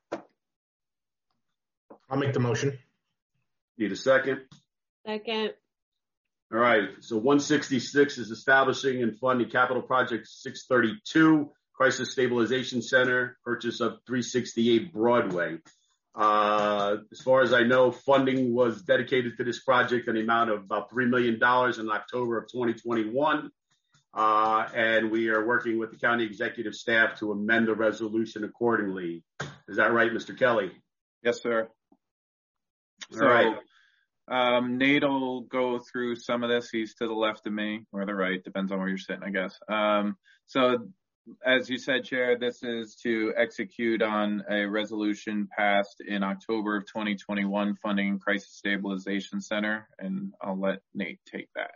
I'll make the motion. Need a second? Second. All right. So one sixty-six is establishing and funding capital project six thirty-two, Crisis Stabilization Center, purchase of three sixty-eight Broadway. Uh, as far as I know, funding was dedicated to this project in the amount of about three million dollars in October of twenty twenty-one. Uh, and we are working with the county executive staff to amend the resolution accordingly. Is that right, Mister Kelly? Yes, sir. All so, right. Um, Nate will go through some of this. He's to the left of me, or the right, depends on where you're sitting, I guess. Um, so as you said, Chair, this is to execute on a resolution passed in October of twenty twenty-one funding Crisis Stabilization Center, and I'll let Nate take that.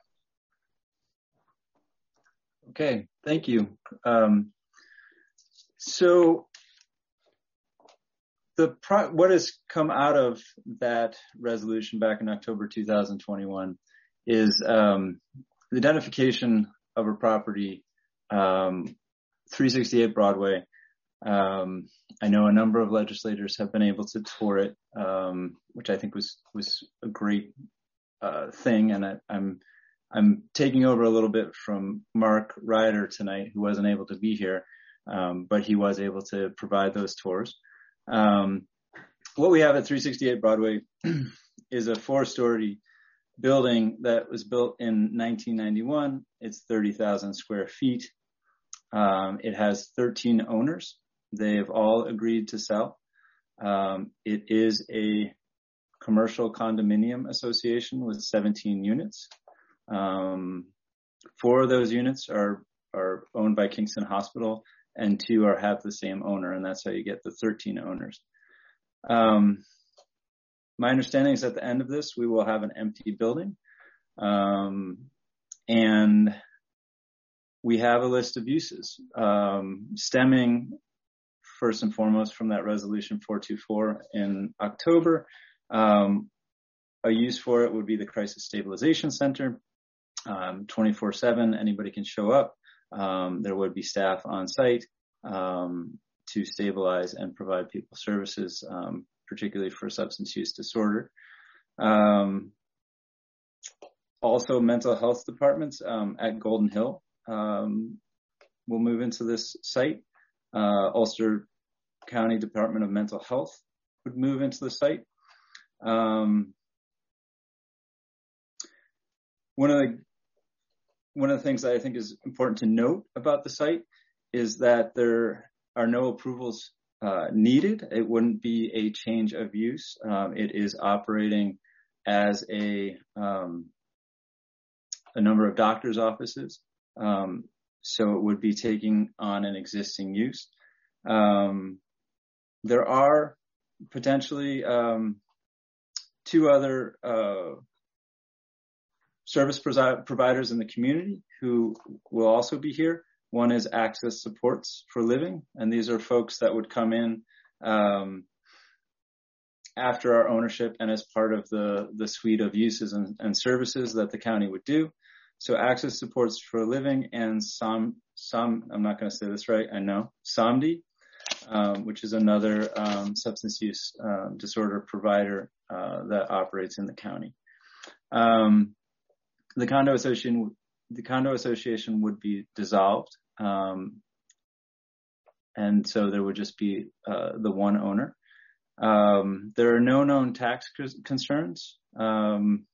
Okay, thank you. Um, so the pro- what has come out of that resolution back in October two thousand twenty-one is um, the identification of a property, um, three sixty-eight Broadway. Um, I know a number of legislators have been able to tour it, um, which I think was was a great uh, thing, and I, I'm I'm taking over a little bit from Mark Ryder tonight, who wasn't able to be here, um, but he was able to provide those tours. Um, what we have at three sixty-eight Broadway is a four-story building that was built in nineteen ninety-one. It's thirty thousand square feet. Um, it has thirteen owners. They have all agreed to sell. Um, it is a commercial condominium association with seventeen units. Um, four of those units are, are owned by Kingston Hospital, and two are have the same owner, and that's how you get the thirteen owners. Um, my understanding is at the end of this, we will have an empty building. Um, and we have a list of uses, um, stemming first and foremost from that resolution four twenty-four in October. Um, a use for it would be the Crisis Stabilization Center. Um, twenty-four seven, anybody can show up. Um, there would be staff on site um, to stabilize and provide people services, um, particularly for substance use disorder. Um, also, mental health departments um, at Golden Hill um, will move into this site. Uh, Ulster County Department of Mental Health would move into the site. Um, one of the One of the things that I think is important to note about the site is that there are no approvals uh, needed. It wouldn't be a change of use. Um, it is operating as a um, a number of doctors' offices, um, so it would be taking on an existing use. Um, there are potentially um, two other uh, service providers in the community who will also be here. One is Access Supports for Living, and these are folks that would come in um, after our ownership and as part of the, the suite of uses and, and services that the county would do. So Access Supports for Living and Som, Som I'm not going to say this right, I know, SOMDI, um, which is another um, substance use uh, disorder provider uh, that operates in the county. Um, The condo association, the condo association would be dissolved, um, and so there would just be uh, the one owner. Um, there are no known tax concerns. Um,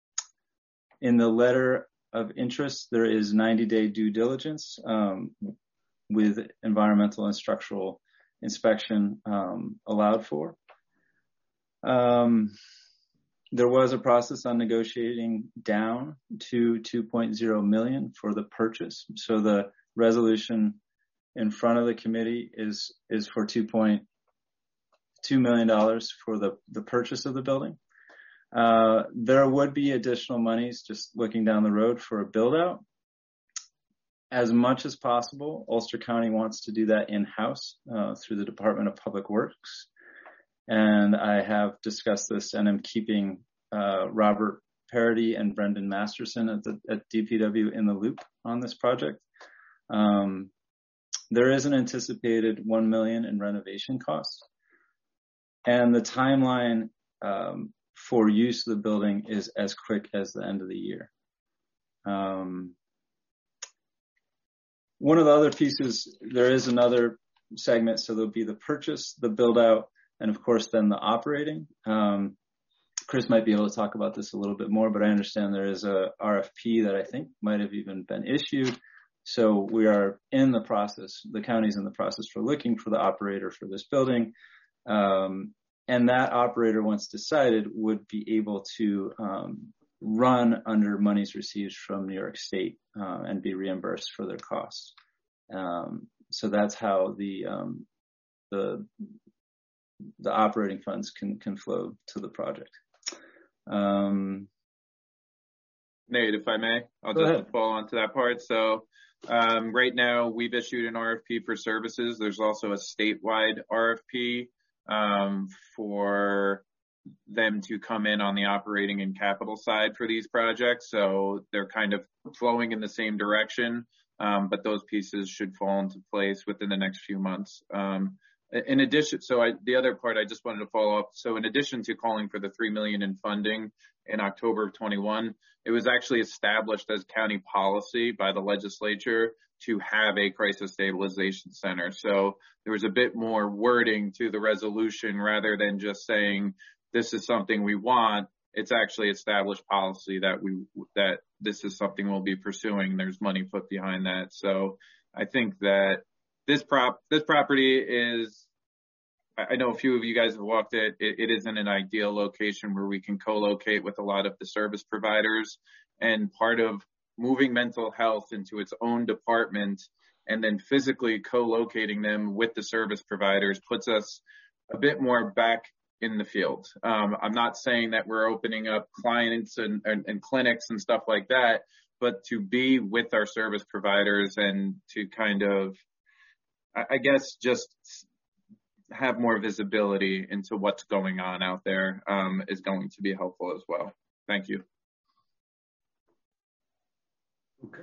in the letter of interest, there is ninety-day due diligence um, with environmental and structural inspection um, allowed for. Um, There was a process on negotiating down to two point oh million for the purchase. So the resolution in front of the committee is, is for two point two million dollars for the, the purchase of the building. Uh, there would be additional monies just looking down the road for a build out. As much as possible, Ulster County wants to do that in-house uh, through the Department of Public Works. And I have discussed this and am keeping uh, Robert Parity and Brendan Masterson at the at D P W in the loop on this project. Um, there is an anticipated one million in renovation costs, and the timeline um, for use of the building is as quick as the end of the year. Um, one of the other pieces, there is another segment, so there'll be the purchase, the build out, and of course then the operating. Um, Chris might be able to talk about this a little bit more, but I understand there is a R F P that I think might have even been issued. So we are in the process, the county's in the process for looking for the operator for this building. Um, and that operator, once decided, would be able to um, run under monies received from New York State uh, and be reimbursed for their costs. Um, so that's how the um, the the operating funds can can flow to the project. Um, Nate, if I may, I'll Go just ahead. follow on to that part. So um, right now we've issued an R F P for services. There's also a statewide R F P um, for them to come in on the operating and capital side for these projects. So they're kind of flowing in the same direction, um, but those pieces should fall into place within the next few months. Um, In addition, so I, the other part I just wanted to follow up. So in addition to calling for the three million in funding in October of twenty-one, it was actually established as county policy by the legislature to have a crisis stabilization center. So there was a bit more wording to the resolution rather than just saying this is something we want. It's actually established policy that we that this is something we'll be pursuing. There's money put behind that. So I think that This prop, this property is, I know a few of you guys have walked it. It, it isn't an ideal location where we can co-locate with a lot of the service providers. And part of moving mental health into its own department and then physically co-locating them with the service providers puts us a bit more back in the field. Um, I'm not saying that we're opening up clients and, and, and clinics and stuff like that, but to be with our service providers and to kind of, I guess, just have more visibility into what's going on out there um, is going to be helpful as well. Thank you. Okay.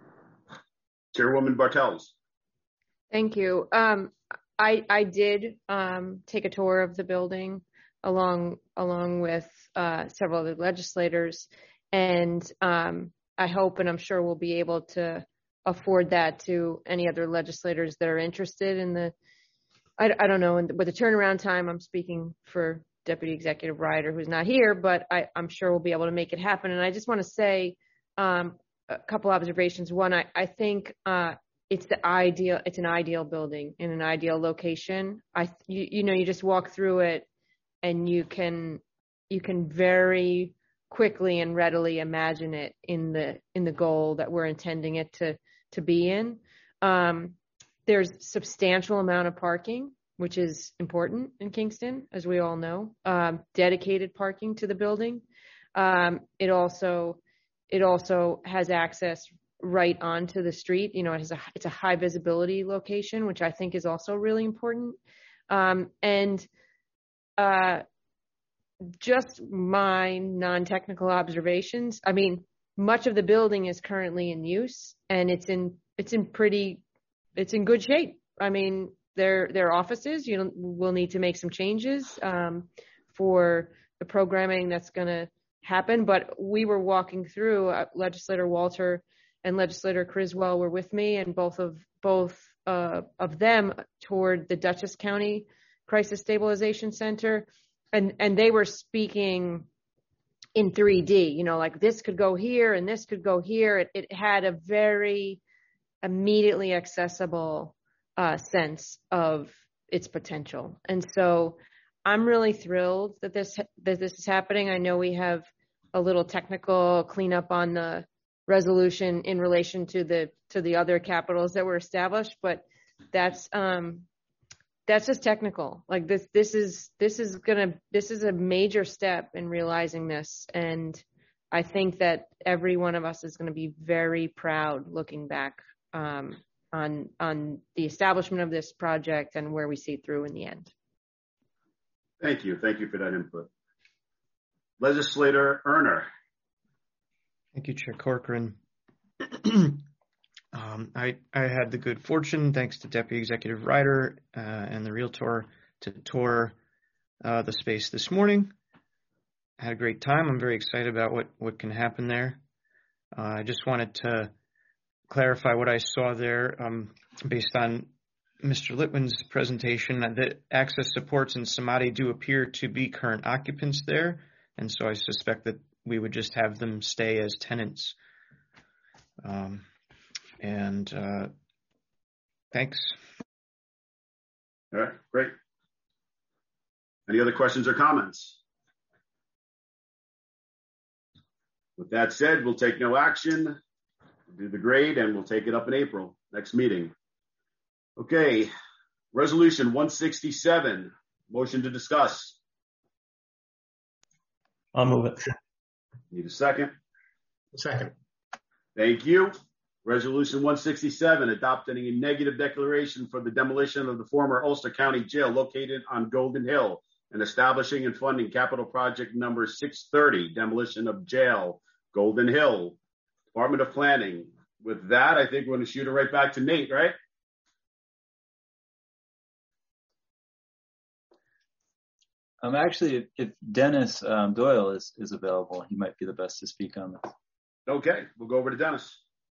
Chairwoman Bartels. Thank you. Um, I I did um, take a tour of the building along along with uh, several other legislators, and um, I hope and I'm sure we'll be able to afford that to any other legislators that are interested in the, I, I don't know, and with the turnaround time, I'm speaking for Deputy Executive Ryder, who's not here, but I, I'm sure we'll be able to make it happen. And I just want to say um, a couple observations. One, I, I think uh, it's the ideal, it's an ideal building in an ideal location. I, you, you know, you just walk through it and you can, you can very quickly and readily imagine it in the, in the goal that we're intending it to, to be in. Um, there's substantial amount of parking, which is important in Kingston, as we all know, um, dedicated parking to the building. Um, it also, it also has access right onto the street. You know, it has a, it's a high visibility location, which I think is also really important. Um, and, uh, just my non-technical observations. I mean, much of the building is currently in use and it's in, it's in pretty, it's in good shape. I mean, there, there are offices, you know, we'll need to make some changes, um, for the programming that's going to happen. But we were walking through, uh, Legislator Walter and Legislator Criswell were with me, and both of, both, uh, of them toured the Dutchess County Crisis Stabilization Center. And, and they were speaking in three D, you know, like this could go here and this could go here. It, it had a very immediately accessible uh, sense of its potential. And so I'm really thrilled that this, that this is happening. I know we have a little technical cleanup on the resolution in relation to the, to the other capitals that were established, but that's, um, that's just technical. Like this, this is, this is gonna, this is a major step in realizing this. And I think that every one of us is going to be very proud looking back um, on, on the establishment of this project and where we see it through in the end. Thank you. Thank you for that input. Legislator Erner. Thank you, Chair Corcoran. um, I, I had the good fortune, thanks to Deputy Executive Ryder uh, and the Realtor, to tour uh, the space this morning. I had a great time. I'm very excited about what, what can happen there. Uh, I just wanted to clarify what I saw there um, based on Mister Litwin's presentation, that Access Supports and Samadhi do appear to be current occupants there, and so I suspect that we would just have them stay as tenants. Um, and uh, thanks. All right, great. Any other questions or comments? With that said, we'll take no action, we'll do the grade, and we'll take it up in April, next meeting. Okay, resolution one sixty-seven, motion to discuss. I'll move it. Need a second? Second. Thank you. Resolution one sixty-seven, adopting a negative declaration for the demolition of the former Ulster County Jail located on Golden Hill and establishing and funding capital project number six thirty, demolition of jail, Golden Hill, Department of Planning. With that, I think we're going to shoot it right back to Nate, right? Um, actually, if, if Dennis um, Doyle is, is available, he might be the best to speak on this. Okay, we'll go over to Dennis.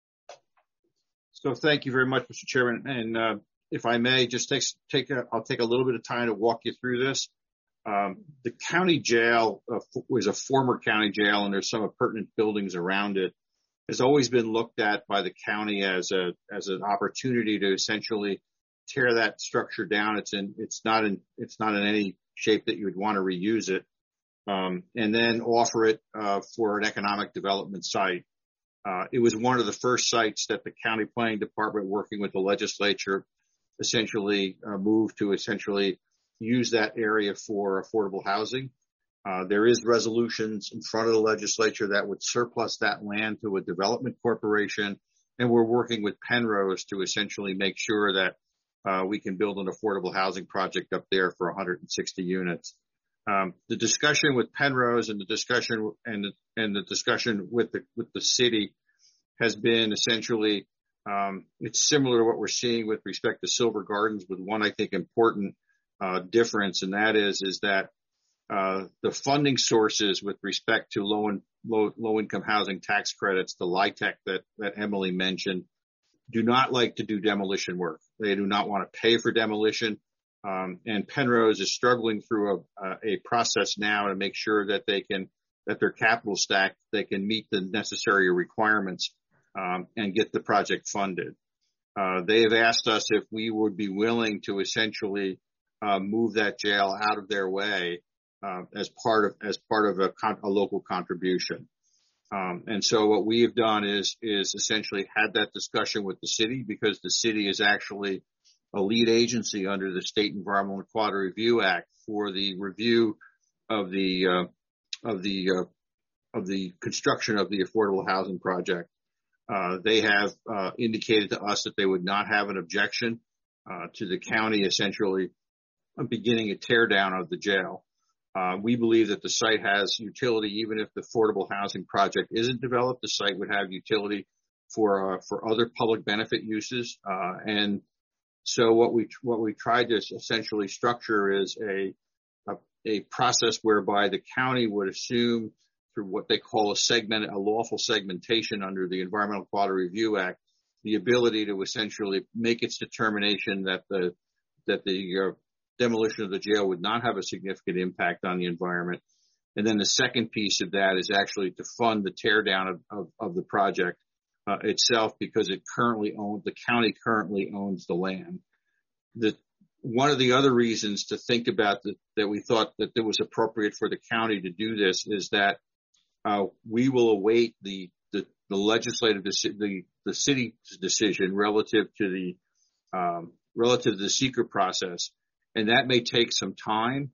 So thank you very much, Mister Chairman. And uh, if I may, just take, take a, I'll take a little bit of time to walk you through this. Um, the county jail uh, was a former county jail, and there's some appurtenant buildings around it. Has always been looked at by the county as a as an opportunity to essentially tear that structure down. It's in it's not in it's not in any shape that you would want to reuse it, um, and then offer it uh, for an economic development site. Uh, it was one of the first sites that the county planning department, working with the legislature, essentially uh, moved to essentially use that area for affordable housing. Uh, there is resolutions in front of the legislature that would surplus that land to a development corporation, and we're working with Penrose to essentially make sure that uh, we can build an affordable housing project up there for one hundred sixty units. Um, the discussion with Penrose and the discussion and the, and the discussion with the with the city has been essentially um, it's similar to what we're seeing with respect to Silver Gardens, with one I think important uh, difference, and that is is that uh, the funding sources with respect to low and low low income housing tax credits, the LIHTC that that Emily mentioned, do not like to do demolition work. They do not want to pay for demolition. Um, and Penrose is struggling through a, a process now to make sure that they can, that their capital stack, they can meet the necessary requirements, um, and get the project funded. Uh, they have asked us if we would be willing to essentially, uh, move that jail out of their way, uh, as part of, as part of a, con- a local contribution. Um, and so what we have done is, is essentially had that discussion with the city, because the city is actually a lead agency under the State Environmental Quality Review Act for the review of the, uh, of the, uh, of the construction of the affordable housing project. Uh, they have, uh, indicated to us that they would not have an objection, uh, to the county essentially beginning a tear down of the jail. Uh, we believe that the site has utility, even if the affordable housing project isn't developed. The site would have utility for uh, for other public benefit uses. Uh, and so what we what we tried to essentially structure is a, a a process whereby the county would assume, through what they call a segment, a lawful segmentation under the Environmental Quality Review Act, the ability to essentially make its determination that the that the uh, demolition of the jail would not have a significant impact on the environment. And then the second piece of that is actually to fund the tear down of, of, of the project uh, itself, because it currently owns, the county currently owns the land. The, one of the other reasons to think about the, that we thought that it was appropriate for the county to do this is that uh, we will await the, the, the legislative, the, the city's decision relative to the, um, relative to the seeker process. And that may take some time,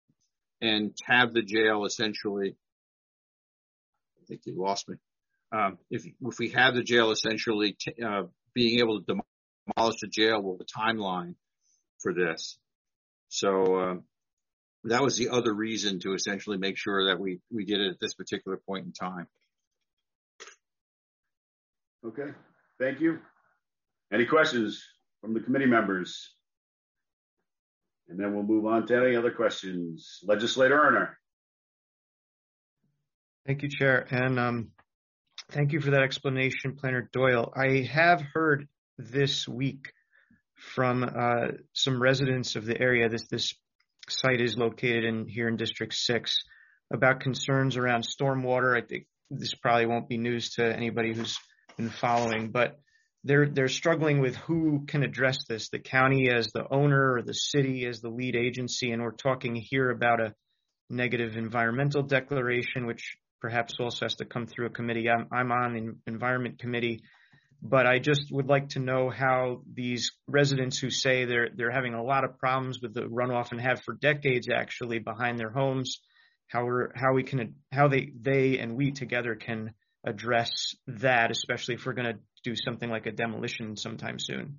and have the jail essentially, I think you lost me. Um, if, if we have the jail essentially t- uh, being able to demolish the jail, well, the timeline for this. So uh, that was the other reason to essentially make sure that we, we did it at this particular point in time. Okay, thank you. Any questions from the committee members? And then we'll move on to any other questions. Legislator Erner. Thank you, Chair. And um, thank you for that explanation, Planner Doyle. I have heard this week from uh, some residents of the area. This this site is located in here in District six about concerns around stormwater. I think this probably won't be news to anybody who's been following, but they're they're struggling with who can address this, the county as the owner or the city as the lead agency. And we're talking here about a negative environmental declaration, which perhaps also has to come through a committee. I'm, I'm on the Environment Committee, but I just would like to know how these residents who say they're they're having a lot of problems with the runoff and have for decades actually behind their homes, how we're how we can how they they and we together can address that, especially if we're going to do something like a demolition sometime soon.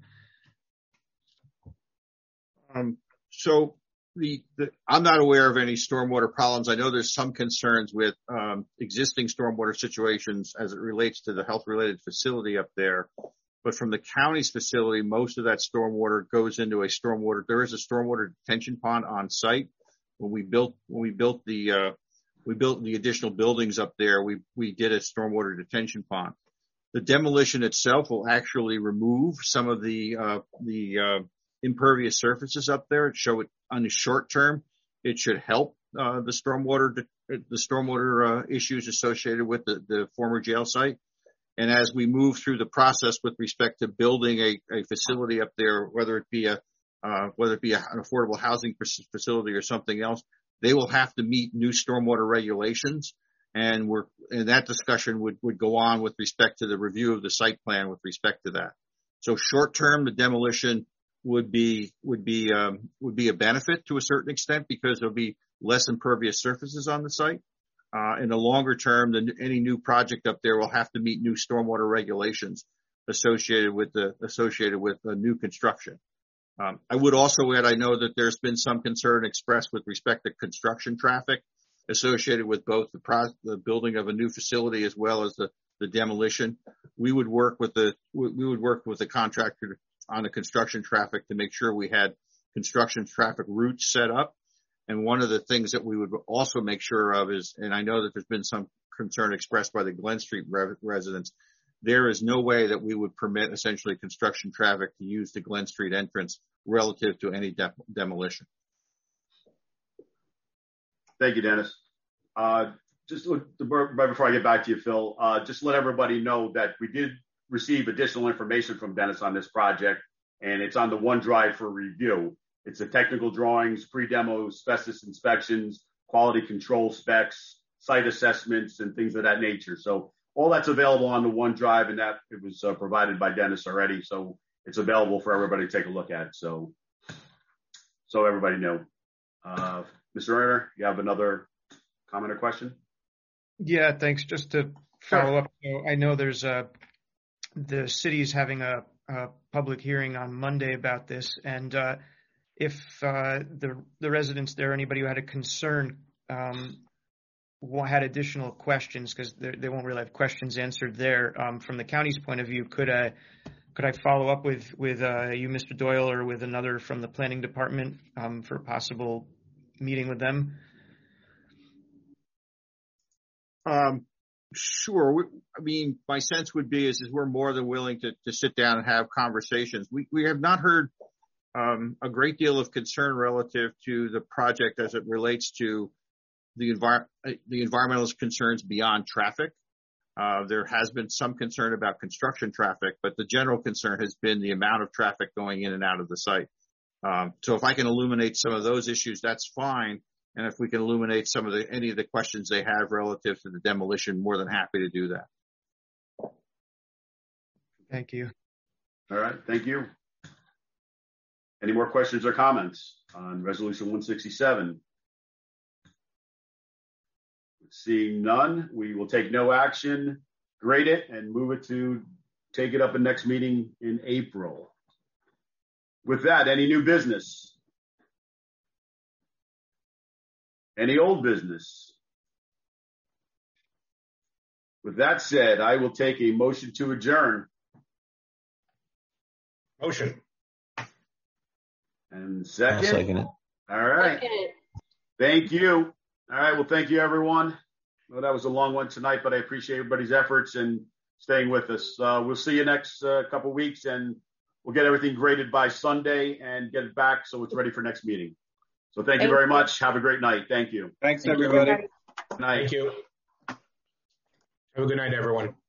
Um, so the, the I'm not aware of any stormwater problems. I know there's some concerns with um, existing stormwater situations as it relates to the health-related facility up there. But from the county's facility, most of that stormwater goes into a stormwater. There is a stormwater detention pond on site. When we built when we built the uh, we built the additional buildings up there, we we did a stormwater detention pond. The demolition itself will actually remove some of the uh, the uh, impervious surfaces up there. Show it on the short term. It should help uh, the stormwater the stormwater uh, issues associated with the, the former jail site. And as we move through the process with respect to building a, a facility up there, whether it be a uh, whether it be a, an affordable housing facility or something else, they will have to meet new stormwater regulations. And we're, and that discussion would, would go on with respect to the review of the site plan with respect to that. So short term, the demolition would be, would be, um, would be a benefit to a certain extent because there'll be less impervious surfaces on the site. Uh, in the longer term, the, any new project up there will have to meet new stormwater regulations associated with the, associated with the new construction. Um, I would also add, I know that there's been some concern expressed with respect to construction traffic associated with both the, pro- the building of a new facility as well as the, the demolition. We would work with the we would work with the contractor on the construction traffic to make sure we had construction traffic routes set up. And one of the things that we would also make sure of is, and I know that there's been some concern expressed by the Glen Street re- residents, there is no way that we would permit essentially construction traffic to use the Glen Street entrance relative to any de- demolition. Thank you, Dennis. Uh, just right before I get back to you, Phil, uh, just let everybody know that we did receive additional information from Dennis on this project, and it's on the OneDrive for review. It's the technical drawings, pre-demo asbestos inspections, quality control specs, site assessments, and things of that nature. So all that's available on the OneDrive, and that it was uh, provided by Dennis already. So it's available for everybody to take a look at. So, so everybody know. Uh, Mister Erner, you have another comment or question? Yeah, thanks. Just to follow up, so I know there's a, the city's having a, a public hearing on Monday about this, and uh, if uh, the the residents there, anybody who had a concern, um, had additional questions, because they won't really have questions answered there um, from the county's point of view, could I could I follow up with with uh, you, Mister Doyle, or with another from the planning department um, for possible meeting with them? Um, sure. We, I mean, my sense would be is, is we're more than willing to, to sit down and have conversations. We we have not heard um, a great deal of concern relative to the project as it relates to the envir- the environmental concerns beyond traffic. Uh, there has been some concern about construction traffic, but the general concern has been the amount of traffic going in and out of the site. Um, so if I can illuminate some of those issues, that's fine. And if we can illuminate some of the, any of the questions they have relative to the demolition, more than happy to do that. Thank you. All right. Thank you. Any more questions or comments on Resolution one sixty-seven? Seeing none, we will take no action, grade it, and move it to take it up in next meeting in April. With that, any new business? Any old business? With that said, I will take a motion to adjourn. Motion. And second? I'll second it. All right. Second. Thank you. All right. Well, thank you, everyone. Well, that was a long one tonight, but I appreciate everybody's efforts and staying with us. Uh, we'll see you next uh, couple weeks, and we'll get everything graded by Sunday and get it back so it's ready for next meeting. So thank you very much. Have a great night. Thank you. Thanks, Thank everybody. you. Good night. Thank you. Have a good night, everyone.